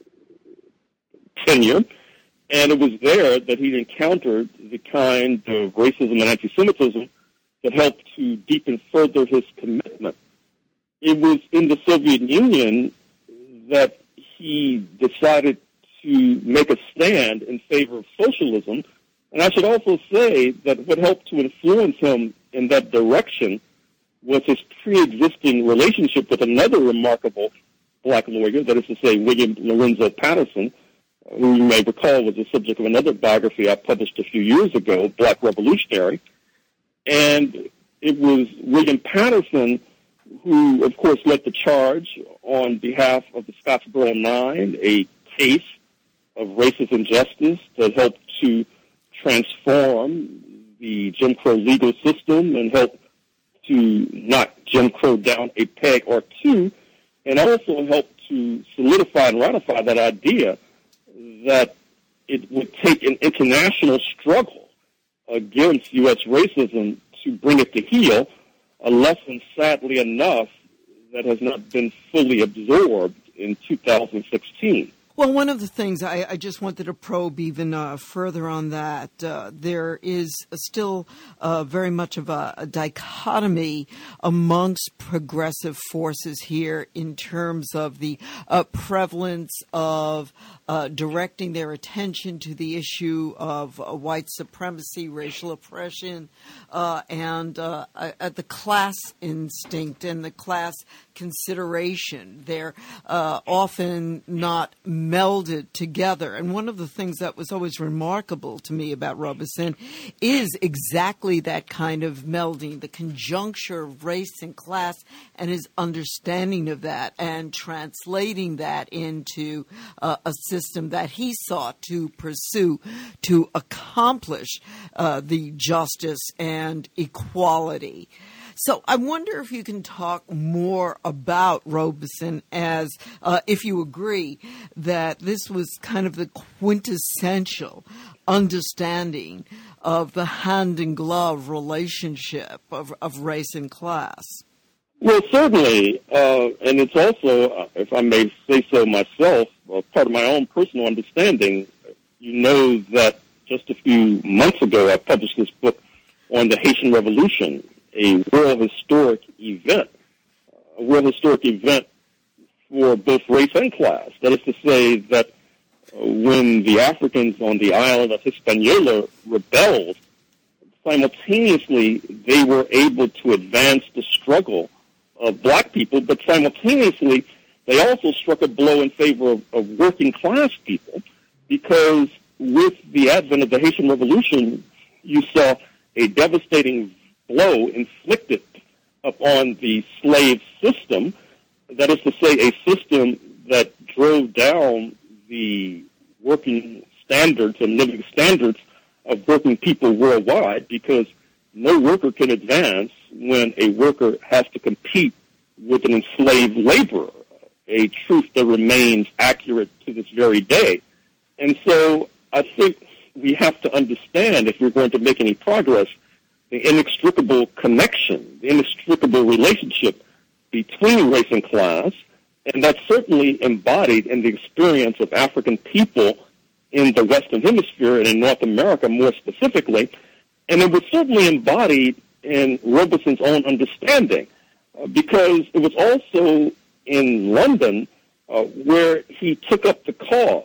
tenure, and it was there that he encountered the kind of racism and anti-Semitism that helped to deepen further his commitment. It was in the Soviet Union that he decided to make a stand in favor of socialism. And I should also say that what helped to influence him in that direction was his pre-existing relationship with another remarkable black lawyer, that is to say, William Lorenzo Patterson, who you may recall was the subject of another biography I published a few years ago, Black Revolutionary. And it was William Patterson who, of course, led the charge on behalf of the Scottsboro Nine, a case of racist injustice that helped to transform the Jim Crow legal system and help to knock Jim Crow down a peg or two, and also help to solidify and ratify that idea that it would take an international struggle against U S racism to bring it to heel, a lesson, sadly enough, that has not been fully absorbed in two thousand sixteen. Well, one of the things I, I just wanted to probe even uh, further on that, uh, there is still uh, very much of a, a dichotomy amongst progressive forces here in terms of the uh, prevalence of uh, directing their attention to the issue of uh, white supremacy, racial oppression, uh, and uh, uh, the class instinct and the class consideration. They're uh, often not melded together. And one of the things that was always remarkable to me about Robeson is exactly that kind of melding, the conjuncture of race and class and his understanding of that and translating that into uh, a system that he sought to pursue to accomplish uh, the justice and equality. So I wonder if you can talk more about Robeson as, uh, if you agree, that this was kind of the quintessential understanding of the hand-in-glove relationship of, of race and class. Well, certainly, uh, and it's also, if I may say so myself, uh, part of my own personal understanding. You know that just a few months ago I published this book on the Haitian Revolution, a world historic event, a world historic event for both race and class. That is to say that uh, when the Africans on the island of Hispaniola rebelled, simultaneously they were able to advance the struggle of black people, but simultaneously they also struck a blow in favor of, of working class people, because with the advent of the Haitian Revolution, you saw a devastating blow inflicted upon the slave system, that is to say, a system that drove down the working standards and living standards of working people worldwide, because no worker can advance when a worker has to compete with an enslaved laborer, a truth that remains accurate to this very day. And so I think we have to understand, if we're going to make any progress, the inextricable connection, the inextricable relationship between race and class, and that's certainly embodied in the experience of African people in the Western Hemisphere and in North America more specifically, and it was certainly embodied in Robeson's own understanding. uh, because it was also in London uh, where he took up the cause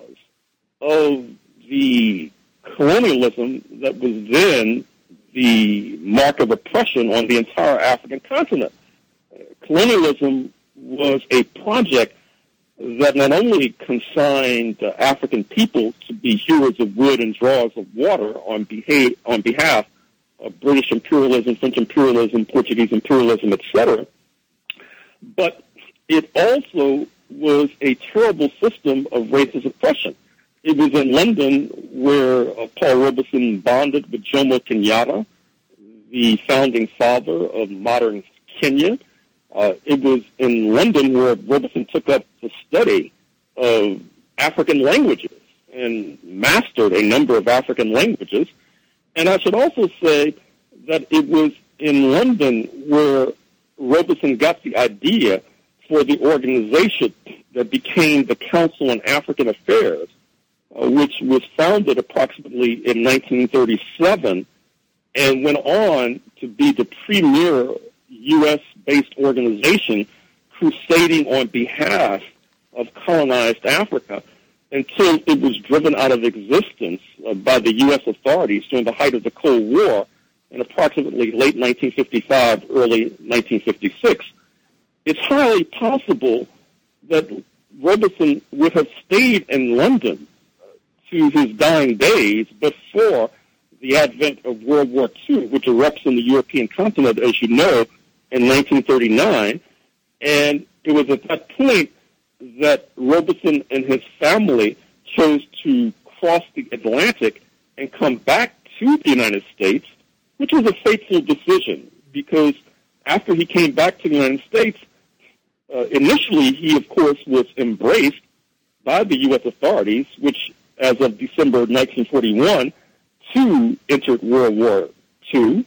of the colonialism that was then the mark of oppression on the entire African continent. Uh, colonialism was a project that not only consigned uh, African people to be hewers of wood and drawers of water on, beha- on behalf of British imperialism, French imperialism, Portuguese imperialism, et cetera, but it also was a terrible system of racist oppression. It was in London where uh, Paul Robeson bonded with Jomo Kenyatta, the founding father of modern Kenya. Uh, it was in London where Robeson took up the study of African languages and mastered a number of African languages. And I should also say that it was in London where Robeson got the idea for the organization that became the Council on African Affairs, uh, which was founded approximately in nineteen thirty-seven and went on to be the premier U S-based organization crusading on behalf of colonized Africa until it was driven out of existence uh, by the U S authorities during the height of the Cold War in approximately late nineteen fifty-five, early nineteen fifty-six. It's highly possible that Robeson would have stayed in London to his dying days before the advent of World War Two, which erupts in the European continent, as you know, in nineteen thirty-nine. And it was at that point that Robeson and his family chose to cross the Atlantic and come back to the United States, which was a fateful decision because after he came back to the United States, uh, initially he, of course, was embraced by the U S authorities, which, as of December nineteen forty-one, too entered World War Two,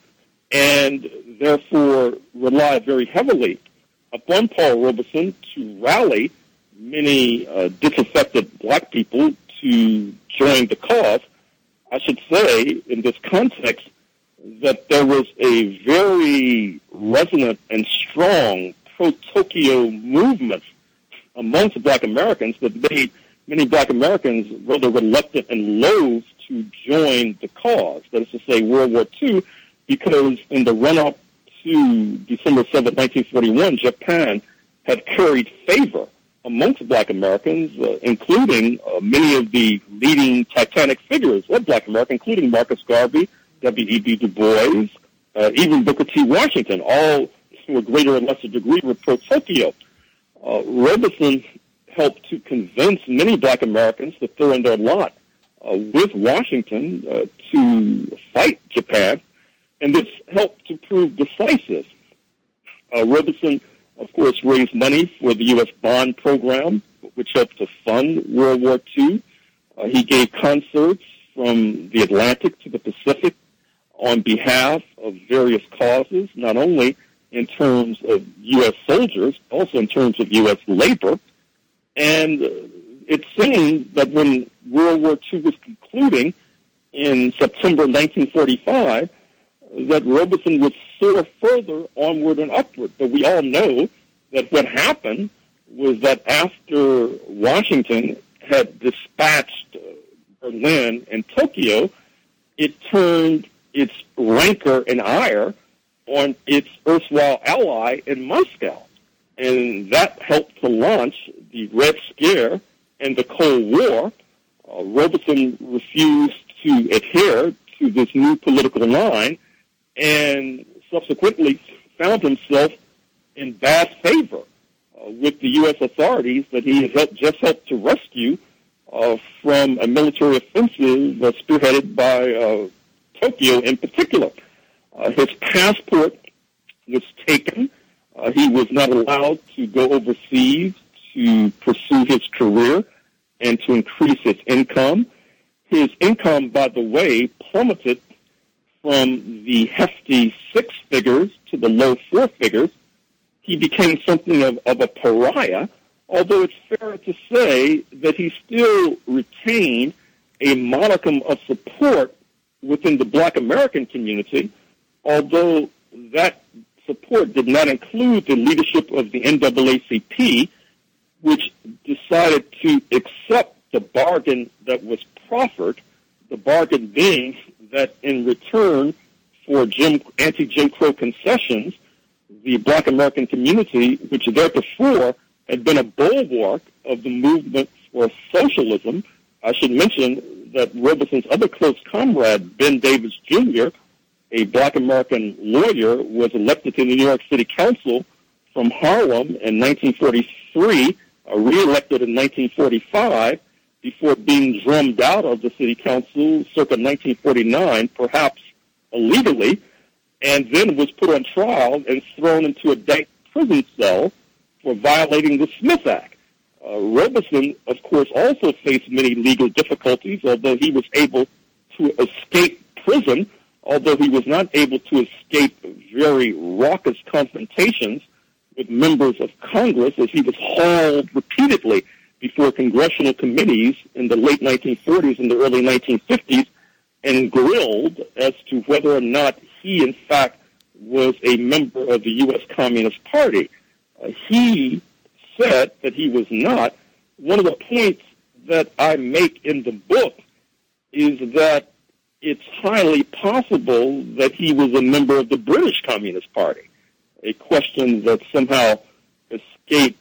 and therefore relied very heavily upon Paul Robeson to rally many uh, disaffected black people to join the cause. I should say, in this context, that there was a very resonant and strong pro-Tokyo movement amongst black Americans that made many black Americans rather reluctant and loath to join the cause, that is to say World War Two, because in the run-up to December seventh, nineteen forty-one, Japan had carried favor amongst black Americans, uh, including uh, many of the leading titanic figures of black America, including Marcus Garvey, W E B Du Bois, uh, even Booker T. Washington, all to a greater or lesser degree were pro-Tokyo. Uh, Robeson helped to convince many black Americans to throw in their lot uh, with Washington uh, to fight Japan, and this helped to prove decisive. Uh, Robeson, of course, raised money for the U S bond program, which helped to fund World War Two. Uh, he gave concerts from the Atlantic to the Pacific on behalf of various causes, not only in terms of U S soldiers, also in terms of U S labor. And uh, it seemed that when World War Two was concluding in September nineteen forty-five, that Robeson would soar further onward and upward. But we all know that what happened was that after Washington had dispatched uh, Berlin and Tokyo, it turned its rancor and ire on its erstwhile ally in Moscow. And that helped to launch the Red Scare and the Cold War. Uh, Robeson refused to adhere to this new political line and subsequently found himself in bad favor uh, with the U S authorities that he had helped, just helped to rescue uh, from a military offensive uh, spearheaded by uh, Tokyo in particular. Uh, his passport was taken. Uh, he was not allowed to go overseas to pursue his career and to increase his income. His income, by the way, plummeted from the hefty six figures to the low four figures. He became something of, of a pariah, although it's fair to say that he still retained a modicum of support within the black American community, although that support did not include the leadership of the N double A C P, which decided to accept the bargain that was proffered, the bargain being that in return for Jim, anti-Jim Crow concessions, the Black American community, which theretofore had been a bulwark of the movement for socialism. I should mention that Robeson's other close comrade, Ben Davis Junior, a Black American lawyer, was elected to the New York City Council from Harlem in nineteen forty-three, uh, re-elected in nineteen forty-five, before being drummed out of the city council circa nineteen forty-nine, perhaps illegally, and then was put on trial and thrown into a dank prison cell for violating the Smith Act. Uh, Robeson, of course, also faced many legal difficulties, although he was able to escape prison, although he was not able to escape very raucous confrontations with members of Congress, as he was hauled repeatedly before congressional committees in the late nineteen forties and the early nineteen fifties and grilled as to whether or not he, in fact, was a member of the U S Communist Party. Uh, he said that he was not. One of the points that I make in the book is that it's highly possible that he was a member of the British Communist Party, a question that somehow escaped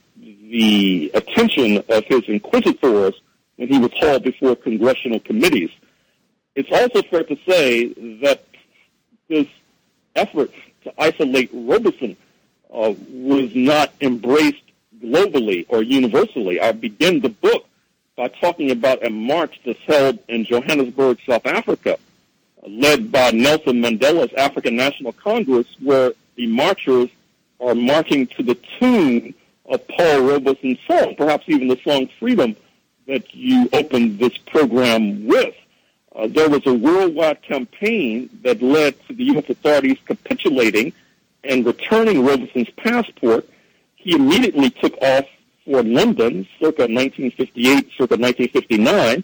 the attention of his inquisitors when he was hauled before congressional committees. It's also fair to say that this effort to isolate Robeson uh, was not embraced globally or universally. I begin the book by talking about a march that's held in Johannesburg, South Africa, led by Nelson Mandela's African National Congress, where the marchers are marching to the tune of Paul Robeson's song, perhaps even the song Freedom that you opened this program with. Uh, there was a worldwide campaign that led to the U S authorities capitulating and returning Robeson's passport. He immediately took off for London, circa nineteen fifty-eight, circa nineteen fifty-nine,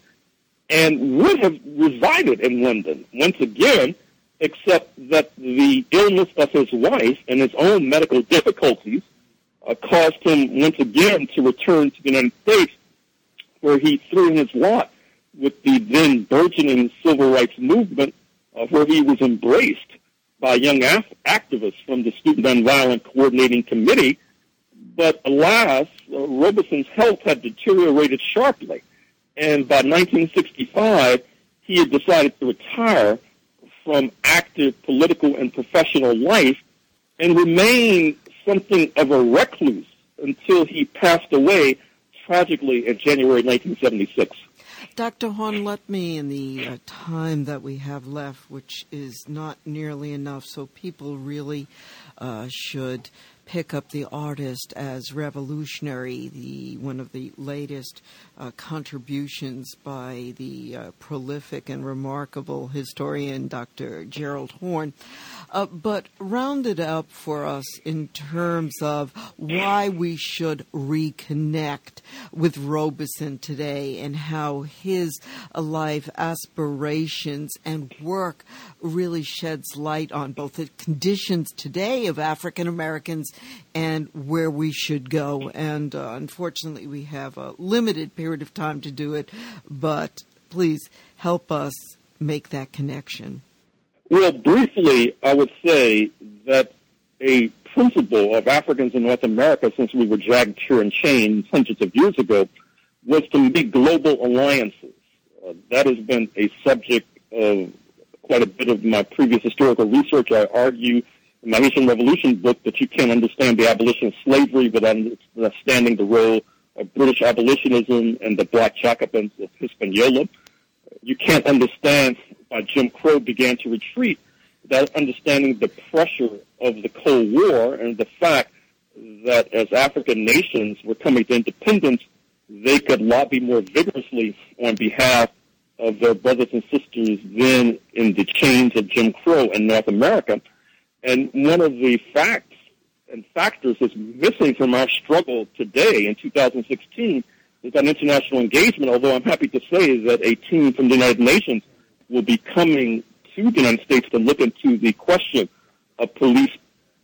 and would have resided in London once again, except that the illness of his wife and his own medical difficulties uh, caused him once again to return to the United States, where he threw in his lot with the then burgeoning civil rights movement, uh, where he was embraced by young af- activists from the Student Nonviolent Coordinating Committee. But alas, uh, Robeson's health had deteriorated sharply, and by nineteen sixty-five, he had decided to retire from active political and professional life and remain something of a recluse until he passed away tragically in January nineteen seventy-six. Doctor Horn, let me, in the uh, time that we have left, which is not nearly enough, so people really uh, should pick up the artist as revolutionary, the one of the latest uh, contributions by the uh, prolific and remarkable historian Doctor Gerald Horn. Uh, but round it up for us in terms of why we should reconnect with Robeson today and how his uh, life aspirations and work really sheds light on both the conditions today of African Americans and where we should go. And uh, unfortunately, we have a limited period of time to do it, but please help us make that connection. Well, briefly, I would say that a principle of Africans in North America, since we were dragged here in chains hundreds of years ago, was to make global alliances. Uh, that has been a subject of quite a bit of my previous historical research. I argue in my Haitian Revolution book that you can't understand the abolition of slavery without understanding the role of British abolitionism and the black Jacobins of Hispaniola. You can't understand why Jim Crow began to retreat without understanding the pressure of the Cold War and the fact that as African nations were coming to independence, they could lobby more vigorously on behalf of their brothers and sisters then in the chains of Jim Crow in North America. And one of the facts and factors that's missing from our struggle today in two thousand sixteen is that international engagement, although I'm happy to say that a team from the United Nations will be coming to the United States to look into the question of police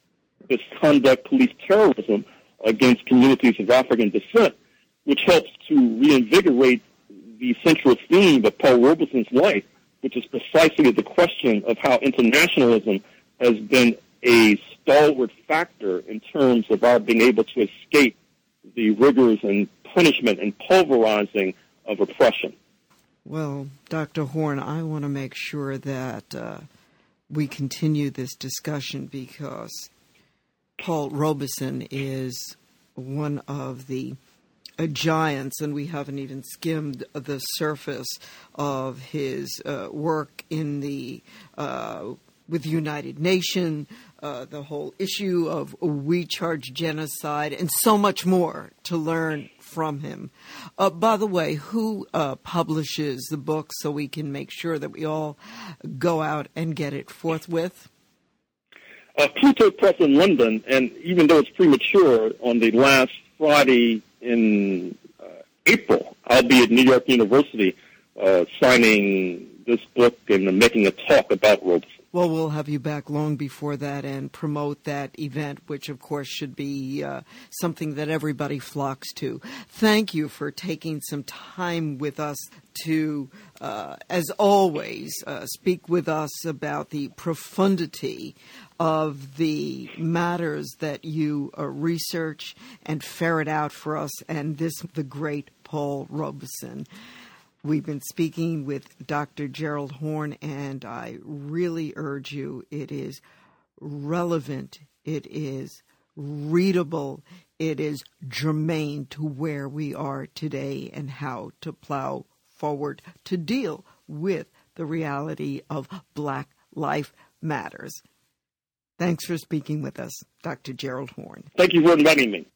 misconduct, police terrorism against communities of African descent, which helps to reinvigorate the central theme of Paul Robeson's life, which is precisely the question of how internationalism has been a stalwart factor in terms of our being able to escape the rigors and punishment and pulverizing of oppression. Well, Doctor Horn, I want to make sure that uh, we continue this discussion because Paul Robeson is one of the uh, giants, and we haven't even skimmed the surface of his uh, work in the uh, with the United Nations, uh, the whole issue of We Charge Genocide, and so much more to learn from him. Uh, by the way, who uh, publishes the book so we can make sure that we all go out and get it forthwith? Uh, Pluto Press in London, and even though it's premature, on the last Friday in uh, April, I'll be at New York University uh, signing this book and making a talk about Robeson. Well, we'll have you back long before that and promote that event, which, of course, should be uh, something that everybody flocks to. Thank you for taking some time with us to, uh, as always, uh, speak with us about the profundity of the matters that you uh, research and ferret out for us, and this, the great Paul Robeson. We've been speaking with Doctor Gerald Horn, and I really urge you, it is relevant, it is readable, it is germane to where we are today and how to plow forward to deal with the reality of Black Life Matters. Thanks for speaking with us, Doctor Gerald Horn. Thank you for inviting me.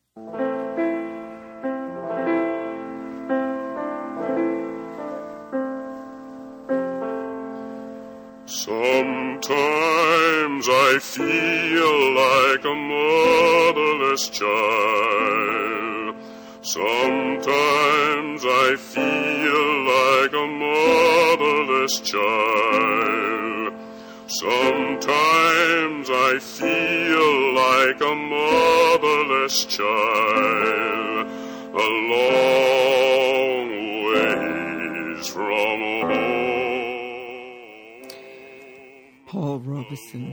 Sometimes I feel like a motherless child. Sometimes I feel like a motherless child. Sometimes I feel like a motherless child, a long ways from home. Paul Robeson.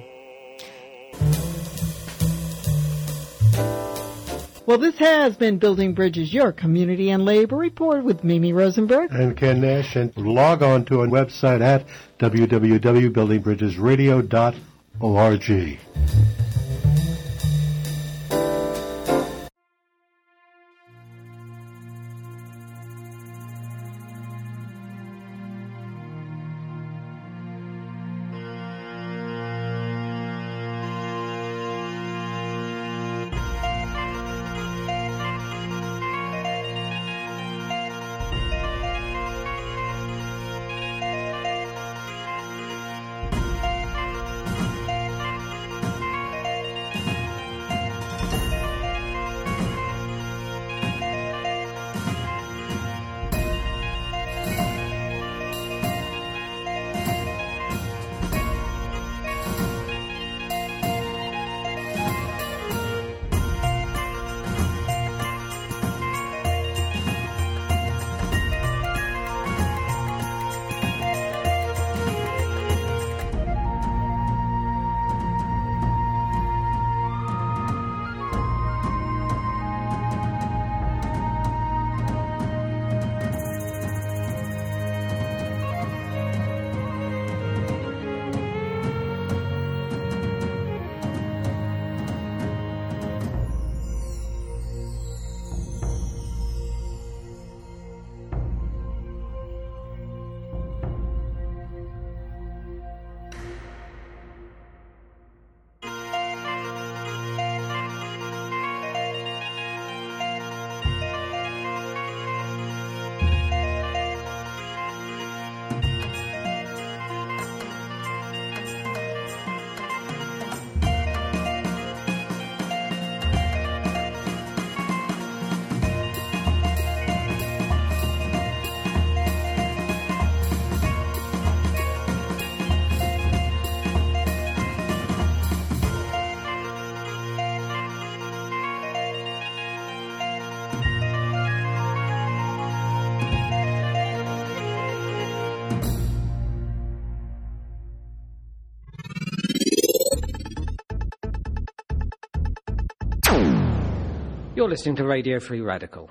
Well, this has been Building Bridges, your community and labor report with Mimi Rosenberg and Ken Nash. And log on to our website at w w w dot building bridges radio dot org. You're listening to Radio Free Radical,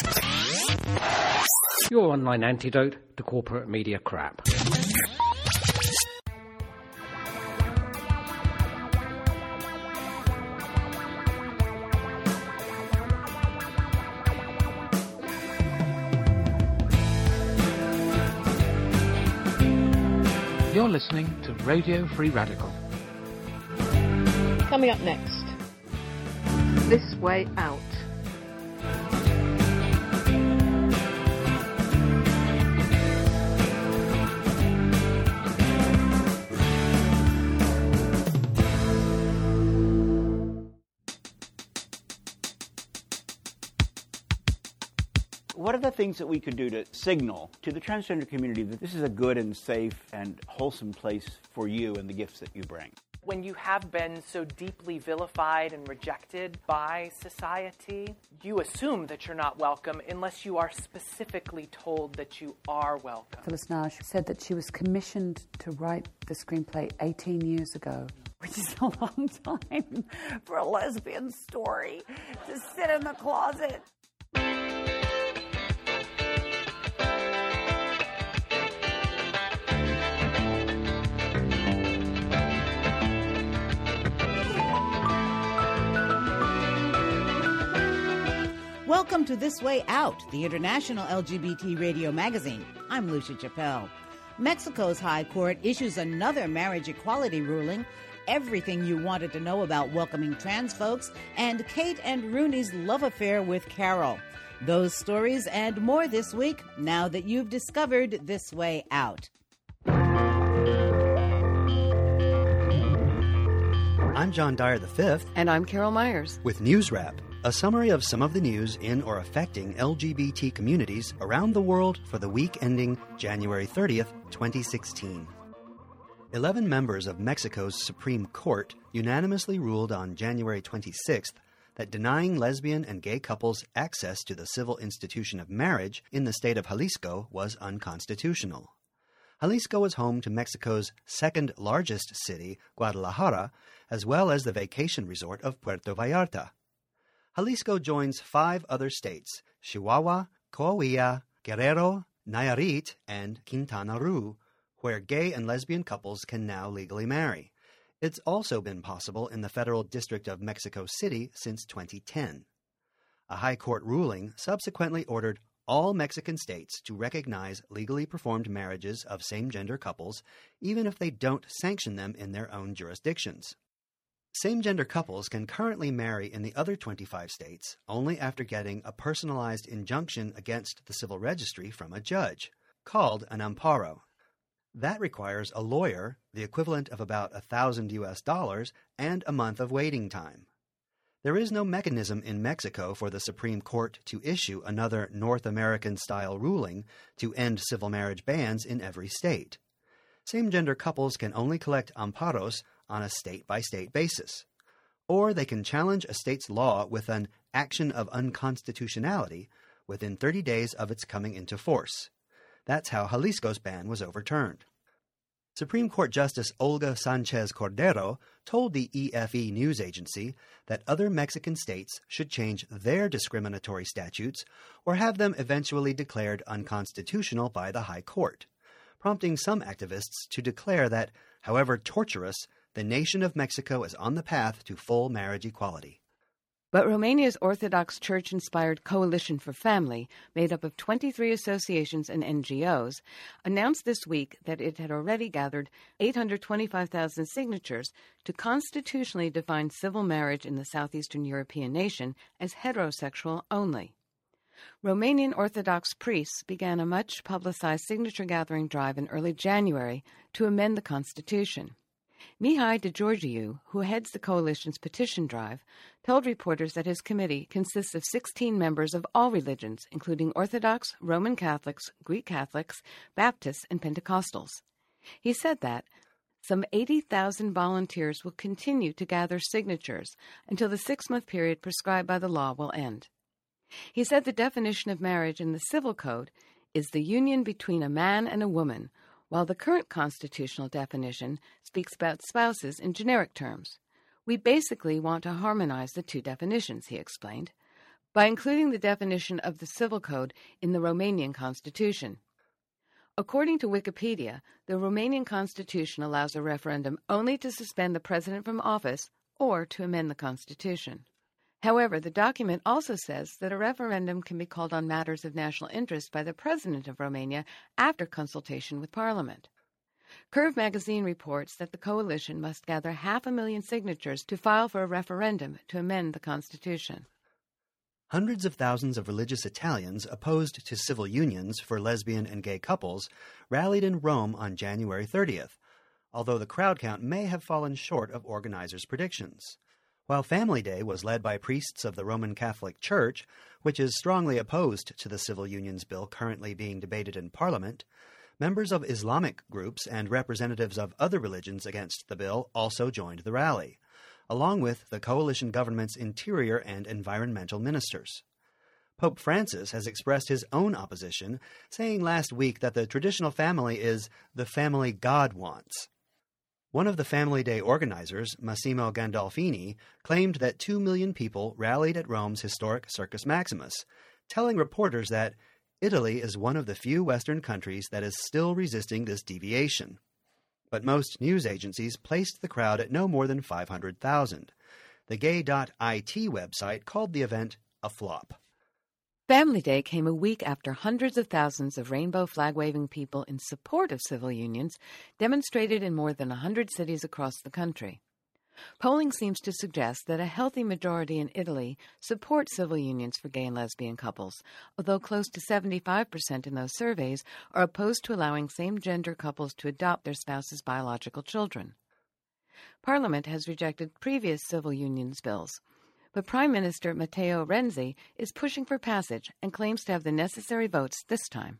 your online antidote to corporate media crap. You're listening to Radio Free Radical. Coming up next, This Way Out. What are the things that we could do to signal to the transgender community that this is a good and safe and wholesome place for you and the gifts that you bring? When you have been so deeply vilified and rejected by society, you assume that you're not welcome unless you are specifically told that you are welcome. Phyllis Nash said that she was commissioned to write the screenplay eighteen years ago. Which is a long time for a lesbian story to sit in the closet. Welcome to This Way Out, the international L G B T radio magazine. I'm Lucia Chappelle. Mexico's High Court issues another marriage equality ruling, everything you wanted to know about welcoming trans folks, and Kate and Rooney's love affair with Carol. Those stories and more this week, now that you've discovered This Way Out. I'm John Dyer the Fifth. And I'm Carol Myers. With News Wrap, a summary of some of the news in or affecting L G B T communities around the world for the week ending January thirtieth, twenty sixteen. Eleven members of Mexico's Supreme Court unanimously ruled on January twenty-sixth that denying lesbian and gay couples access to the civil institution of marriage in the state of Jalisco was unconstitutional. Jalisco is home to Mexico's second largest city, Guadalajara, as well as the vacation resort of Puerto Vallarta. Jalisco joins five other states, Chihuahua, Coahuila, Guerrero, Nayarit, and Quintana Roo, where gay and lesbian couples can now legally marry. It's also been possible in the Federal District of Mexico City since twenty ten. A high court ruling subsequently ordered all Mexican states to recognize legally performed marriages of same-gender couples, even if they don't sanction them in their own jurisdictions. Same-gender couples can currently marry in the other twenty-five states only after getting a personalized injunction against the civil registry from a judge, called an amparo. That requires a lawyer, the equivalent of about a thousand U S dollars, and a month of waiting time. There is no mechanism in Mexico for the Supreme Court to issue another North American-style ruling to end civil marriage bans in every state. Same-gender couples can only collect amparos on a state-by-state basis, or they can challenge a state's law with an action of unconstitutionality within thirty days of its coming into force. That's how Jalisco's ban was overturned. Supreme Court Justice Olga Sanchez Cordero told the E F E news agency that other Mexican states should change their discriminatory statutes or have them eventually declared unconstitutional by the High Court, prompting some activists to declare that, however torturous, the nation of Mexico is on the path to full marriage equality. But Romania's Orthodox Church-inspired Coalition for Family, made up of twenty-three associations and N G Os, announced this week that it had already gathered eight hundred twenty-five thousand signatures to constitutionally define civil marriage in the southeastern European nation as heterosexual only. Romanian Orthodox priests began a much-publicized signature-gathering drive in early January to amend the Constitution. Mihai DeGeorgiou, who heads the coalition's petition drive, told reporters that his committee consists of sixteen members of all religions, including Orthodox, Roman Catholics, Greek Catholics, Baptists, and Pentecostals. He said that some eighty thousand volunteers will continue to gather signatures until the six-month period prescribed by the law will end. He said the definition of marriage in the Civil Code is the union between a man and a woman, while the current constitutional definition speaks about spouses in generic terms. We basically want to harmonize the two definitions, he explained. by including the definition of the civil code in the Romanian constitution. According to Wikipedia, the Romanian constitution allows a referendum only to suspend the president from office or to amend the constitution. However, the document also says that a referendum can be called on matters of national interest by the president of Romania after consultation with Parliament. Curve magazine reports that the coalition must gather half a million signatures to file for a referendum to amend the constitution. Hundreds of thousands of religious Italians opposed to civil unions for lesbian and gay couples rallied in Rome on January thirtieth, although the crowd count may have fallen short of organizers' predictions. While Family Day was led by priests of the Roman Catholic Church, which is strongly opposed to the civil unions bill currently being debated in Parliament, members of Islamic groups and representatives of other religions against the bill also joined the rally, along with the coalition government's interior and environmental ministers. Pope Francis has expressed his own opposition, saying last week that the traditional family is the family God wants. One of the Family Day organizers, Massimo Gandolfini, claimed that two million people rallied at Rome's historic Circus Maximus, telling reporters that Italy is one of the few Western countries that is still resisting this deviation. But most news agencies placed the crowd at no more than five hundred thousand. The gay dot I T website called the event a flop. Family Day came a week after hundreds of thousands of rainbow flag-waving people in support of civil unions demonstrated in more than one hundred cities across the country. Polling seems to suggest that a healthy majority in Italy support civil unions for gay and lesbian couples, although close to seventy-five percent in those surveys are opposed to allowing same-gender couples to adopt their spouse's biological children. Parliament has rejected previous civil unions bills, but Prime Minister Matteo Renzi is pushing for passage and claims to have the necessary votes this time.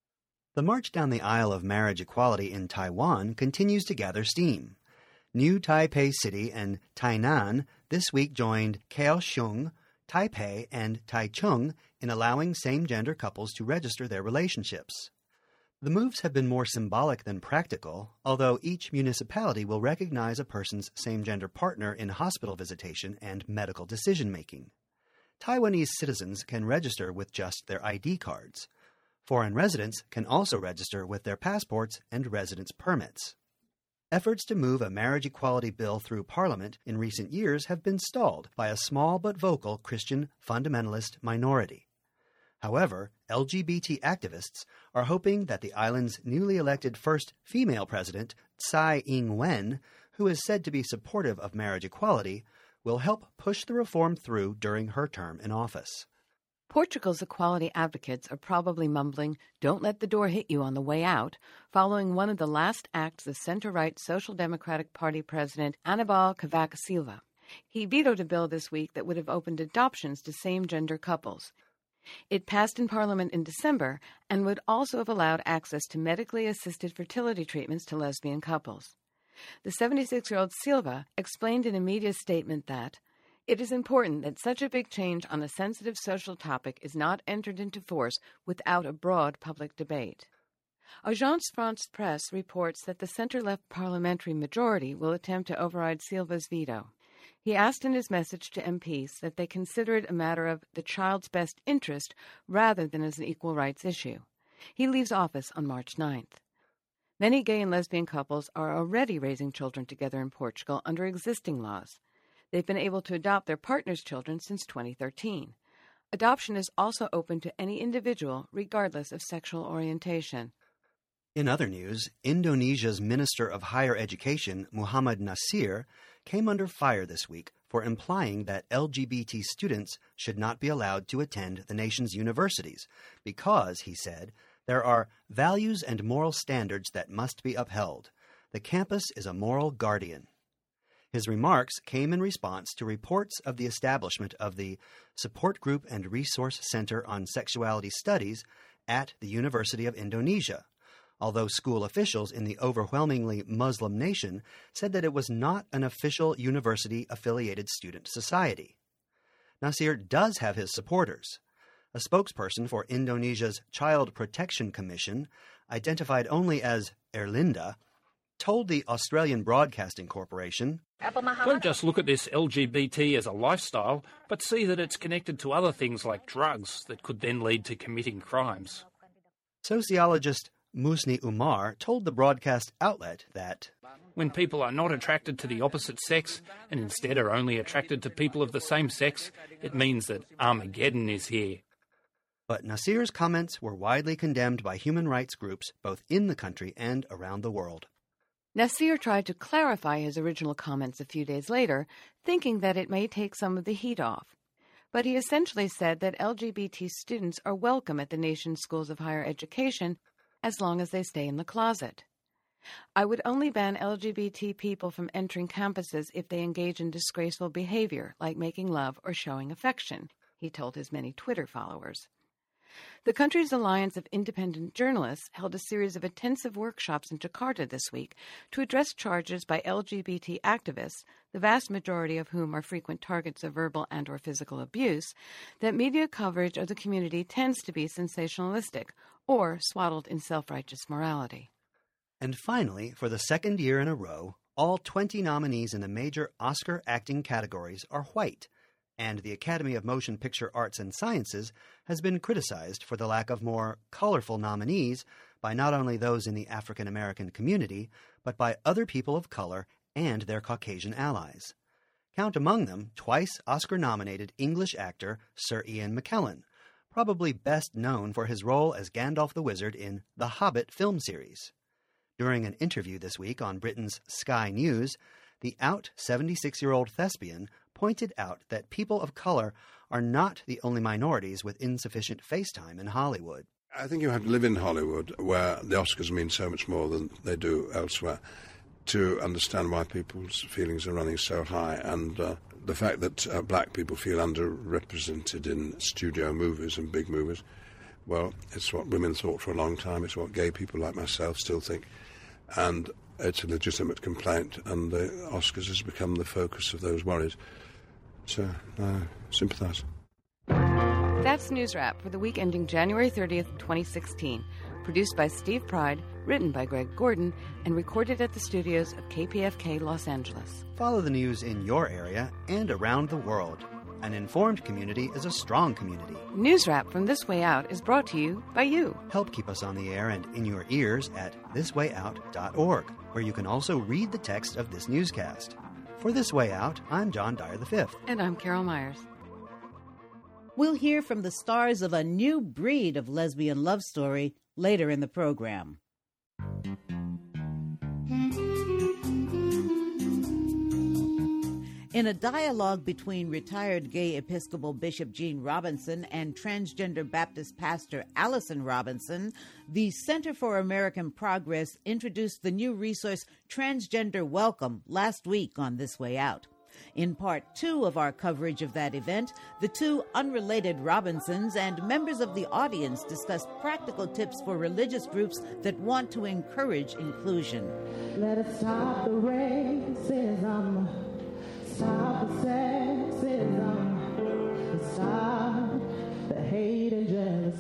The march down the aisle of marriage equality in Taiwan continues to gather steam. New Taipei City and Tainan this week joined Kaohsiung, Taipei, and Taichung in allowing same-gender couples to register their relationships. The moves have been more symbolic than practical, although each municipality will recognize a person's same-gender partner in hospital visitation and medical decision-making. Taiwanese citizens can register with just their I D cards. Foreign residents can also register with their passports and residence permits. Efforts to move a marriage equality bill through Parliament in recent years have been stalled by a small but vocal Christian fundamentalist minority. However, L G B T activists are hoping that the island's newly elected first female president, Tsai Ing-wen, who is said to be supportive of marriage equality, will help push the reform through during her term in office. Portugal's equality advocates are probably mumbling, "Don't let the door hit you on the way out," following one of the last acts of center-right Social Democratic Party President Aníbal Cavaco Silva. He vetoed a bill this week that would have opened adoptions to same-gender couples. It passed in Parliament in December and would also have allowed access to medically assisted fertility treatments to lesbian couples. The seventy-six-year-old Silva explained in a media statement that it is important that such a big change on a sensitive social topic is not entered into force without a broad public debate. Agence France-Presse reports that the center-left parliamentary majority will attempt to override Silva's veto. He asked in his message to M Ps that they consider it a matter of the child's best interest rather than as an equal rights issue. He leaves office on March ninth. Many gay and lesbian couples are already raising children together in Portugal under existing laws. They've been able to adopt their partner's children since twenty thirteen. Adoption is also open to any individual, regardless of sexual orientation. In other news, Indonesia's Minister of Higher Education, Muhammad Nasir, came under fire this week for implying that L G B T students should not be allowed to attend the nation's universities because, he said, there are values and moral standards that must be upheld. The campus is a moral guardian. His remarks came in response to reports of the establishment of the Support Group and Resource Center on Sexuality Studies at the University of Indonesia, although school officials in the overwhelmingly Muslim nation said that it was not an official university-affiliated student society. Nasir does have his supporters. A spokesperson for Indonesia's Child Protection Commission, identified only as Erlinda, told the Australian Broadcasting Corporation, "Don't just look at this L G B T as a lifestyle, but see that it's connected to other things like drugs that could then lead to committing crimes." Sociologist Musni Umar told the broadcast outlet that when people are not attracted to the opposite sex and instead are only attracted to people of the same sex, it means that Armageddon is here. But Nasir's comments were widely condemned by human rights groups both in the country and around the world. Nasir tried to clarify his original comments a few days later, thinking that it may take some of the heat off. But he essentially said that L G B T students are welcome at the nation's schools of higher education as long as they stay in the closet. "I would only ban L G B T people from entering campuses if they engage in disgraceful behavior, like making love or showing affection," he told his many Twitter followers. The country's Alliance of Independent Journalists held a series of intensive workshops in Jakarta this week to address charges by L G B T activists, the vast majority of whom are frequent targets of verbal and or physical abuse, that media coverage of the community tends to be sensationalistic or swaddled in self-righteous morality. And finally, for the second year in a row, all twenty nominees in the major Oscar acting categories are white, and the Academy of Motion Picture Arts and Sciences has been criticized for the lack of more colorful nominees by not only those in the African American community, but by other people of color and their Caucasian allies. Count among them twice Oscar-nominated English actor Sir Ian McKellen, probably best known for his role as Gandalf the Wizard in the Hobbit film series. During an interview this week on Britain's Sky News, the out seventy-six-year-old thespian pointed out that people of color are not the only minorities with insufficient face time in Hollywood. I think you have to live in Hollywood, where the Oscars mean so much more than they do elsewhere, to understand why people's feelings are running so high. And uh, the fact that uh, black people feel underrepresented in studio movies and big movies, well, it's what women thought for a long time. It's what gay people like myself still think. And it's a legitimate complaint, and the Oscars has become the focus of those worries. So, I sympathise. That's News Wrap for the week ending January thirtieth, twenty sixteen. Produced by Steve Pride, written by Greg Gordon, and recorded at the studios of K P F K Los Angeles. Follow the news in your area and around the world. An informed community is a strong community. News Wrap from This Way Out is brought to you by you. Help keep us on the air and in your ears at this way out dot org, where you can also read the text of this newscast. For This Way Out, I'm John Dyer the fifth. And I'm Carol Myers. We'll hear from the stars of a new breed of lesbian love story later in the program. In a dialogue between retired gay Episcopal Bishop Gene Robinson and transgender Baptist pastor Allison Robinson, the Center for American Progress introduced the new resource Transgender Welcome last week on This Way Out. In part two of our coverage of that event, the two unrelated Robinsons and members of the audience discuss practical tips for religious groups that want to encourage inclusion. Let us stop the racism, stop the sexism, stop the hate and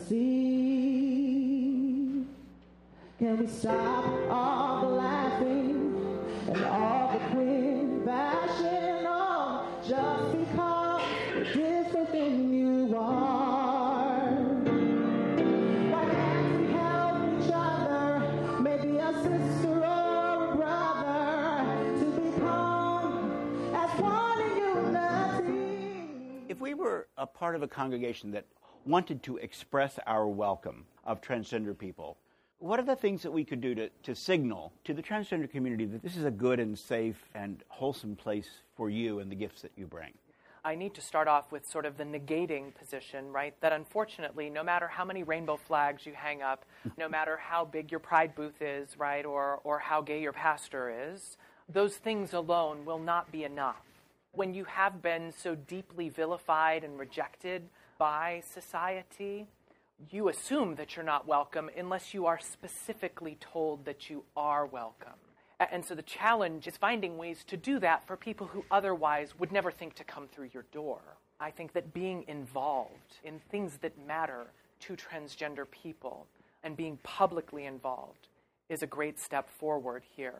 jealousy. Can we stop all the laughing and all the queer bashing? Just because we're different than you are. Why can't we help each other? Maybe a sister or a brother to become as one in unity. If we were a part of a congregation that wanted to express our welcome of transgender people, what are the things that we could do to, to signal to the transgender community that this is a good and safe and wholesome place for you and the gifts that you bring? I need to start off with sort of the negating position, right? That unfortunately, no matter how many rainbow flags you hang up, no matter how big your pride booth is, right, or, or how gay your pastor is, those things alone will not be enough. When you have been so deeply vilified and rejected by society, you assume that you're not welcome unless you are specifically told that you are welcome. And so the challenge is finding ways to do that for people who otherwise would never think to come through your door. I think that being involved in things that matter to transgender people and being publicly involved is a great step forward here.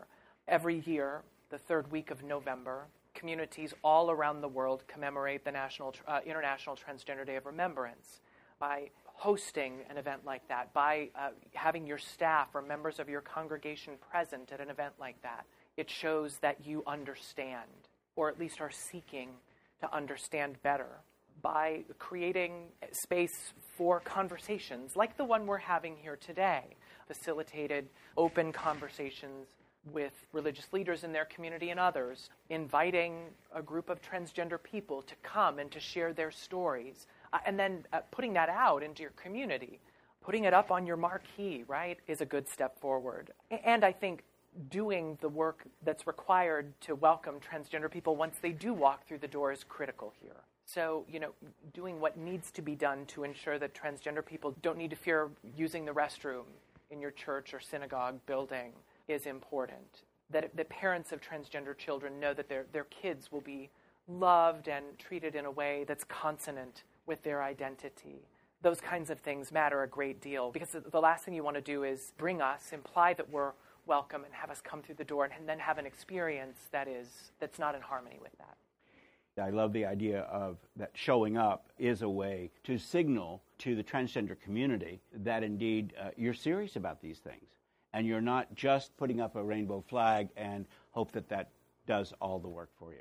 Every year, the third week of November, communities all around the world commemorate the National, uh, International Transgender Day of Remembrance by hosting an event like that, by uh, having your staff or members of your congregation present at an event like that. It shows that you understand, or at least are seeking to understand better, by creating space for conversations like the one we're having here today, facilitated open conversations with religious leaders in their community and others, inviting a group of transgender people to come and to share their stories, uh, and then uh, putting that out into your community, putting it up on your marquee, right, is a good step forward. And I think doing the work that's required to welcome transgender people once they do walk through the door is critical here. So, you know, doing what needs to be done to ensure that transgender people don't need to fear using the restroom in your church or synagogue building is important. That the parents of transgender children know that their, their kids will be loved and treated in a way that's consonant with their identity. Those kinds of things matter a great deal, because the last thing you want to do is bring us, imply that we're welcome, and have us come through the door and then have an experience that is that's not in harmony with that. I love the idea of that showing up is a way to signal to the transgender community that indeed uh, you're serious about these things. And you're not just putting up a rainbow flag and hope that that does all the work for you.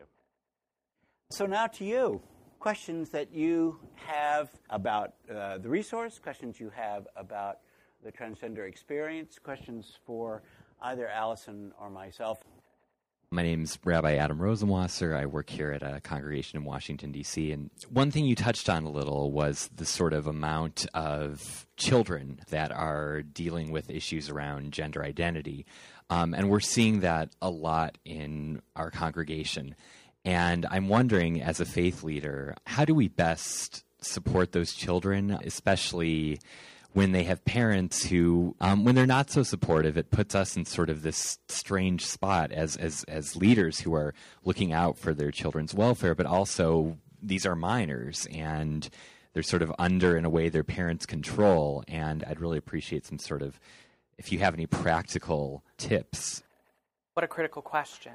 So now to you. Questions that you have about uh, the resource, questions you have about the transgender experience, questions for either Allison or myself. My name's Rabbi Adam Rosenwasser. I work here at a congregation in Washington, D C And one thing you touched on a little was the sort of amount of children that are dealing with issues around gender identity. Um, and we're seeing that a lot in our congregation. And I'm wondering, as a faith leader, how do we best support those children, especially when they have parents who, um, when they're not so supportive, it puts us in sort of this strange spot as, as, as leaders who are looking out for their children's welfare, but also these are minors and they're sort of under, in a way, their parents' control. And I'd really appreciate some sort of, if you have any practical tips. What a critical question.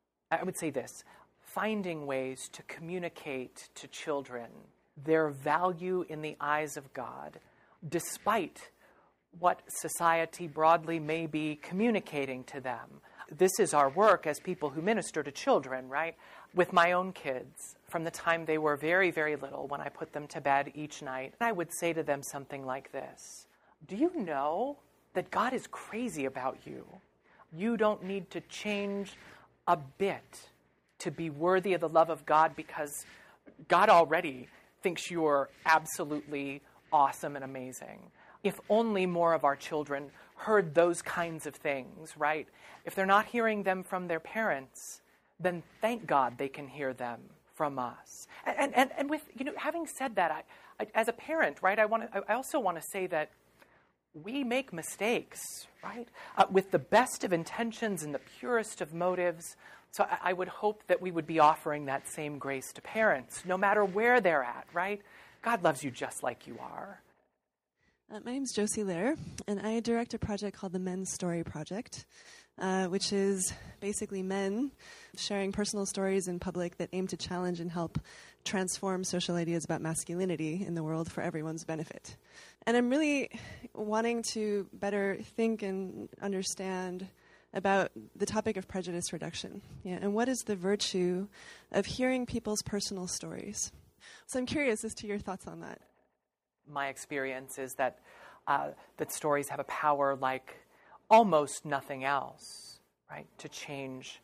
I would say this, finding ways to communicate to children their value in the eyes of God, despite what society broadly may be communicating to them. This is our work as people who minister to children, right? With my own kids, from the time they were very, very little, when I put them to bed each night, I would say to them something like this: do you know that God is crazy about you? You don't need to change a bit to be worthy of the love of God, because God already thinks you're absolutely awesome and amazing. If only more of our children heard those kinds of things, right? If they're not hearing them from their parents, then thank God they can hear them from us. And and, and with, you know, having said that, I, I as a parent, right, I want to I also want to say that we make mistakes, right? Uh, with the best of intentions and the purest of motives. So I, I would hope that we would be offering that same grace to parents, no matter where they're at, right? God loves you just like you are. Uh, my name's Josie Lair, and I direct a project called the Men's Story Project, uh, which is basically men sharing personal stories in public that aim to challenge and help transform social ideas about masculinity in the world for everyone's benefit. And I'm really wanting to better think and understand about the topic of prejudice reduction. Yeah, and what is the virtue of hearing people's personal stories? So I'm curious as to your thoughts on that. My experience is that uh, that stories have a power like almost nothing else, right? To change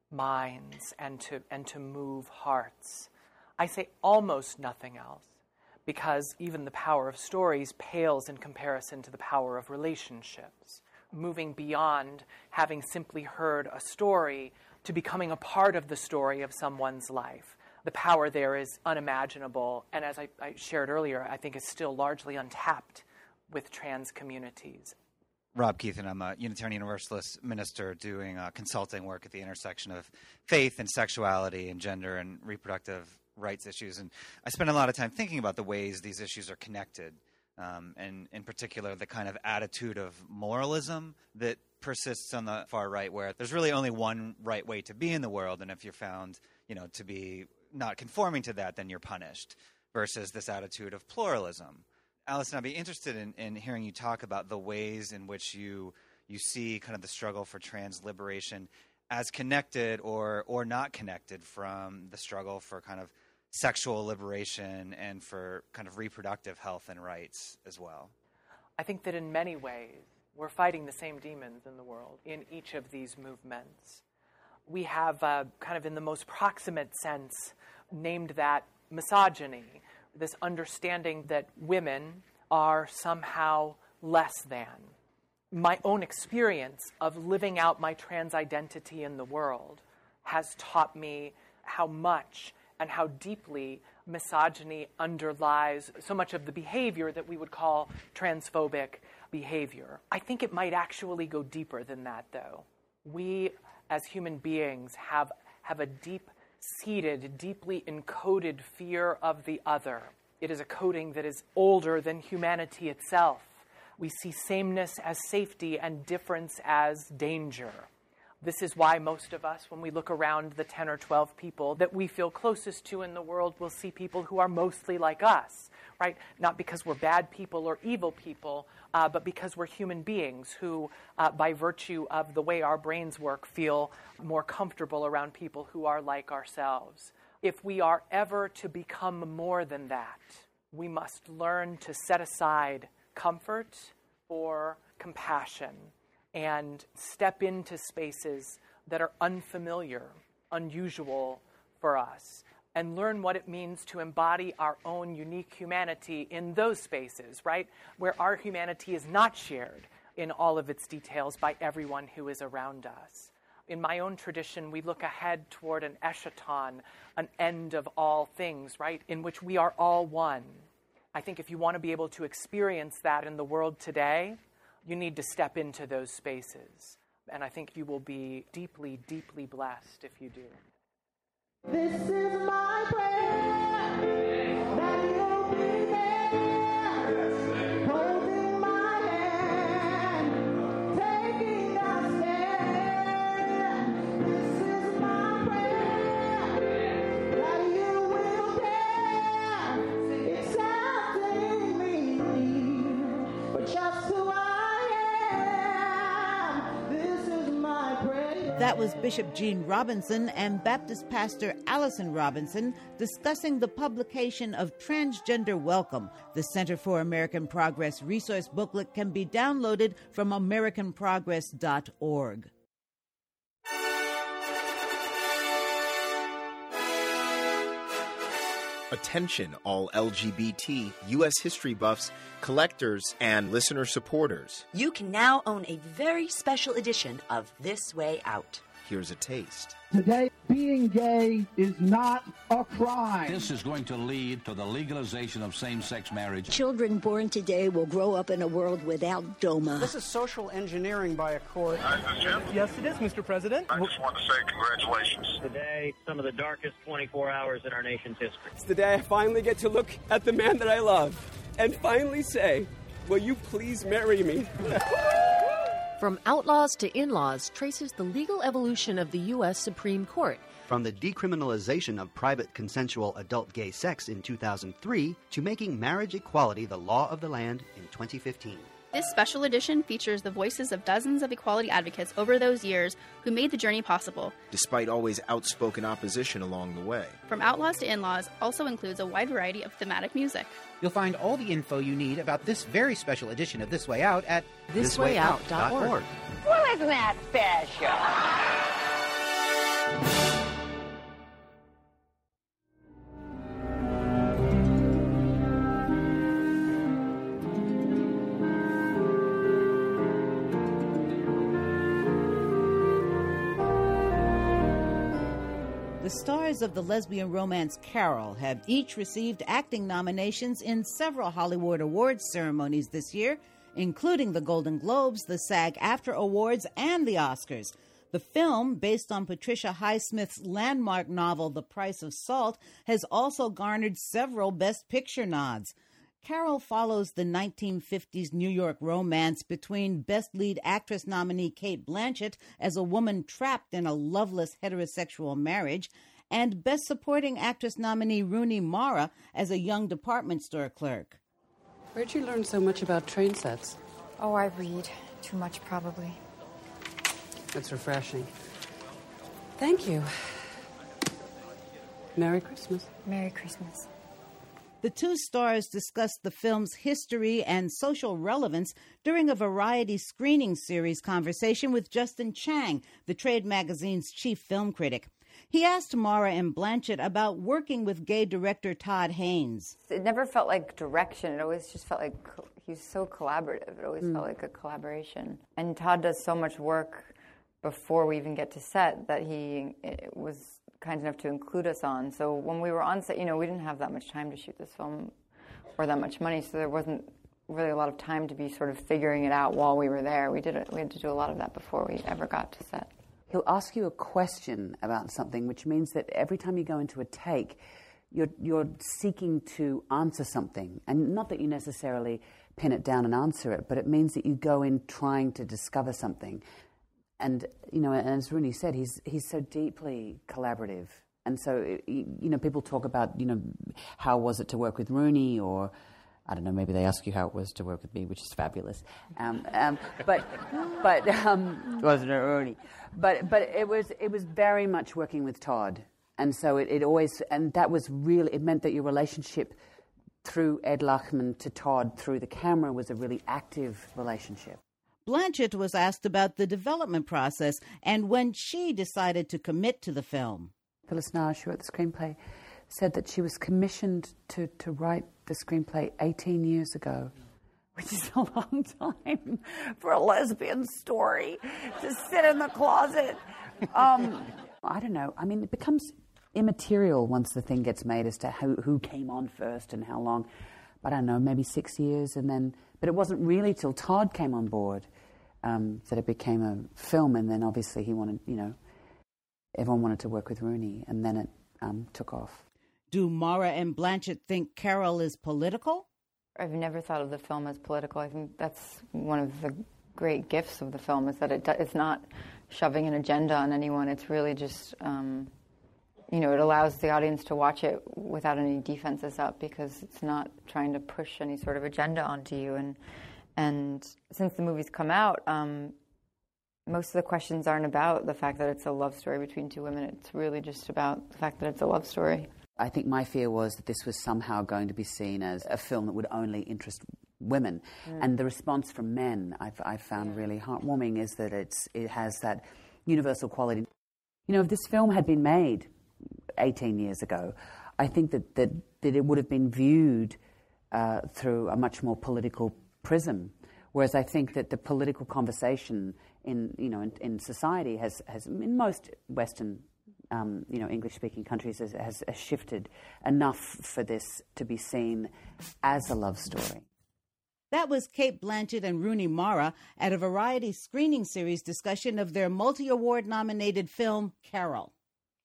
minds and to and to move hearts. I say almost nothing else because even the power of stories pales in comparison to the power of relationships. Moving beyond having simply heard a story to becoming a part of the story of someone's life. The power there is unimaginable, and as I, I shared earlier, I think it's still largely untapped with trans communities. Rob Keithan, I'm a Unitarian Universalist minister doing uh, consulting work at the intersection of faith and sexuality and gender and reproductive rights issues. And I spend a lot of time thinking about the ways these issues are connected. Um, and in particular, the kind of attitude of moralism that persists on the far right, where there's really only one right way to be in the world, and if you're found, you know, to be not conforming to that, then you're punished, versus this attitude of pluralism. Allison, I'd be interested in, in hearing you talk about the ways in which you you see kind of the struggle for trans liberation as connected or or not connected from the struggle for kind of sexual liberation and for kind of reproductive health and rights as well. I think that in many ways, we're fighting the same demons in the world in each of these movements. We have uh, kind of in the most proximate sense named that misogyny, this understanding that women are somehow less than. My own experience of living out my trans identity in the world has taught me how much and how deeply misogyny underlies so much of the behavior that we would call transphobic behavior. I think it might actually go deeper than that, though. We, as human beings, have, have a deep-seated, deeply encoded fear of the other. It is a coding that is older than humanity itself. We see sameness as safety and difference as danger. This is why most of us, when we look around the ten or twelve people that we feel closest to in the world, will see people who are mostly like us, right? Not because we're bad people or evil people, uh, but because we're human beings who, uh, by virtue of the way our brains work, feel more comfortable around people who are like ourselves. If we are ever to become more than that, we must learn to set aside comfort for compassion and step into spaces that are unfamiliar, unusual for us, and learn what it means to embody our own unique humanity in those spaces, right, where our humanity is not shared in all of its details by everyone who is around us. In my own tradition, we look ahead toward an eschaton, an end of all things, right, in which we are all one. I think if you want to be able to experience that in the world today, you need to step into those spaces. And I think you will be deeply, deeply blessed if you do. This is my prayer, that you'll be there, holding my hand, taking a stand. This is my prayer, that you will care, accepting me, but just who I That was Bishop Gene Robinson and Baptist pastor Allison Robinson discussing the publication of Transgender Welcome. The Center for American Progress resource booklet can be downloaded from american progress dot org. Attention, all L G B T, U S history buffs, collectors, and listener supporters. You can now own a very special edition of This Way Out. Here's a taste. Today, being gay is not a crime. This is going to lead to the legalization of same-sex marriage. Children born today will grow up in a world without DOMA. This is social engineering by a court. Hi, is this Jim? Yes, it is, Mister President. I just want to say congratulations. Today, some of the darkest twenty-four hours in our nation's history. It's the day I finally get to look at the man that I love and finally say, will you please marry me? From Outlaws to In-Laws traces the legal evolution of the U S Supreme Court. From the decriminalization of private consensual adult gay sex in two thousand three to making marriage equality the law of the land in twenty fifteen. This special edition features the voices of dozens of equality advocates over those years who made the journey possible. Despite always outspoken opposition along the way. From Outlaws to In-Laws also includes a wide variety of thematic music. You'll find all the info you need about this very special edition of This Way Out at this way out dot org. Well, isn't that special? The stars of the lesbian romance Carol have each received acting nominations in several Hollywood Awards ceremonies this year, including the Golden Globes, the SAG-AFTRA Awards, and the Oscars. The film, based on Patricia Highsmith's landmark novel The Price of Salt, has also garnered several Best Picture nods. Carol follows the nineteen fifties New York romance between Best Lead Actress nominee Cate Blanchett as a woman trapped in a loveless heterosexual marriage and Best Supporting Actress nominee Rooney Mara as a young department store clerk. Where'd you learn so much about train sets? Oh, I read. Too much, probably. That's refreshing. Thank you. Merry Christmas. Merry Christmas. The two stars discussed the film's history and social relevance during a variety screening series conversation with Justin Chang, the Trade magazine's chief film critic. He asked Mara and Blanchett about working with gay director Todd Haynes. It never felt like direction. It always just felt like he was so collaborative. It always mm. felt like a collaboration. And Todd does so much work before we even get to set that he was kind enough to include us on. So when we were on set, you know, we didn't have that much time to shoot this film or that much money, so there wasn't really a lot of time to be sort of figuring it out while we were there. We did it, we had to do a lot of that before we ever got to set. He'll ask you a question about something, which means that every time you go into a take, you're, you're seeking to answer something. And not that you necessarily pin it down and answer it, but it means that you go in trying to discover something. And, you know, and as Rooney said, he's he's so deeply collaborative. And so, you know, people talk about, you know, how was it to work with Rooney, or, I don't know, maybe they ask you how it was to work with me, which is fabulous. Um, um, but, but, um, wasn't it Rooney? But, but it was, it was very much working with Todd. And so it, it always, and that was really, it meant that your relationship through Ed Lachman to Todd through the camera was a really active relationship. Blanchett was asked about the development process and when she decided to commit to the film. Phyllis Nash, who wrote the screenplay, said that she was commissioned to, to write the screenplay eighteen years ago, which is a long time for a lesbian story to sit in the closet. Um, I don't know. I mean, it becomes immaterial once the thing gets made as to who, who came on first and how long. But I don't know, maybe six years, and then. But it wasn't really till Todd came on board um, that it became a film, and then obviously he wanted, you know, everyone wanted to work with Rooney, and then it um, took off. Do Mara and Blanchett think Carol is political? I've never thought of the film as political. I think that's one of the great gifts of the film, is that it, it's not shoving an agenda on anyone. It's really just, um, you know, it allows the audience to watch it without any defenses up, because it's not trying to push any sort of agenda onto you. And and since the movie's come out, um, most of the questions aren't about the fact that it's a love story between two women. It's really just about the fact that it's a love story. I think my fear was that this was somehow going to be seen as a film that would only interest women. Mm. And the response from men I've, I've found yeah. really heartwarming is that it's it has that universal quality. You know, if this film had been made eighteen years ago, I think that, that, that it would have been viewed uh, through a much more political prism. Whereas I think that the political conversation in, you know, in, in society has, has, in most Western Um, you know, English-speaking countries has, has, has shifted enough for this to be seen as a love story. That was Cate Blanchett and Rooney Mara at a Variety screening series discussion of their multi-award nominated film, Carol.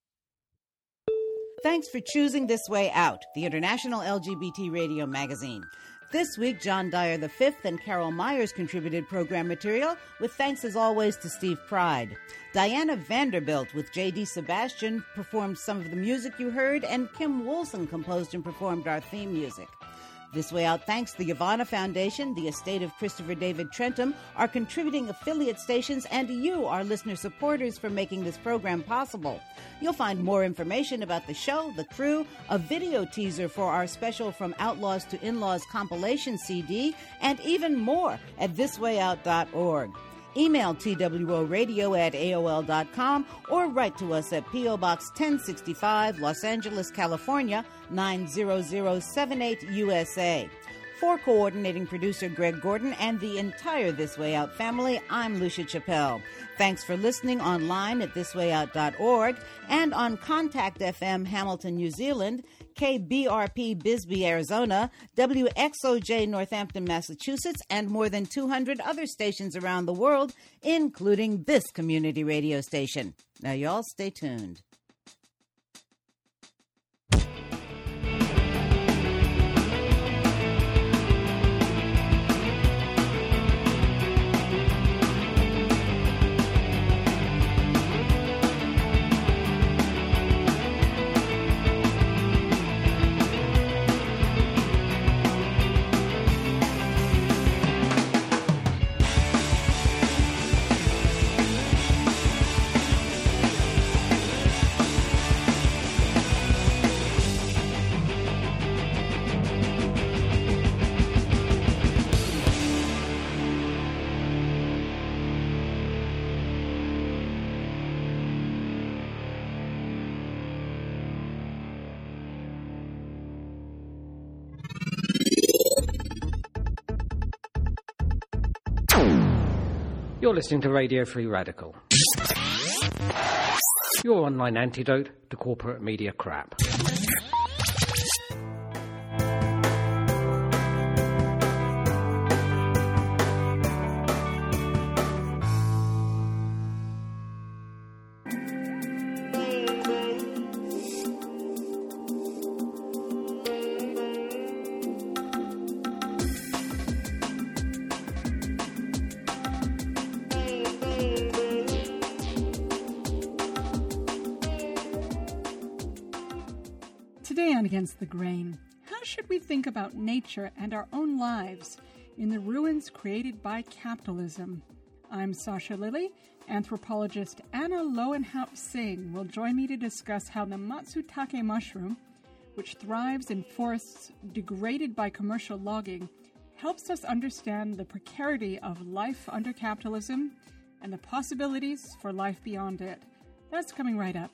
Thanks for choosing This Way Out, the international L G B T radio magazine. This week, John Dyer the fifth and Carol Myers contributed program material, with thanks as always to Steve Pride. Diana Vanderbilt with J D Sebastian performed some of the music you heard, and Kim Woolson composed and performed our theme music. This Way Out thanks the Yavana Foundation, the estate of Christopher David Trentham, our contributing affiliate stations, and you, our listener supporters, for making this program possible. You'll find more information about the show, the crew, a video teaser for our special From Outlaws to In-Laws compilation C D, and even more at this way out dot org. Email T W O radio at A O L dot com or write to us at P O Box ten sixty-five, Los Angeles, California, nine zero zero seven eight U S A. For coordinating producer Greg Gordon and the entire This Way Out family, I'm Lucia Chappelle. Thanks for listening online at this way out dot org and on Contact F M Hamilton, New Zealand, K B R P Bisbee, Arizona, W X O J Northampton, Massachusetts, and more than two hundred other stations around the world, including this community radio station. Now, y'all stay tuned. You're listening to Radio Free Radical, your online antidote to corporate media crap. Today on Against the Grain, how should we think about nature and our own lives in the ruins created by capitalism? I'm Sasha Lilly. Anthropologist Anna Lowenhaupt-Singh will join me to discuss how the Matsutake mushroom, which thrives in forests degraded by commercial logging, helps us understand the precarity of life under capitalism and the possibilities for life beyond it. That's coming right up.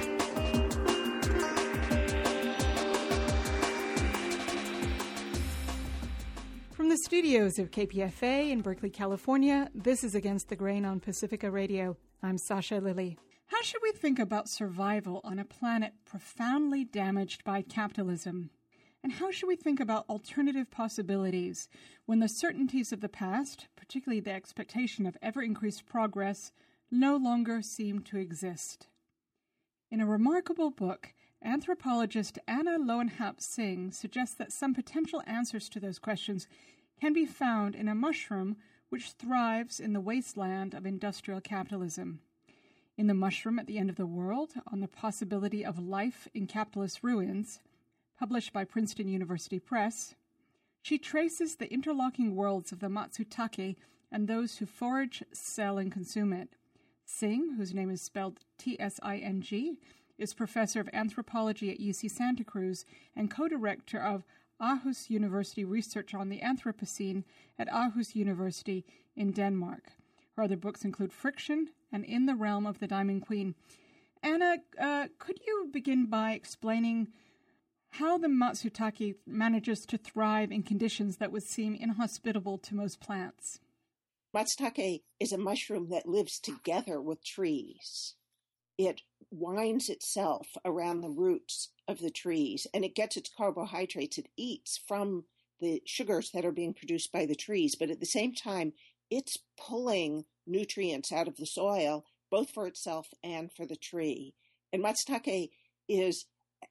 From the studios of K P F A in Berkeley, California, this is Against the Grain on Pacifica Radio. I'm Sasha Lilly. How should we think about survival on a planet profoundly damaged by capitalism? And how should we think about alternative possibilities when the certainties of the past, particularly the expectation of ever-increased progress, no longer seem to exist? In a remarkable book, anthropologist Anna Lowenhaupt-Singh suggests that some potential answers to those questions can be found in a mushroom which thrives in the wasteland of industrial capitalism. In The Mushroom at the End of the World, on the Possibility of Life in Capitalist Ruins, published by Princeton University Press, she traces the interlocking worlds of the Matsutake and those who forage, sell, and consume it. Singh, whose name is spelled T S I N G, is professor of anthropology at U C Santa Cruz and co-director of Aarhus University Research on the Anthropocene at Aarhus University in Denmark. Her other books include Friction and In the Realm of the Diamond Queen. Anna, uh, could you begin by explaining how the Matsutake manages to thrive in conditions that would seem inhospitable to most plants? Matsutake is a mushroom that lives together with trees. It winds itself around the roots of the trees, and it gets its carbohydrates. It eats from the sugars that are being produced by the trees, but at the same time, it's pulling nutrients out of the soil, both for itself and for the tree. And Matsutake is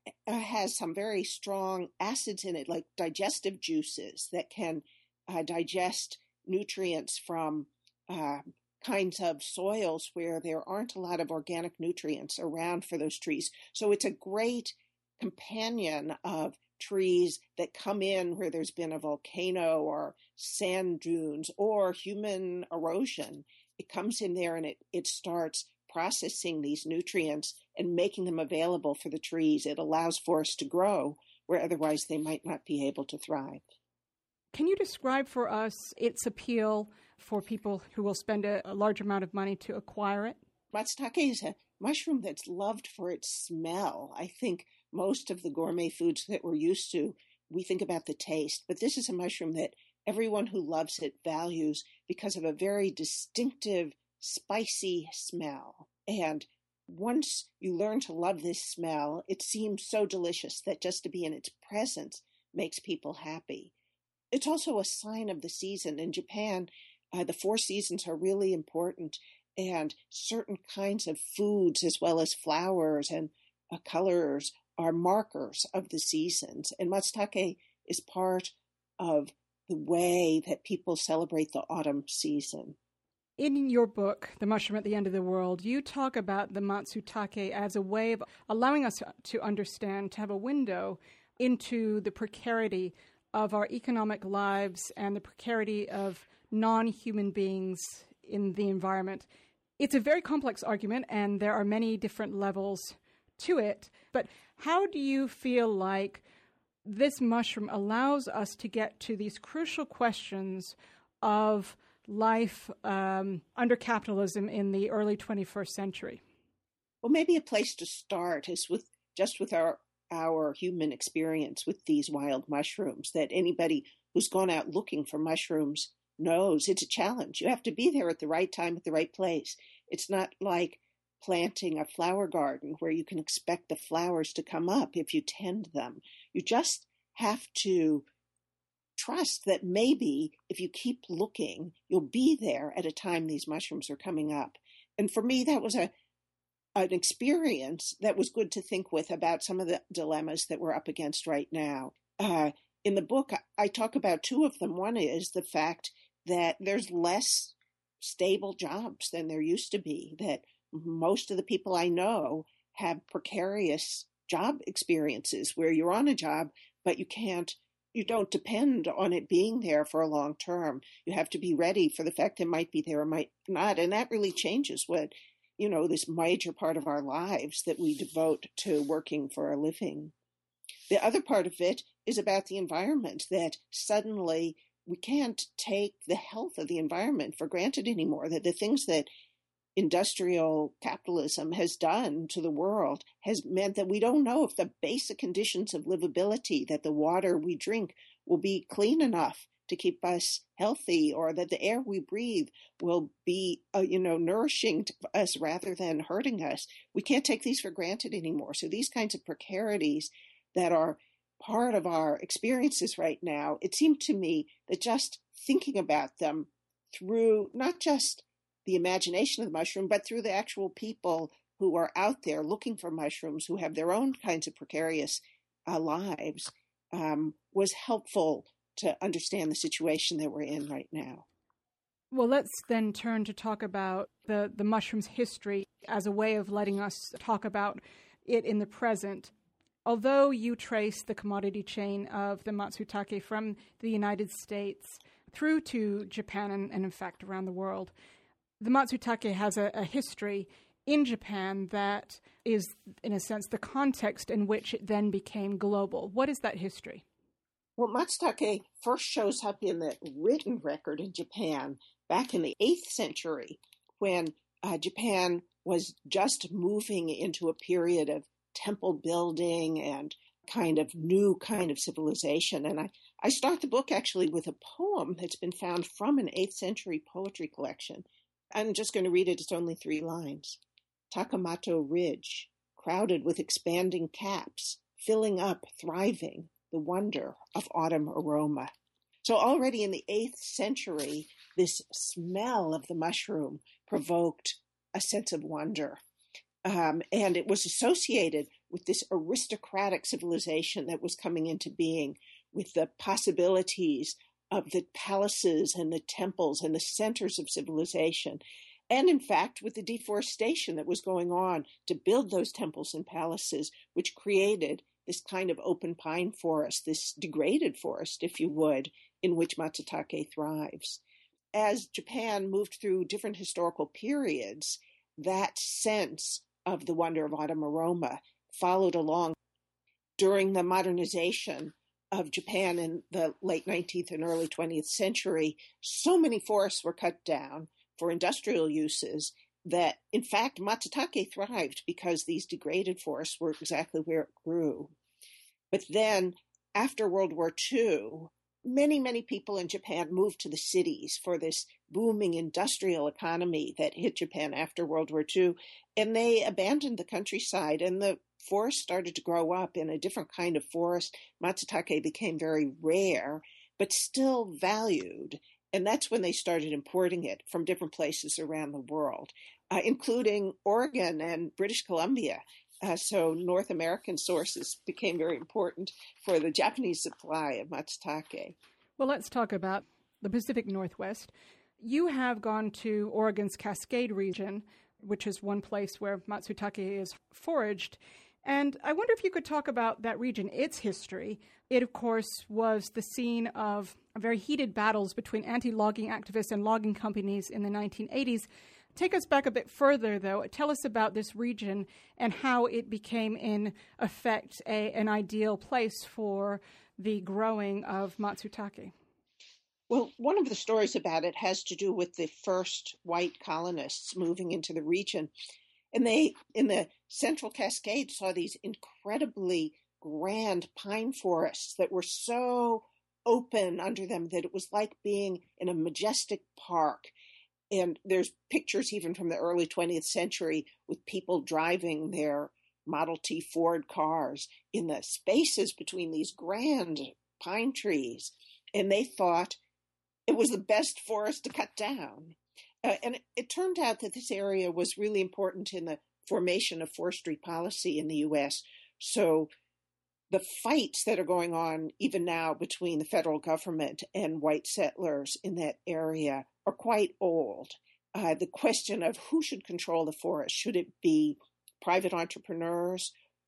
has some very strong acids in it, like digestive juices that can uh, digest nutrients from uh, kinds of soils where there aren't a lot of organic nutrients around for those trees. So it's a great companion of trees that come in where there's been a volcano or sand dunes or human erosion. It comes in there and it, it starts processing these nutrients and making them available for the trees. It allows forests to grow where otherwise they might not be able to thrive. Can you describe for us its appeal for people who will spend a, a large amount of money to acquire it? Matsutake is a mushroom that's loved for its smell. I think most of the gourmet foods that we're used to, we think about the taste, but this is a mushroom that everyone who loves it values because of a very distinctive, spicy smell. And once you learn to love this smell, it seems so delicious that just to be in its presence makes people happy. It's also a sign of the season. In Japan, uh, the four seasons are really important, and certain kinds of foods as well as flowers and uh, colors are markers of the seasons. And Matsutake is part of the way that people celebrate the autumn season. In your book, The Mushroom at the End of the World, you talk about the Matsutake as a way of allowing us to understand, to have a window into the precarity of our economic lives and the precarity of non-human beings in the environment. It's a very complex argument, and there are many different levels to it. But how do you feel like this mushroom allows us to get to these crucial questions of life um, under capitalism in the early twenty-first century? Well, maybe a place to start is with just with our our human experience with these wild mushrooms, that anybody who's gone out looking for mushrooms knows it's a challenge. You have to be there at the right time, at the right place. It's not like planting a flower garden where you can expect the flowers to come up if you tend them. You just have to trust that maybe if you keep looking, you'll be there at a time these mushrooms are coming up. And for me, that was a an experience that was good to think with about some of the dilemmas that we're up against right now. Uh, in the book, I talk about two of them. One is the fact that there's less stable jobs than there used to be, that most of the people I know have precarious job experiences where you're on a job, but you can't, you don't depend on it being there for a long term. You have to be ready for the fact it might be there or might not. And that really changes what, you know, this major part of our lives that we devote to working for a living. The other part of it is about the environment, that suddenly we can't take the health of the environment for granted anymore, that the things that industrial capitalism has done to the world has meant that we don't know if the basic conditions of livability, that the water we drink will be clean enough to keep us healthy, or that the air we breathe will be, uh, you know, nourishing to us rather than hurting us. We can't take these for granted anymore. So these kinds of precarities that are part of our experiences right now, it seemed to me that just thinking about them through not just the imagination of the mushroom, but through the actual people who are out there looking for mushrooms, who have their own kinds of precarious uh, lives, um, was helpful to understand the situation that we're in right now. Well, let's then turn to talk about the, the mushroom's history as a way of letting us talk about it in the present. Although you trace the commodity chain of the matsutake from the United States through to Japan and, and in fact, around the world, the matsutake has a, a history in Japan that is, in a sense, the context in which it then became global. What is that history? Well, matsutake first shows up in the written record in Japan back in the eighth century, when uh, Japan was just moving into a period of temple building and kind of new kind of civilization. And I, I start the book actually with a poem that's been found from an eighth century poetry collection. I'm just going to read it. It's only three lines. Takamato Ridge, crowded with expanding caps, filling up, thriving, the wonder of autumn aroma. So already in the eighth century, this smell of the mushroom provoked a sense of wonder. Um, and it was associated with this aristocratic civilization that was coming into being, with the possibilities of the palaces and the temples and the centers of civilization. And in fact, with the deforestation that was going on to build those temples and palaces, which created this kind of open pine forest, this degraded forest, if you would, in which matsutake thrives. As Japan moved through different historical periods, that sense of the wonder of autumn aroma followed along. During the modernization of Japan in the late nineteenth and early twentieth century, so many forests were cut down for industrial uses that, in fact, matsutake thrived because these degraded forests were exactly where it grew. But then, after World War Two, many, many people in Japan moved to the cities for this booming industrial economy that hit Japan after World War Two, and they abandoned the countryside, and the forest started to grow up in a different kind of forest. Matsutake became very rare, but still valued. And that's when they started importing it from different places around the world, uh, including Oregon and British Columbia. Uh, so North American sources became very important for the Japanese supply of matsutake. Well, let's talk about the Pacific Northwest. You have gone to Oregon's Cascade region, which is one place where matsutake is foraged. And I wonder if you could talk about that region, its history. It, of course, was the scene of very heated battles between anti-logging activists and logging companies in the nineteen eighties. Take us back a bit further, though. Tell us about this region and how it became, in effect, a, an ideal place for the growing of matsutake. Well, one of the stories about it has to do with the first white colonists moving into the region. And they, in the Central Cascade, saw these incredibly grand pine forests that were so open under them, that it was like being in a majestic park. And there's pictures even from the early twentieth century with people driving their Model T Ford cars in the spaces between these grand pine trees. And they thought it was the best forest to cut down. Uh, and it, it turned out that this area was really important in the formation of forestry policy in the U S. So the fights that are going on even now between the federal government and white settlers in that area are quite old. Uh, the question of who should control the forest, should it be private entrepreneurs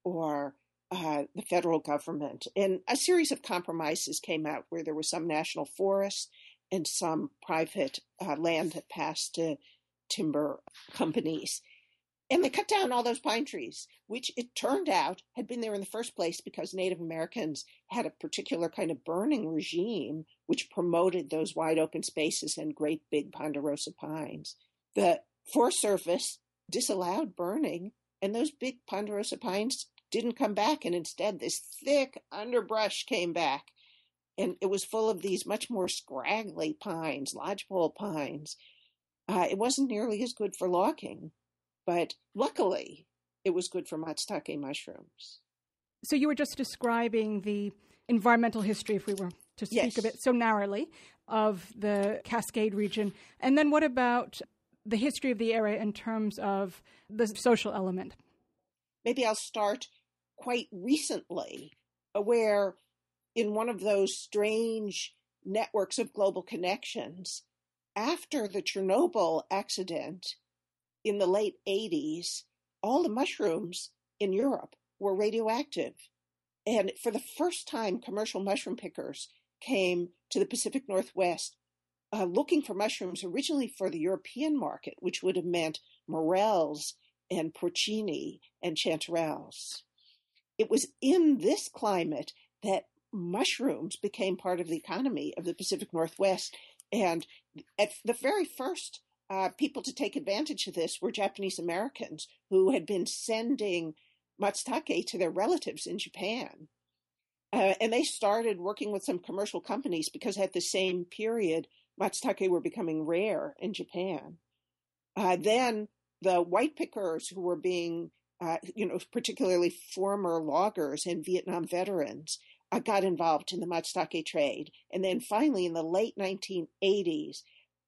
or uh, the federal government? And a series of compromises came out where there were some national forests and some private uh, land that passed to timber companies. And they cut down all those pine trees, which it turned out had been there in the first place because Native Americans had a particular kind of burning regime which promoted those wide open spaces and great big ponderosa pines. The Forest Service disallowed burning, and those big ponderosa pines didn't come back, and instead this thick underbrush came back. And it was full of these much more scraggly pines, lodgepole pines. Uh, it wasn't nearly as good for logging, but luckily it was good for matsutake mushrooms. So you were just describing the environmental history, if we were to speak Yes. of it so narrowly, of the Cascade region. And then what about the history of the area in terms of the social element? Maybe I'll start quite recently, where in one of those strange networks of global connections, after the Chernobyl accident in the late eighties, all the mushrooms in Europe were radioactive. And for the first time, commercial mushroom pickers came to the Pacific Northwest uh, looking for mushrooms originally for the European market, which would have meant morels and porcini and chanterelles. It was in this climate that mushrooms became part of the economy of the Pacific Northwest. And at the very first uh, people to take advantage of this were Japanese Americans who had been sending matsutake to their relatives in Japan. Uh, and they started working with some commercial companies because at the same period, matsutake were becoming rare in Japan. Uh, then the white pickers who were being, uh, you know, particularly former loggers and Vietnam veterans, uh, got involved in the matsutake trade. And then finally, in the late nineteen eighties,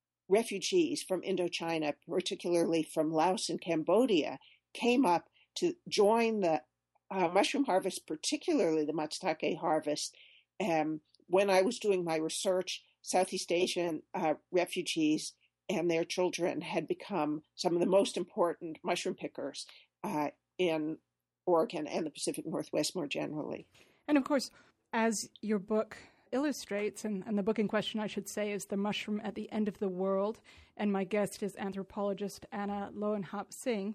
refugees from Indochina, particularly from Laos and Cambodia, came up to join the uh, mushroom harvest, particularly the matsutake harvest. Um, when I was doing my research, Southeast Asian uh, refugees and their children had become some of the most important mushroom pickers uh, in Oregon and the Pacific Northwest more generally. And of course, as your book illustrates, and, and the book in question, I should say, is The Mushroom at the End of the World, and my guest is anthropologist Anna Lowenhaupt Singh.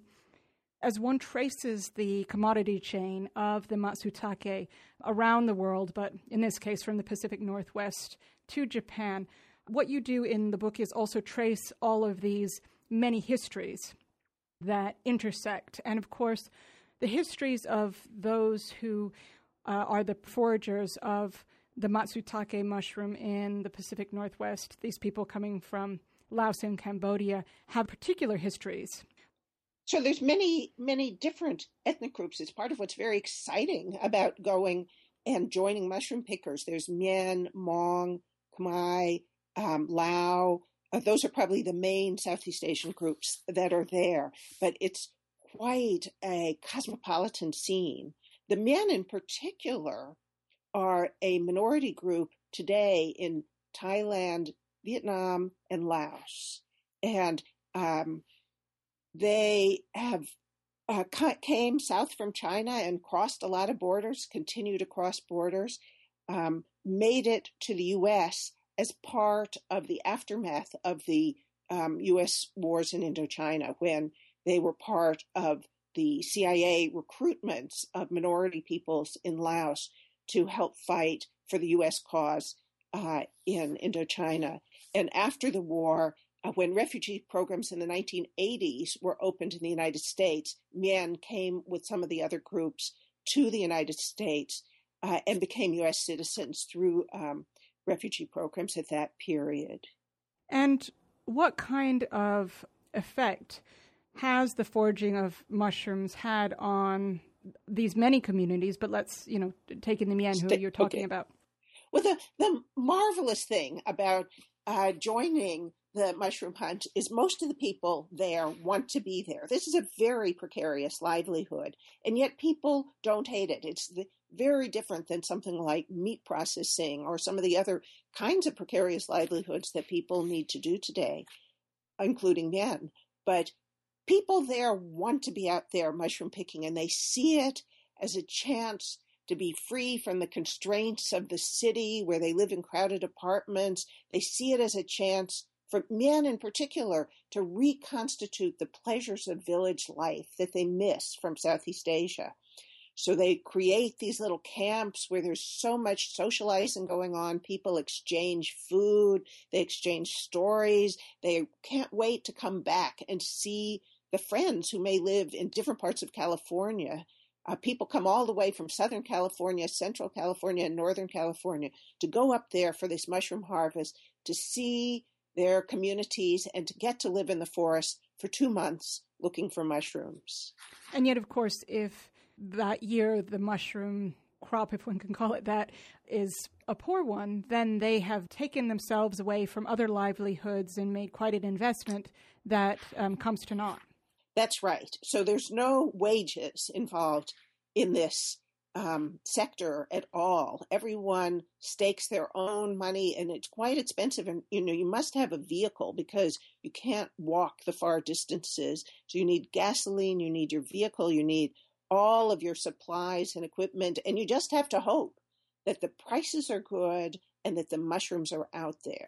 As one traces the commodity chain of the matsutake around the world, but in this case from the Pacific Northwest to Japan, what you do in the book is also trace all of these many histories that intersect. And of course, the histories of those who uh, are the foragers of the matsutake mushroom in the Pacific Northwest, these people coming from Laos and Cambodia, have particular histories. So there's many, many different ethnic groups. It's part of what's very exciting about going and joining mushroom pickers. There's Mien, Hmong, Khmer, um, Lao. Uh, those are probably the main Southeast Asian groups that are there. But it's quite a cosmopolitan scene. The Mien in particular are a minority group today in Thailand, Vietnam, and Laos. And um, they have uh, came south from China and crossed a lot of borders, continue to cross borders, um, made it to the U S as part of the aftermath of the um, U S wars in Indochina, when they were part of the C I A recruitments of minority peoples in Laos to help fight for the U S cause uh, in Indochina. And after the war, uh, when refugee programs in the nineteen eighties were opened in the United States, Mien came with some of the other groups to the United States uh, and became U S citizens through um, refugee programs at that period. And what kind of effect has the foraging of mushrooms had on these many communities? But let's, you know, take in the Mien, who you're talking okay. about. Well, the, the marvelous thing about uh, joining the mushroom hunt is most of the people there want to be there. This is a very precarious livelihood, and yet people don't hate it. It's the, very different than something like meat processing or some of the other kinds of precarious livelihoods that people need to do today, including men. But people there want to be out there mushroom picking, and they see it as a chance to be free from the constraints of the city where they live in crowded apartments. They see it as a chance for men in particular to reconstitute the pleasures of village life that they miss from Southeast Asia. So they create these little camps where there's so much socializing going on. People exchange food, they exchange stories. They can't wait to come back and see the friends who may live in different parts of California. Uh, people come all the way from Southern California, Central California, and Northern California to go up there for this mushroom harvest, to see their communities and to get to live in the forest for two months looking for mushrooms. And yet, of course, if that year the mushroom crop, if one can call it that, is a poor one, then they have taken themselves away from other livelihoods and made quite an investment that um, comes to naught. That's right. So there's no wages involved in this um, sector at all. Everyone stakes their own money, and it's quite expensive. And, you know, you must have a vehicle because you can't walk the far distances. So you need gasoline, you need your vehicle, you need all of your supplies and equipment, and you just have to hope that the prices are good and that the mushrooms are out there.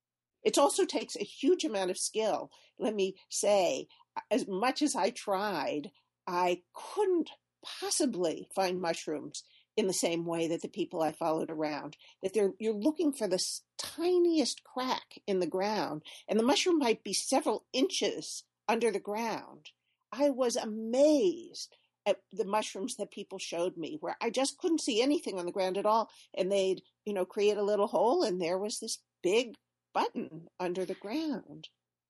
It also takes a huge amount of skill. Let me say, as much as I tried, I couldn't possibly find mushrooms in the same way that the people I followed around, that they're, you're looking for the tiniest crack in the ground, and the mushroom might be several inches under the ground. I was amazed at the mushrooms that people showed me, where I just couldn't see anything on the ground at all. And they'd, you know, create a little hole, and there was this big button under the ground.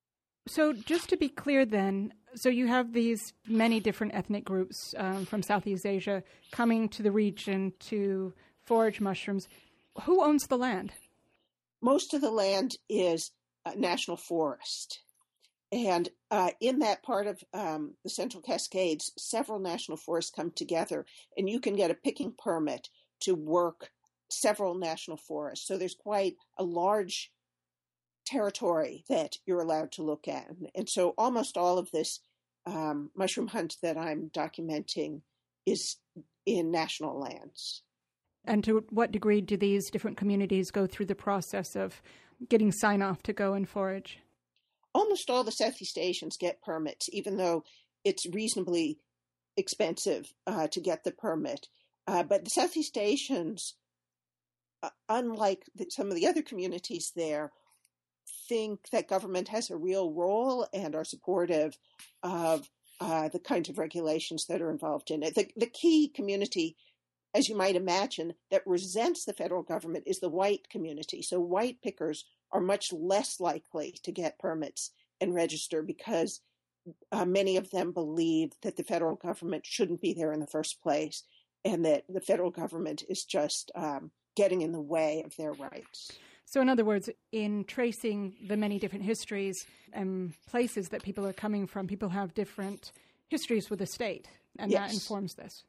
So just to be clear then, so you have these many different ethnic groups um, from Southeast Asia coming to the region to forage mushrooms. Who owns the land? Most of the land is a national forest. And uh, in that part of um, the Central Cascades, several national forests come together, and you can get a picking permit to work several national forests. So there's quite a large territory that you're allowed to look at. And so almost all of this um, mushroom hunt that I'm documenting is in national lands. And to what degree do these different communities go through the process of getting sign-off to go and forage? Almost all the Southeast Asians get permits, even though it's reasonably expensive uh, to get the permit. Uh, but the Southeast Asians, uh, unlike the, some of the other communities there, think that government has a real role and are supportive of uh, the kinds of regulations that are involved in it. The, the key community, as you might imagine, that resents the federal government is the white community. So white pickers are much less likely to get permits and register because uh, many of them believe that the federal government shouldn't be there in the first place and that the federal government is just um, getting in the way of their rights. So in other words, in tracing the many different histories and places that people are coming from, people have different histories with the state, and yes. that informs this.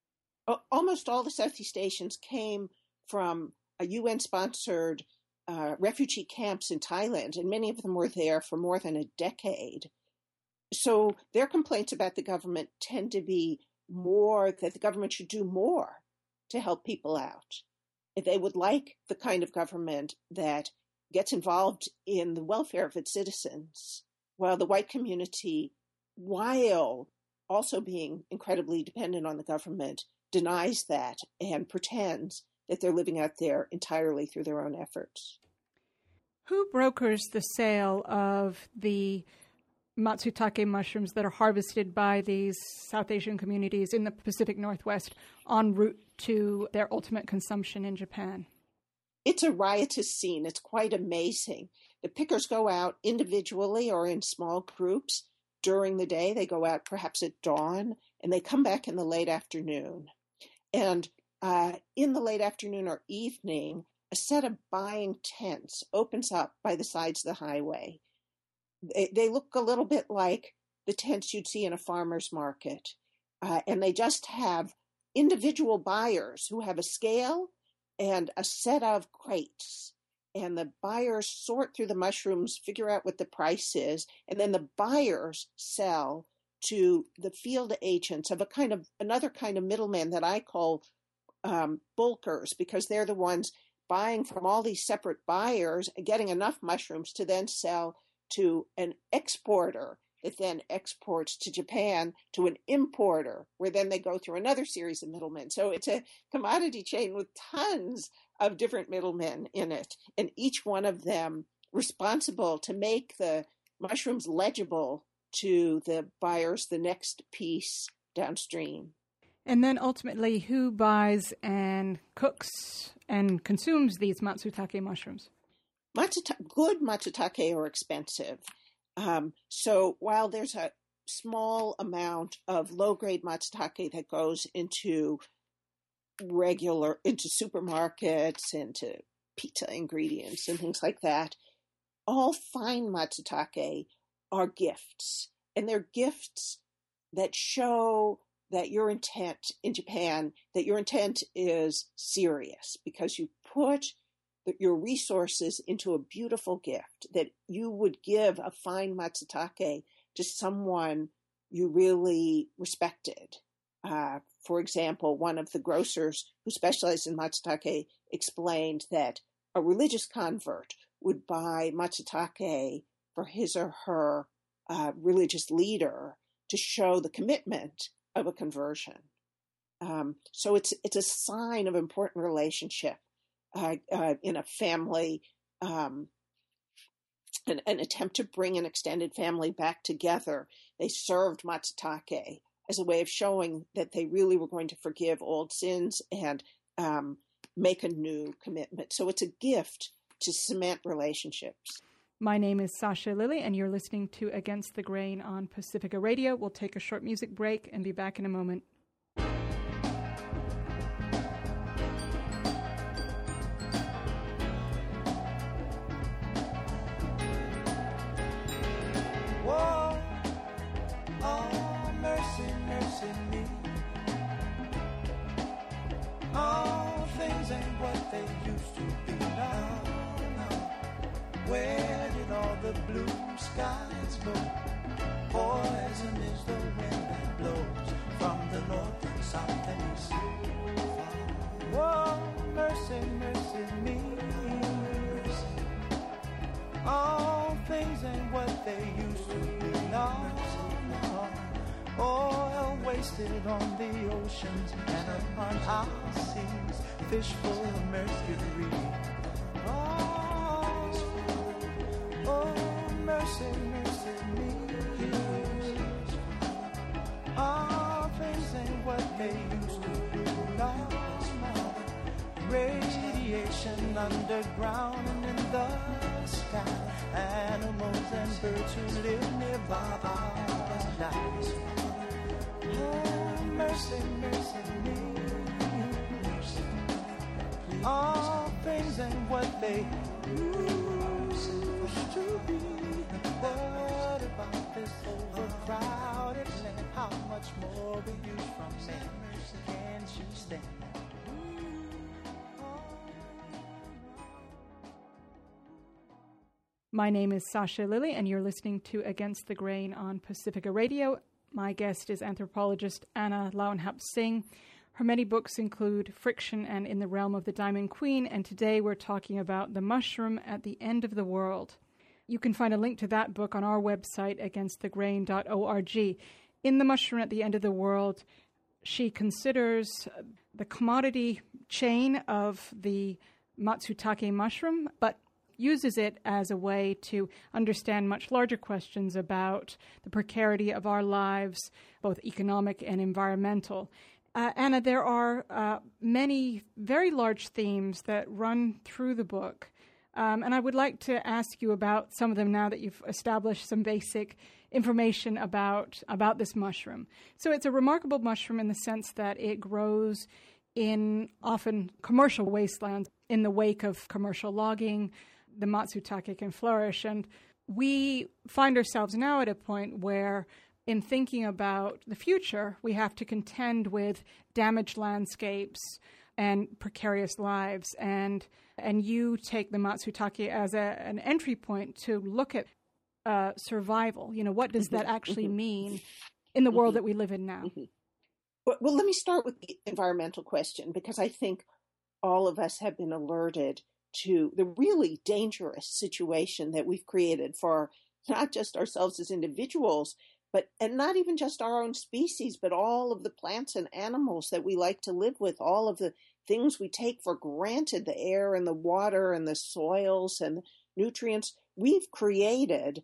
Almost all the Southeast Asians came from a U N-sponsored uh, refugee camps in Thailand, and many of them were there for more than a decade. So their complaints about the government tend to be more that the government should do more to help people out. They would like the kind of government that gets involved in the welfare of its citizens, while the white community, while also being incredibly dependent on the government, denies that and pretends that they're living out there entirely through their own efforts. Who brokers the sale of the matsutake mushrooms that are harvested by these South Asian communities in the Pacific Northwest en route to their ultimate consumption in Japan? it's a riotous scene. It's quite amazing. The pickers go out individually or in small groups during the day. They go out perhaps at dawn, and they come back in the late afternoon. And uh, in the late afternoon or evening, a set of buying tents opens up by the sides of the highway. They, they look a little bit like the tents you'd see in a farmer's market. Uh, and they just have individual buyers who have a scale and a set of crates. And the buyers sort through the mushrooms, figure out what the price is, and then the buyers sell to the field agents of a kind of another kind of middleman that I call um, bulkers, because they're the ones buying from all these separate buyers and getting enough mushrooms to then sell to an exporter that then exports to Japan to an importer, where then they go through another series of middlemen. So it's a commodity chain with tons of different middlemen in it, and each one of them responsible to make the mushrooms legible to the buyers the next piece downstream. And then ultimately, who buys and cooks and consumes these matsutake mushrooms? Matsuta- good matsutake are expensive. Um, so while there's a small amount of low-grade matsutake that goes into regular, into supermarkets, into pizza ingredients and things like that, all fine matsutake are gifts. And they're gifts that show that your intent in Japan, that your intent is serious, because you put your resources into a beautiful gift, that you would give a fine matsutake to someone you really respected. Uh, for example, one of the grocers who specialized in matsutake explained that a religious convert would buy matsutake for his or her uh, religious leader to show the commitment of a conversion. Um, so it's it's a sign of important relationship. Uh, uh, in a family, um, an, an attempt to bring an extended family back together. They served matsutake as a way of showing that they really were going to forgive old sins and um, make a new commitment. So it's a gift to cement relationships. My name is Sasha Lilly, and you're listening to Against the Grain on Pacifica Radio. We'll take a short music break and be back in a moment. Whoa, oh, mercy, mercy me. All things ain't what they used to be now. Where did all the blue skies go? Poison is the wind that blows from the north and south and east. Whoa, mercy, mercy me. All things ain't what they used to be now. Oil wasted on the oceans and upon our seas, fish full of mercury. Oh, oh, mercy, mercy me. All things ain't what they used to be now. Radiation underground and in the sky, animals and birds who live nearby are nice. Oh, mercy, mercy me. All things ain't what they used to be. What about this overcrowded land? How much more will you from me? Can't you stand? My name is Sasha Lilly, and you're listening to Against the Grain on Pacifica Radio. My guest is anthropologist Anna Lauenhap Singh. Her many books include Friction and In the Realm of the Diamond Queen, and today we're talking about The Mushroom at the End of the World. You can find a link to that book on our website, against the grain dot org. In The Mushroom at the End of the World, she considers the commodity chain of the matsutake mushroom, but uses it as a way to understand much larger questions about the precarity of our lives, both economic and environmental. Uh, Anna, there are uh, many very large themes that run through the book, um, and I would like to ask you about some of them now that you've established some basic information about about this mushroom. So it's a remarkable mushroom in the sense that it grows in often commercial wastelands. In the wake of commercial logging, the Matsutake can flourish, and we find ourselves now at a point where, in thinking about the future, we have to contend with damaged landscapes and precarious lives. And and you take the Matsutake as a, an entry point to look at uh, survival. You know, what does that actually mean in the world that we live in now? Well, well, let me start with the environmental question, because I think all of us have been alerted to the really dangerous situation that we've created for not just ourselves as individuals, but and not even just our own species, but all of the plants and animals that we like to live with, all of the things we take for granted, the air and the water and the soils and nutrients. We've created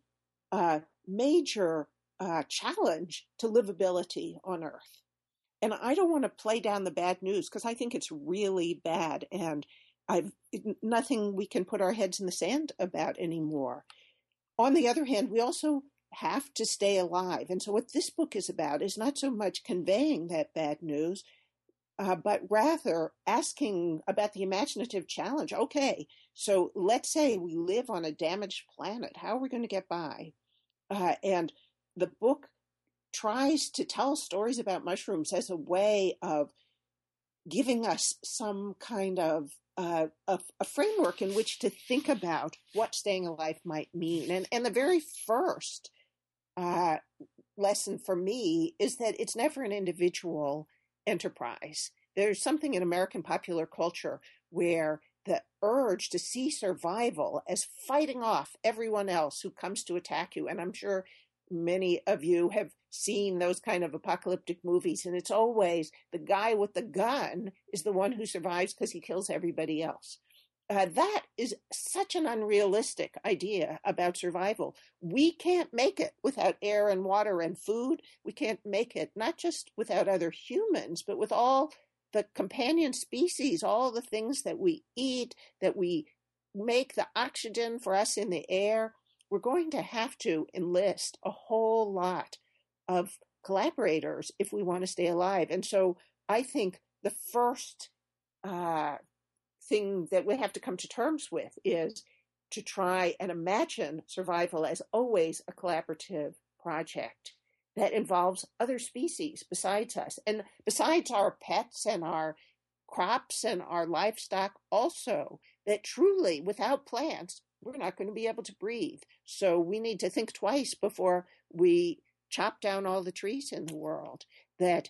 a major uh, challenge to livability on Earth. And I don't want to play down the bad news, because I think it's really bad, and I've nothing we can put our heads in the sand about anymore. On the other hand, we also have to stay alive. And so what this book is about is not so much conveying that bad news, uh, but rather asking about the imaginative challenge. Okay, so let's say we live on a damaged planet. How are we going to get by? Uh, and the book tries to tell stories about mushrooms as a way of giving us some kind of uh, a, a framework in which to think about what staying alive might mean. And, and the very first uh, lesson for me is that it's never an individual enterprise. There's something in American popular culture where the urge to see survival as fighting off everyone else who comes to attack you. And I'm sure many of you have seen those kind of apocalyptic movies, and it's always the guy with the gun is the one who survives because he kills everybody else. Uh, that is such an unrealistic idea about survival. We can't make it without air and water and food. We can't make it not just without other humans, but with all the companion species, all the things that we eat, that we make the oxygen for us in the air. We're going to have to enlist a whole lot of collaborators if we want to stay alive. And so I think the first uh, thing that we have to come to terms with is to try and imagine survival as always a collaborative project that involves other species besides us, and besides our pets and our crops and our livestock also, that truly without plants, we're not going to be able to breathe. So we need to think twice before we chop down all the trees in the world, that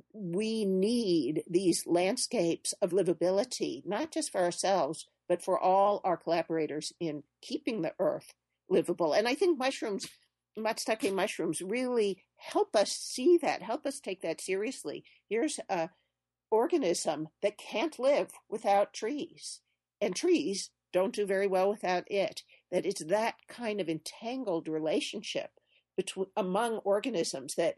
we need these landscapes of livability, not just for ourselves, but for all our collaborators in keeping the earth livable. And I think mushrooms, Matsutake mushrooms, really help us see that, help us take that seriously. Here's an organism that can't live without trees, and trees don't do very well without it. That it's that kind of entangled relationship between among organisms that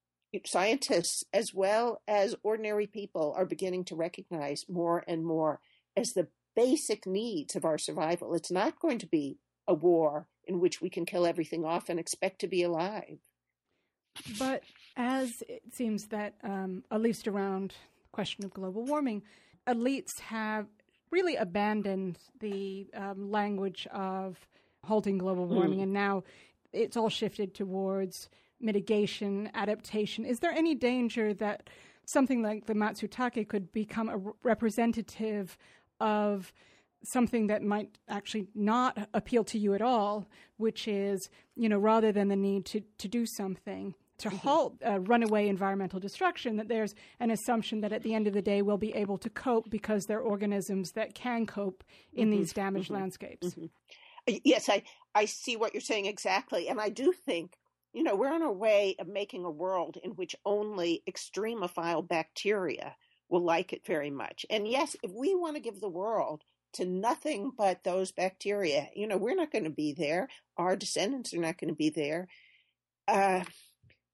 scientists as well as ordinary people are beginning to recognize more and more as the basic needs of our survival. It's not going to be a war in which we can kill everything off and expect to be alive. But as it seems that, um, at least around the question of global warming, elites have really abandoned the um, language of halting global warming, mm. and now it's all shifted towards mitigation, adaptation. Is there any danger that something like the Matsutake could become a representative of something that might actually not appeal to you at all, which is, you know, rather than the need to, to do something to mm-hmm. halt uh, runaway environmental destruction, that there's an assumption that at the end of the day we'll be able to cope because they're organisms that can cope in mm-hmm. these damaged mm-hmm. landscapes. Mm-hmm. Yes, I, I see what you're saying exactly. And I do think, you know, we're on our way of making a world in which only extremophile bacteria will like it very much. And yes, if we want to give the world to nothing but those bacteria, you know, we're not going to be there. Our descendants are not going to be there. Uh,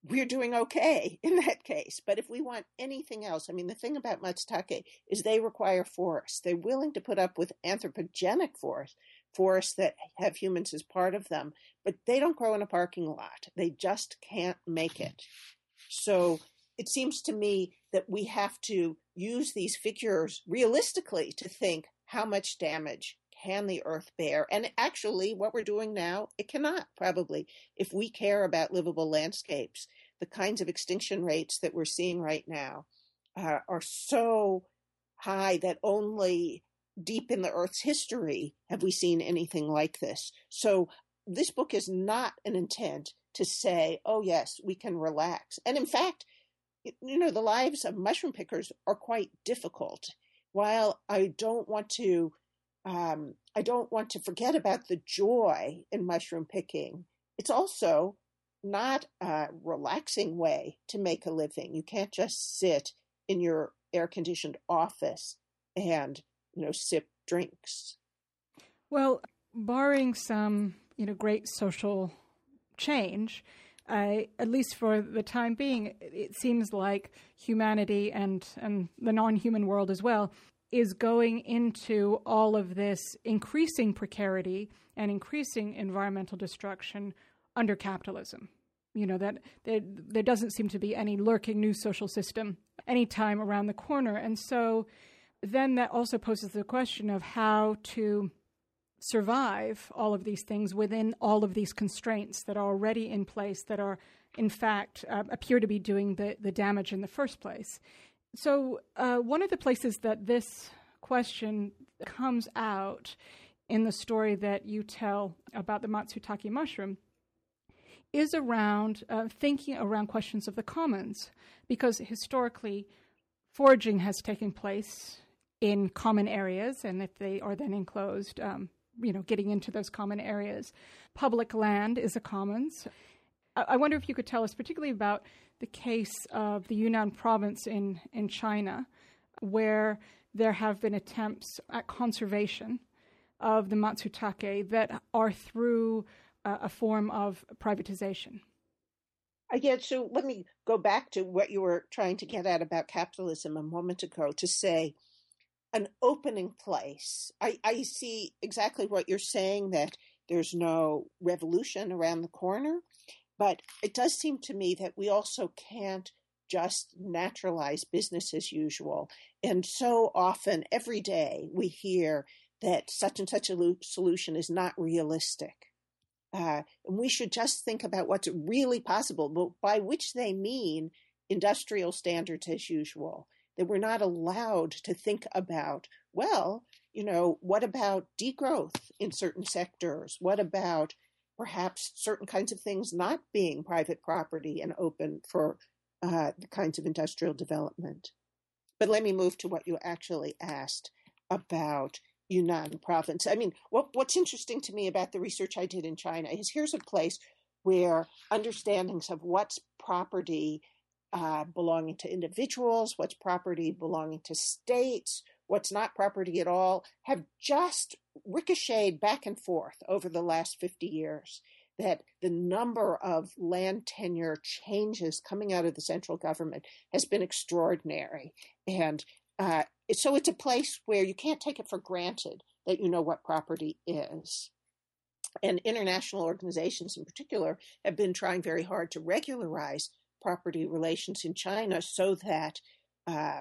we're doing okay in that case. But if we want anything else, I mean, the thing about matsutake is they require forests. They're willing to put up with anthropogenic forests, forests that have humans as part of them, but they don't grow in a parking lot. They just can't make it. So it seems to me that we have to use these figures realistically to think how much damage can the earth bear? And actually, what we're doing now, it cannot probably. If we care about livable landscapes, the kinds of extinction rates that we're seeing right now uh, are so high that only deep in the earth's history have we seen anything like this. So this book is not an intent to say, oh, yes, we can relax. And in fact, you know, the lives of mushroom pickers are quite difficult. While I don't want to Um, I don't want to forget about the joy in mushroom picking. It's also not a relaxing way to make a living. You can't just sit in your air-conditioned office and, you know, sip drinks. Well, barring some, you know, great social change, uh, at least for the time being, it seems like humanity and, and the non-human world as well is going into all of this increasing precarity and increasing environmental destruction under capitalism. You know, that there, there doesn't seem to be any lurking new social system anytime around the corner. And so then that also poses the question of how to survive all of these things within all of these constraints that are already in place that are, in fact, uh, appear to be doing the, the damage in the first place. So uh, one of the places that this question comes out in the story that you tell about the matsutake mushroom is around uh, thinking around questions of the commons, because historically foraging has taken place in common areas, and if they are then enclosed, um, you know, getting into those common areas. Public land is a commons. I, I wonder if you could tell us particularly about the case of the Yunnan province in, in China, where there have been attempts at conservation of the matsutake that are through uh, a form of privatization. Again, so let me go back to what you were trying to get at about capitalism a moment ago to say an opening place. I, I see exactly what you're saying, that there's no revolution around the corner. But it does seem to me that we also can't just naturalize business as usual. And so often, every day, we hear that such and such a solution is not realistic. Uh, and we should just think about what's really possible, but by which they mean industrial standards as usual. That we're not allowed to think about, well, you know, what about degrowth in certain sectors? What about perhaps certain kinds of things not being private property and open for uh, the kinds of industrial development? But let me move to what you actually asked about Yunnan province. I mean, what, what's interesting to me about the research I did in China is here's a place where understandings of what's property uh, belonging to individuals, what's property belonging to states, what's not property at all, have just ricocheted back and forth over the last fifty years. That the number of land tenure changes coming out of the central government has been extraordinary. And uh, so it's a place where you can't take it for granted that you know what property is. And international organizations in particular have been trying very hard to regularize property relations in China so that uh,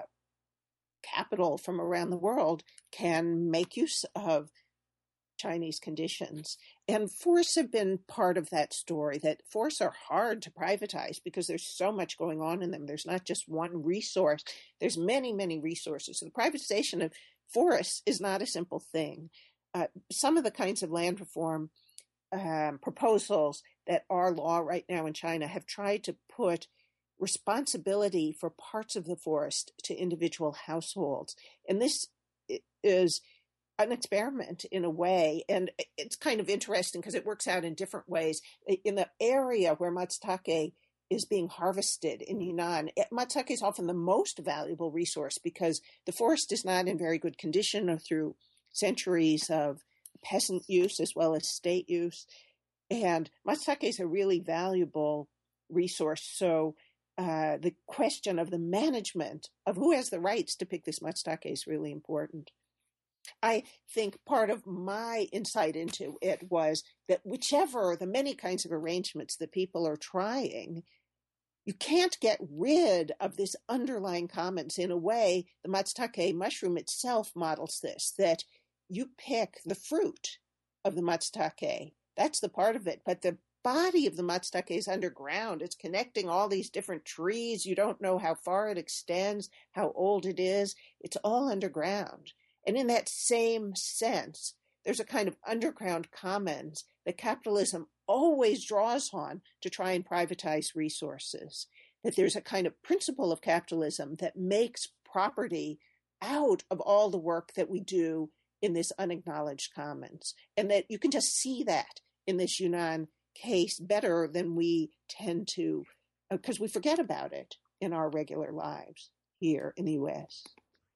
capital from around the world can make use of Chinese conditions. And forests have been part of that story, that forests are hard to privatize because there's so much going on in them. There's not just one resource. There's many, many resources. So the privatization of forests is not a simple thing. Uh, some of the kinds of land reform um, proposals that are law right now in China have tried to put responsibility for parts of the forest to individual households. And this is an experiment in a way, and it's kind of interesting because it works out in different ways. In the area where matsutake is being harvested in Yunnan, matsutake is often the most valuable resource because the forest is not in very good condition or through centuries of peasant use as well as state use. And matsutake is a really valuable resource. So uh, the question of the management of who has the rights to pick this matsutake is really important. I think part of my insight into it was that whichever the many kinds of arrangements that people are trying, you can't get rid of this underlying commons. In a way, the matsutake mushroom itself models this, that you pick the fruit of the matsutake. That's the part of it. But the body of the matsutake is underground. It's connecting all these different trees. You don't know how far it extends, how old it is. It's all underground. And in that same sense, there's a kind of underground commons that capitalism always draws on to try and privatize resources. That there's a kind of principle of capitalism that makes property out of all the work that we do in this unacknowledged commons. And that you can just see that in this Yunnan case better than we tend to, because we forget about it in our regular lives here in the U S.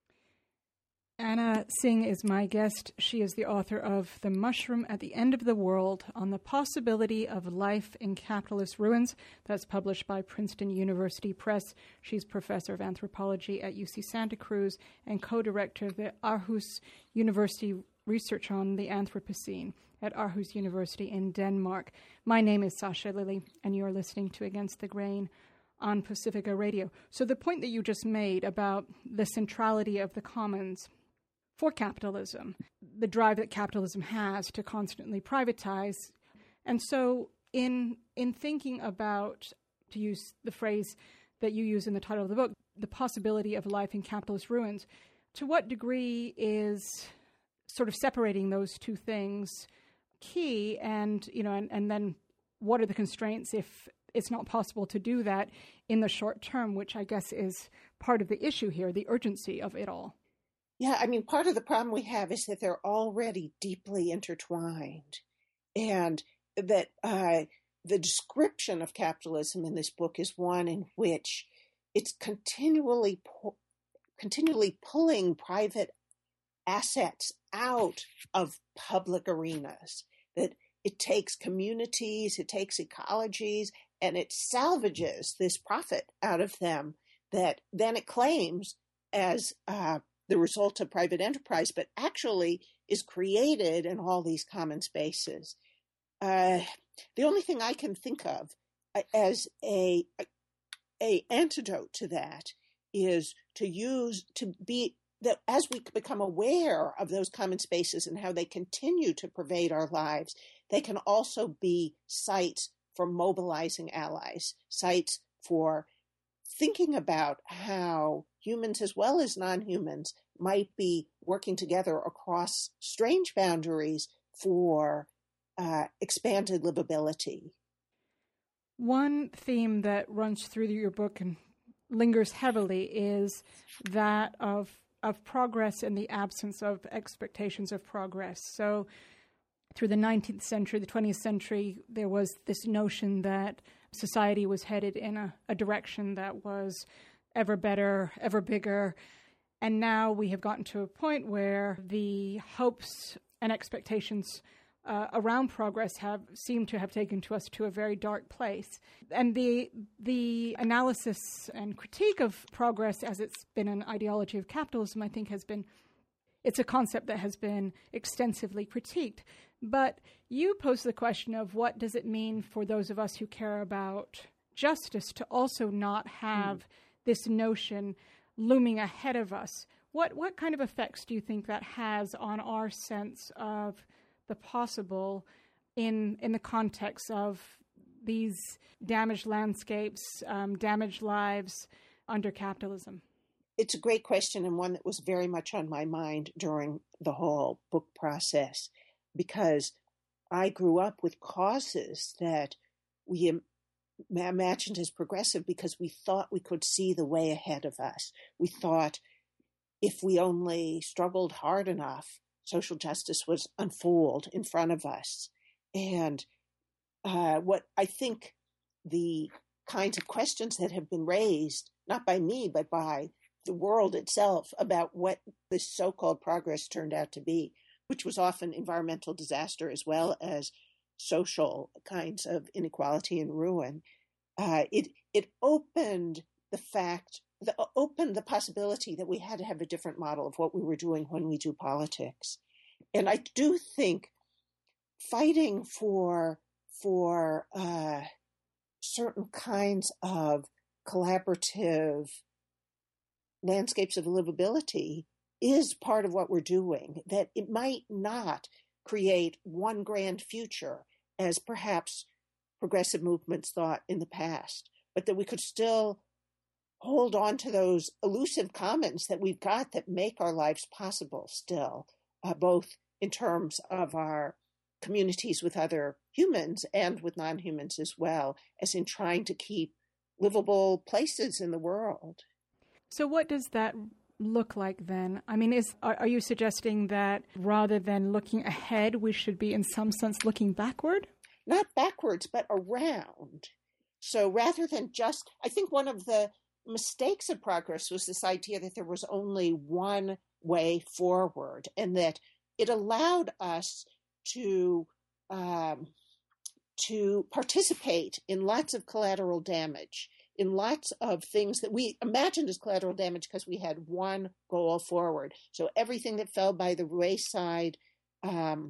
Anna Tsing is my guest. She is the author of The Mushroom at the End of the World on the Possibility of Life in Capitalist Ruins. That's published by Princeton University Press. She's professor of anthropology at U C Santa Cruz and co-director of the Aarhus University Research on the Anthropocene at Aarhus University in Denmark. My name is Sasha Lilly, and you're listening to Against the Grain on Pacifica Radio. So the point that you just made about the centrality of the commons for capitalism, the drive that capitalism has to constantly privatize. And so in in thinking about, to use the phrase that you use in the title of the book, the possibility of life in capitalist ruins, to what degree is sort of separating those two things key, and, you know, and, and then what are the constraints if it's not possible to do that in the short term, which I guess is part of the issue here, the urgency of it all. Yeah, I mean, part of the problem we have is that they're already deeply intertwined, and that uh, the description of capitalism in this book is one in which it's continually, pu- continually pulling private assets out of public arenas, that it takes communities, it takes ecologies, and it salvages this profit out of them that then it claims as uh, the result of private enterprise, but actually is created in all these common spaces. Uh, the only thing I can think of as a, a antidote to that is to use, to be, that as we become aware of those common spaces and how they continue to pervade our lives, they can also be sites for mobilizing allies, sites for thinking about how humans as well as non-humans might be working together across strange boundaries for uh, expanded livability. One theme that runs through your book and lingers heavily is that of of progress and the absence of expectations of progress. So through the nineteenth century, the twentieth century, there was this notion that society was headed in a, a direction that was ever better, ever bigger. And now we have gotten to a point where the hopes and expectations uh, around progress have seemed to have taken to us to a very dark place. And the the analysis and critique of progress, as it's been an ideology of capitalism, I think has been, it's a concept that has been extensively critiqued. But you pose the question of what does it mean for those of us who care about justice to also not have mm. this notion looming ahead of us. What what kind of effects do you think that has on our sense of the possible in in the context of these damaged landscapes, um, damaged lives under capitalism? It's a great question, and one that was very much on my mind during the whole book process, because I grew up with causes that we imagined as progressive because we thought we could see the way ahead of us. We thought if we only struggled hard enough, social justice would unfold in front of us. And uh, what I think the kinds of questions that have been raised, not by me, but by the world itself, about what this so-called progress turned out to be, which was often environmental disaster as well as social kinds of inequality and ruin. uh, it it opened the fact, the, opened the possibility that we had to have a different model of what we were doing when we do politics. And I do think fighting for for uh, certain kinds of collaborative landscapes of livability is part of what we're doing, that it might not create one grand future as perhaps progressive movements thought in the past, but that we could still hold on to those elusive commons that we've got that make our lives possible still, uh, both in terms of our communities with other humans and with non-humans as well, as in trying to keep livable places in the world. So what does that look like then? I mean, is are, are you suggesting that rather than looking ahead, we should be in some sense looking backward? Not backwards, but around. So rather than just, I think one of the mistakes of progress was this idea that there was only one way forward, and that it allowed us to um, to participate in lots of collateral damage, in lots of things that we imagined as collateral damage because we had one goal forward. So everything that fell by the wayside, um,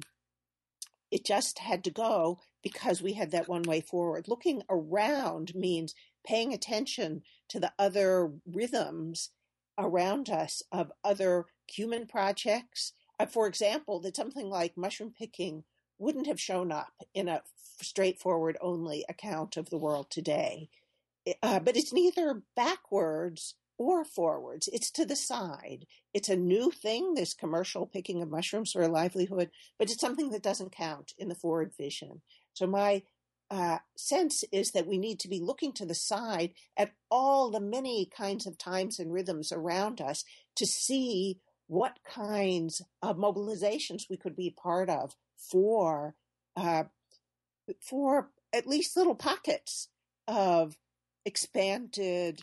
it just had to go because we had that one way forward. Looking around means paying attention to the other rhythms around us of other human projects. Uh, for example, that something like mushroom picking wouldn't have shown up in a straightforward only account of the world today. Uh, but it's neither backwards or forwards. It's to the side. It's a new thing, this commercial picking of mushrooms for a livelihood, but it's something that doesn't count in the forward vision. So my uh, sense is that we need to be looking to the side at all the many kinds of times and rhythms around us to see what kinds of mobilizations we could be part of for uh, for at least little pockets of expanded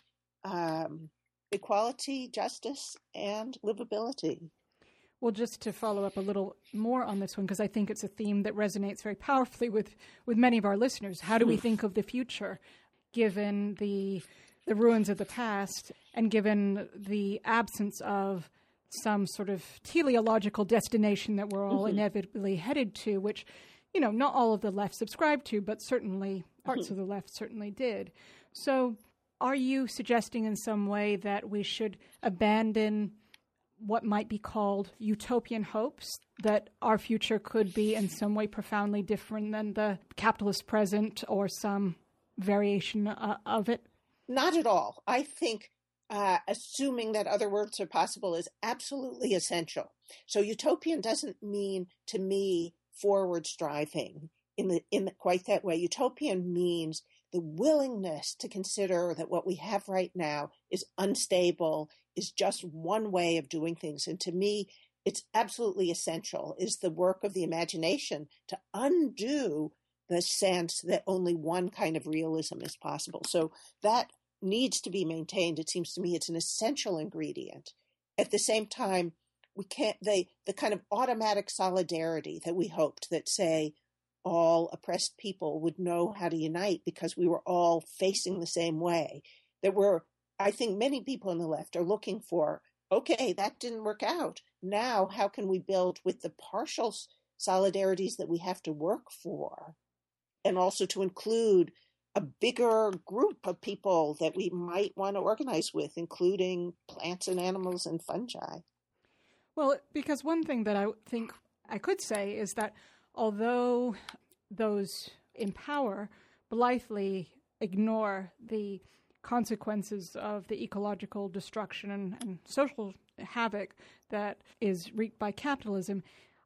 um, equality, justice, and livability. Well, just to follow up a little more on this one, because I think it's a theme that resonates very powerfully with, with many of our listeners. How do we think of the future, given the the ruins of the past, and given the absence of some sort of teleological destination that we're all mm-hmm. inevitably headed to, which, you know, not all of the left subscribed to, but certainly parts mm-hmm. of the left certainly did. So are you suggesting in some way that we should abandon what might be called utopian hopes, that our future could be in some way profoundly different than the capitalist present or some variation uh, of it? Not at all. I think uh, assuming that other worlds are possible is absolutely essential. So utopian doesn't mean, to me, forward striving in the in the, quite that way. Utopian means the willingness to consider that what we have right now is unstable, is just one way of doing things. And to me, it's absolutely essential, is the work of the imagination to undo the sense that only one kind of realism is possible. So that needs to be maintained. It seems to me it's an essential ingredient. At the same time, we can't, they, the kind of automatic solidarity that we hoped that, say, all oppressed people would know how to unite because we were all facing the same way, that we're, I think many people on the left are looking for, okay, that didn't work out. Now, how can we build with the partial solidarities that we have to work for, and also to include a bigger group of people that we might want to organize with, including plants and animals and fungi? Well, because one thing that I think I could say is that although those in power blithely ignore the consequences of the ecological destruction and, and social havoc that is wreaked by capitalism,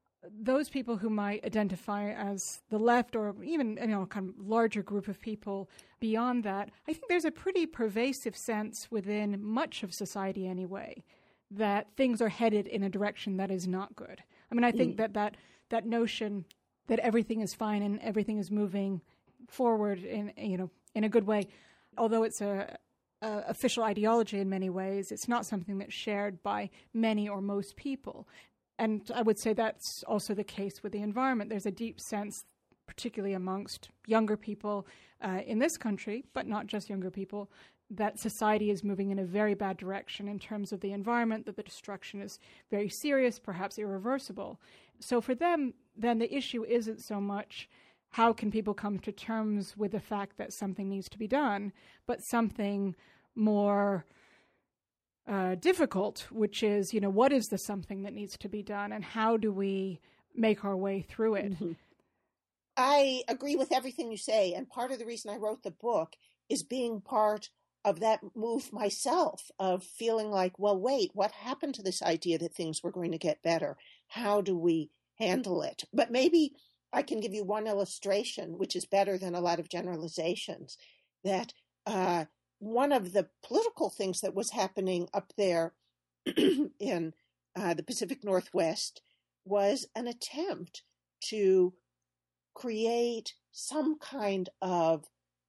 those people who might identify as the left, or even, you know, kind of larger group of people beyond that, I think there's a pretty pervasive sense within much of society anyway that things are headed in a direction that is not good. I mean, I think mm. that, that that notion that everything is fine and everything is moving forward in, you know, in a good way, although it's a, a official ideology in many ways, it's not something that's shared by many or most people. And I would say that's also the case with the environment. There's a deep sense, particularly amongst younger people uh, in this country, but not just younger people, that society is moving in a very bad direction in terms of the environment, that the destruction is very serious, perhaps irreversible. So for them, then the issue isn't so much how can people come to terms with the fact that something needs to be done, but something more uh, difficult, which is, you know, what is the something that needs to be done and how do we make our way through it? Mm-hmm. I agree with everything you say. And part of the reason I wrote the book is being part of that move myself, of feeling like, well, wait, what happened to this idea that things were going to get better? How do we handle it? But maybe I can give you one illustration, which is better than a lot of generalizations, that uh, one of the political things that was happening up there in uh, the Pacific Northwest was an attempt to create some kind of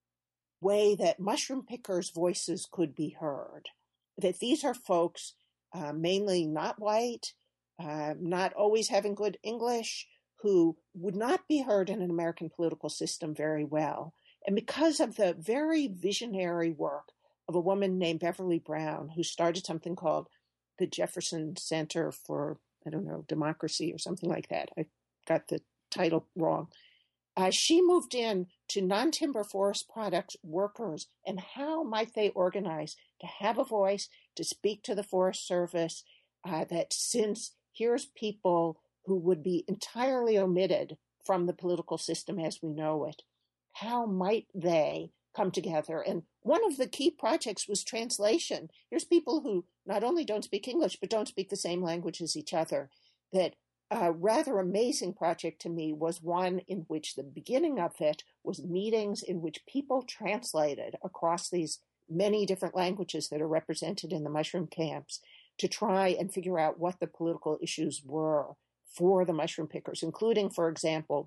way that mushroom pickers' voices could be heard. That these are folks uh, mainly not white, uh, not always having good English, who would not be heard in an American political system very well. And because of the very visionary work of a woman named Beverly Brown, who started something called the Jefferson Center for, I don't know, Democracy or something like that. I got the title wrong. Uh, she moved in to non-timber forest products workers, and how might they organize to have a voice, to speak to the Forest Service, uh, that since here's people who would be entirely omitted from the political system as we know it, how might they come together? And one of the key projects was translation. Here's people who not only don't speak English, but don't speak the same language as each other. That a rather amazing project to me was one in which the beginning of it was meetings in which people translated across these many different languages that are represented in the mushroom camps to try and figure out what the political issues were for the mushroom pickers, including, for example,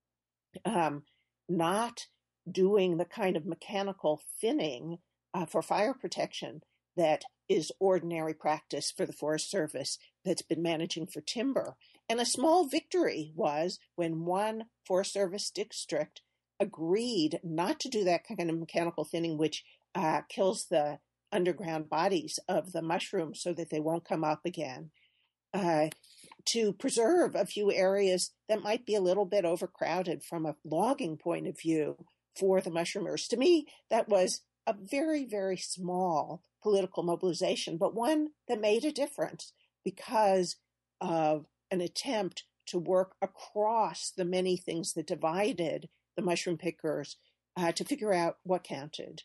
um, not doing the kind of mechanical thinning uh, for fire protection that is ordinary practice for the Forest Service that's been managing for timber. And a small victory was when one Forest Service district agreed not to do that kind of mechanical thinning, which uh, kills the underground bodies of the mushrooms so that they won't come up again, uh, to preserve a few areas that might be a little bit overcrowded from a logging point of view for the mushroomers. To me, that was a very, very small political mobilization, but one that made a difference because of an attempt to work across the many things that divided the mushroom pickers uh, to figure out what counted.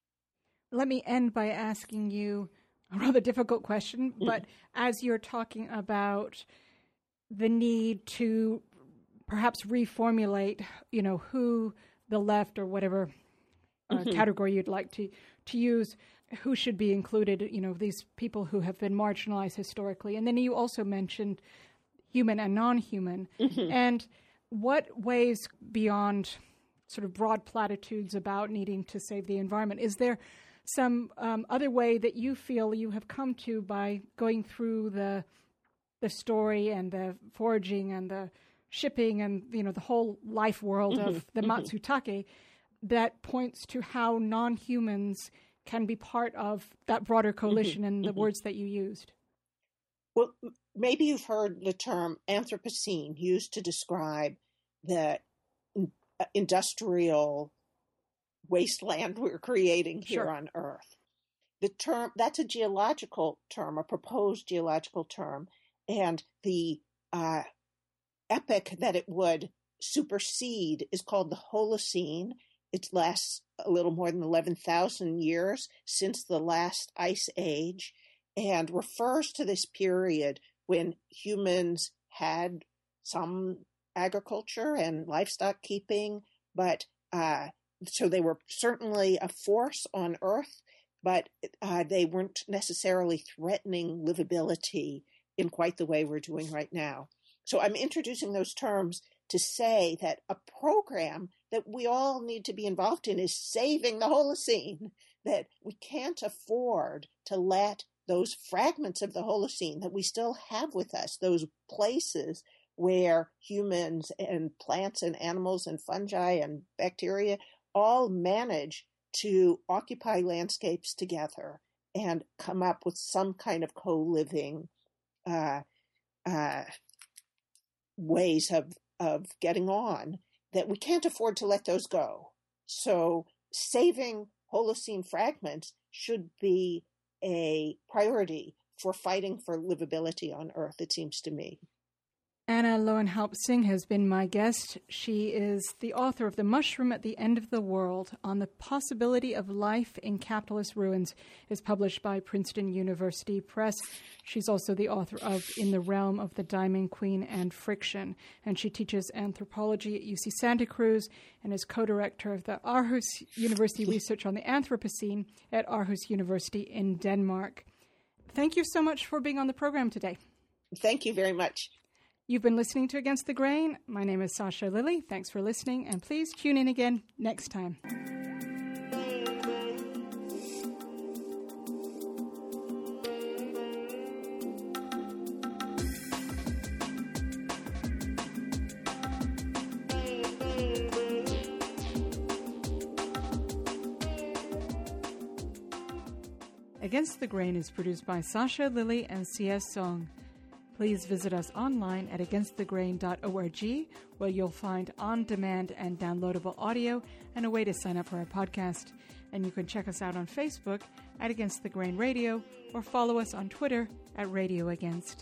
Let me end by asking you a rather difficult question, but mm. as you're talking about the need to perhaps reformulate, you know, who the left or whatever uh, mm-hmm. category you'd like to, to use, who should be included, you know, these people who have been marginalized historically. And then you also mentioned human and non-human. Mm-hmm. And what ways beyond sort of broad platitudes about needing to save the environment, is there some um, other way that you feel you have come to by going through the the story and the foraging and the shipping and, you know, the whole life world mm-hmm. of the mm-hmm. Matsutake that points to how non-humans can be part of that broader coalition mm-hmm. in the mm-hmm. words that you used? Well, maybe you've heard the term Anthropocene used to describe the industrial wasteland we're creating here sure. on Earth. The term, that's a geological term, a proposed geological term, and the uh, epoch that it would supersede is called the Holocene. It lasts a little more than eleven thousand years since the last ice age, and refers to this period when humans had some agriculture and livestock keeping, but uh, so they were certainly a force on Earth, but uh, they weren't necessarily threatening livability in quite the way we're doing right now. So I'm introducing those terms to say that a program that we all need to be involved in is saving the Holocene, that we can't afford to let those fragments of the Holocene that we still have with us, those places where humans and plants and animals and fungi and bacteria all manage to occupy landscapes together and come up with some kind of co-living uh, uh, ways of, of getting on, that we can't afford to let those go. So saving Holocene fragments should be a priority for fighting for livability on Earth, it seems to me. Anna Lowenhaupt-Singh has been my guest. She is the author of The Mushroom at the End of the World on the Possibility of Life in Capitalist Ruins. Is published by Princeton University Press. She's also the author of In the Realm of the Diamond Queen and Friction. And she teaches anthropology at U C Santa Cruz and is co-director of the Aarhus University Research on the Anthropocene at Aarhus University in Denmark. Thank you so much for being on the program today. Thank you very much. You've been listening to Against the Grain. My name is Sasha Lilley. Thanks for listening, and please tune in again next time. Against the Grain is produced by Sasha Lilley and C S Song. Please visit us online at against the grain dot org, where you'll find on-demand and downloadable audio and a way to sign up for our podcast. And you can check us out on Facebook at Against the Grain Radio or follow us on Twitter at Radio Against.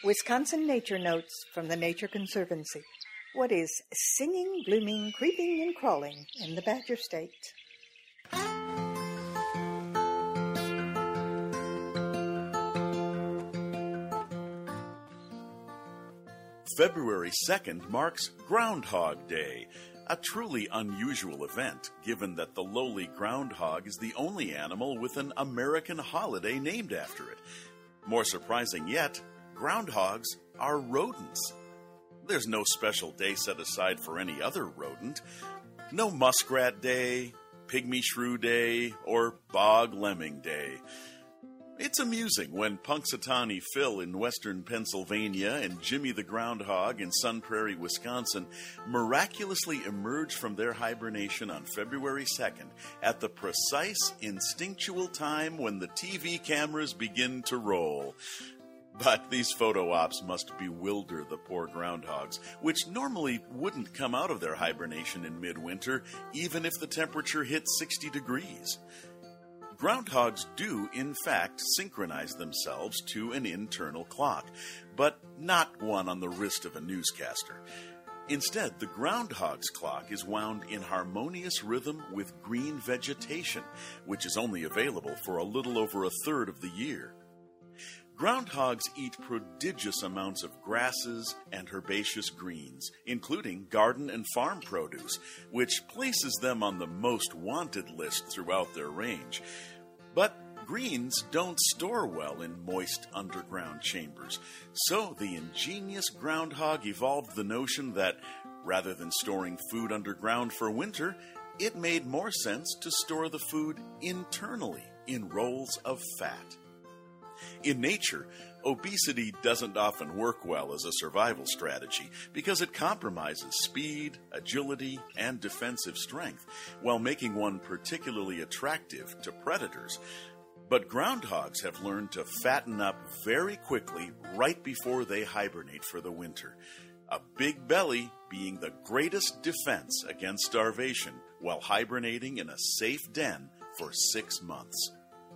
Wisconsin Nature Notes from the Nature Conservancy. What is singing, blooming, creeping, and crawling in the Badger State? February second marks Groundhog Day, a truly unusual event given that the lowly groundhog is the only animal with an American holiday named after it. More surprising yet, groundhogs are rodents. There's no special day set aside for any other rodent. No Muskrat Day, Pygmy Shrew Day, or Bog Lemming Day. It's amusing when Punxsutawney Phil in western Pennsylvania and Jimmy the Groundhog in Sun Prairie, Wisconsin, miraculously emerge from their hibernation on February second at the precise instinctual time when the T V cameras begin to roll. But these photo ops must bewilder the poor groundhogs, which normally wouldn't come out of their hibernation in midwinter, even if the temperature hit sixty degrees. Groundhogs do, in fact, synchronize themselves to an internal clock, but not one on the wrist of a newscaster. Instead, the groundhog's clock is wound in harmonious rhythm with green vegetation, which is only available for a little over a third of the year. Groundhogs eat prodigious amounts of grasses and herbaceous greens, including garden and farm produce, which places them on the most wanted list throughout their range. But greens don't store well in moist underground chambers, so the ingenious groundhog evolved the notion that, rather than storing food underground for winter, it made more sense to store the food internally in rolls of fat. In nature, obesity doesn't often work well as a survival strategy because it compromises speed, agility, and defensive strength, while making one particularly attractive to predators. But groundhogs have learned to fatten up very quickly right before they hibernate for the winter, a big belly being the greatest defense against starvation while hibernating in a safe den for six months.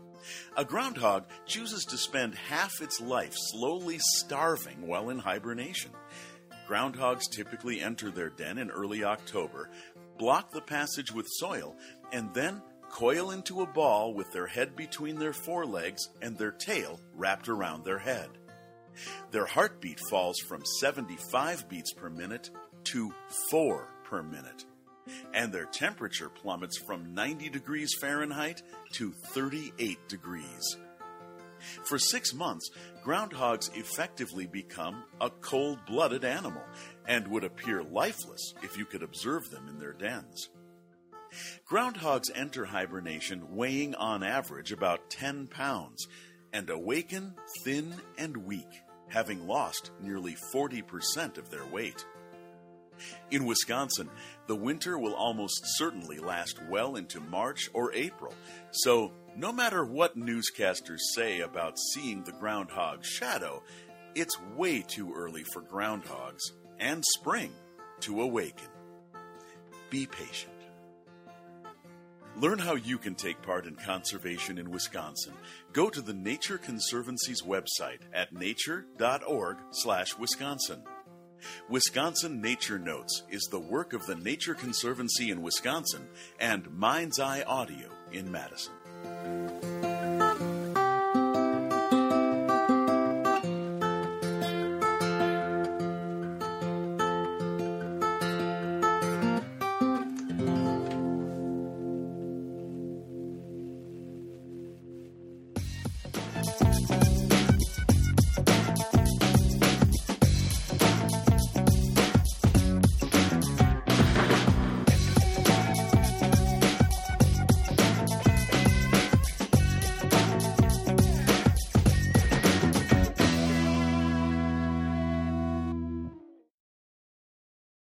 A groundhog chooses to spend half its life slowly starving while in hibernation. Groundhogs typically enter their den in early October, block the passage with soil, and then coil into a ball with their head between their forelegs and their tail wrapped around their head. Their heartbeat falls from seventy-five beats per minute to four per minute. And their temperature plummets from ninety degrees Fahrenheit to thirty-eight degrees. For six months, groundhogs effectively become a cold-blooded animal and would appear lifeless if you could observe them in their dens. Groundhogs enter hibernation weighing on average about ten pounds and awaken thin and weak, having lost nearly forty percent of their weight. In Wisconsin, the winter will almost certainly last well into March or April, so no matter what newscasters say about seeing the groundhog's shadow, it's way too early for groundhogs and spring to awaken. Be patient. Learn how you can take part in conservation in Wisconsin. Go to the Nature Conservancy's website at nature dot org slash Wisconsin. Wisconsin Nature Notes is the work of the Nature Conservancy in Wisconsin and Mind's Eye Audio in Madison.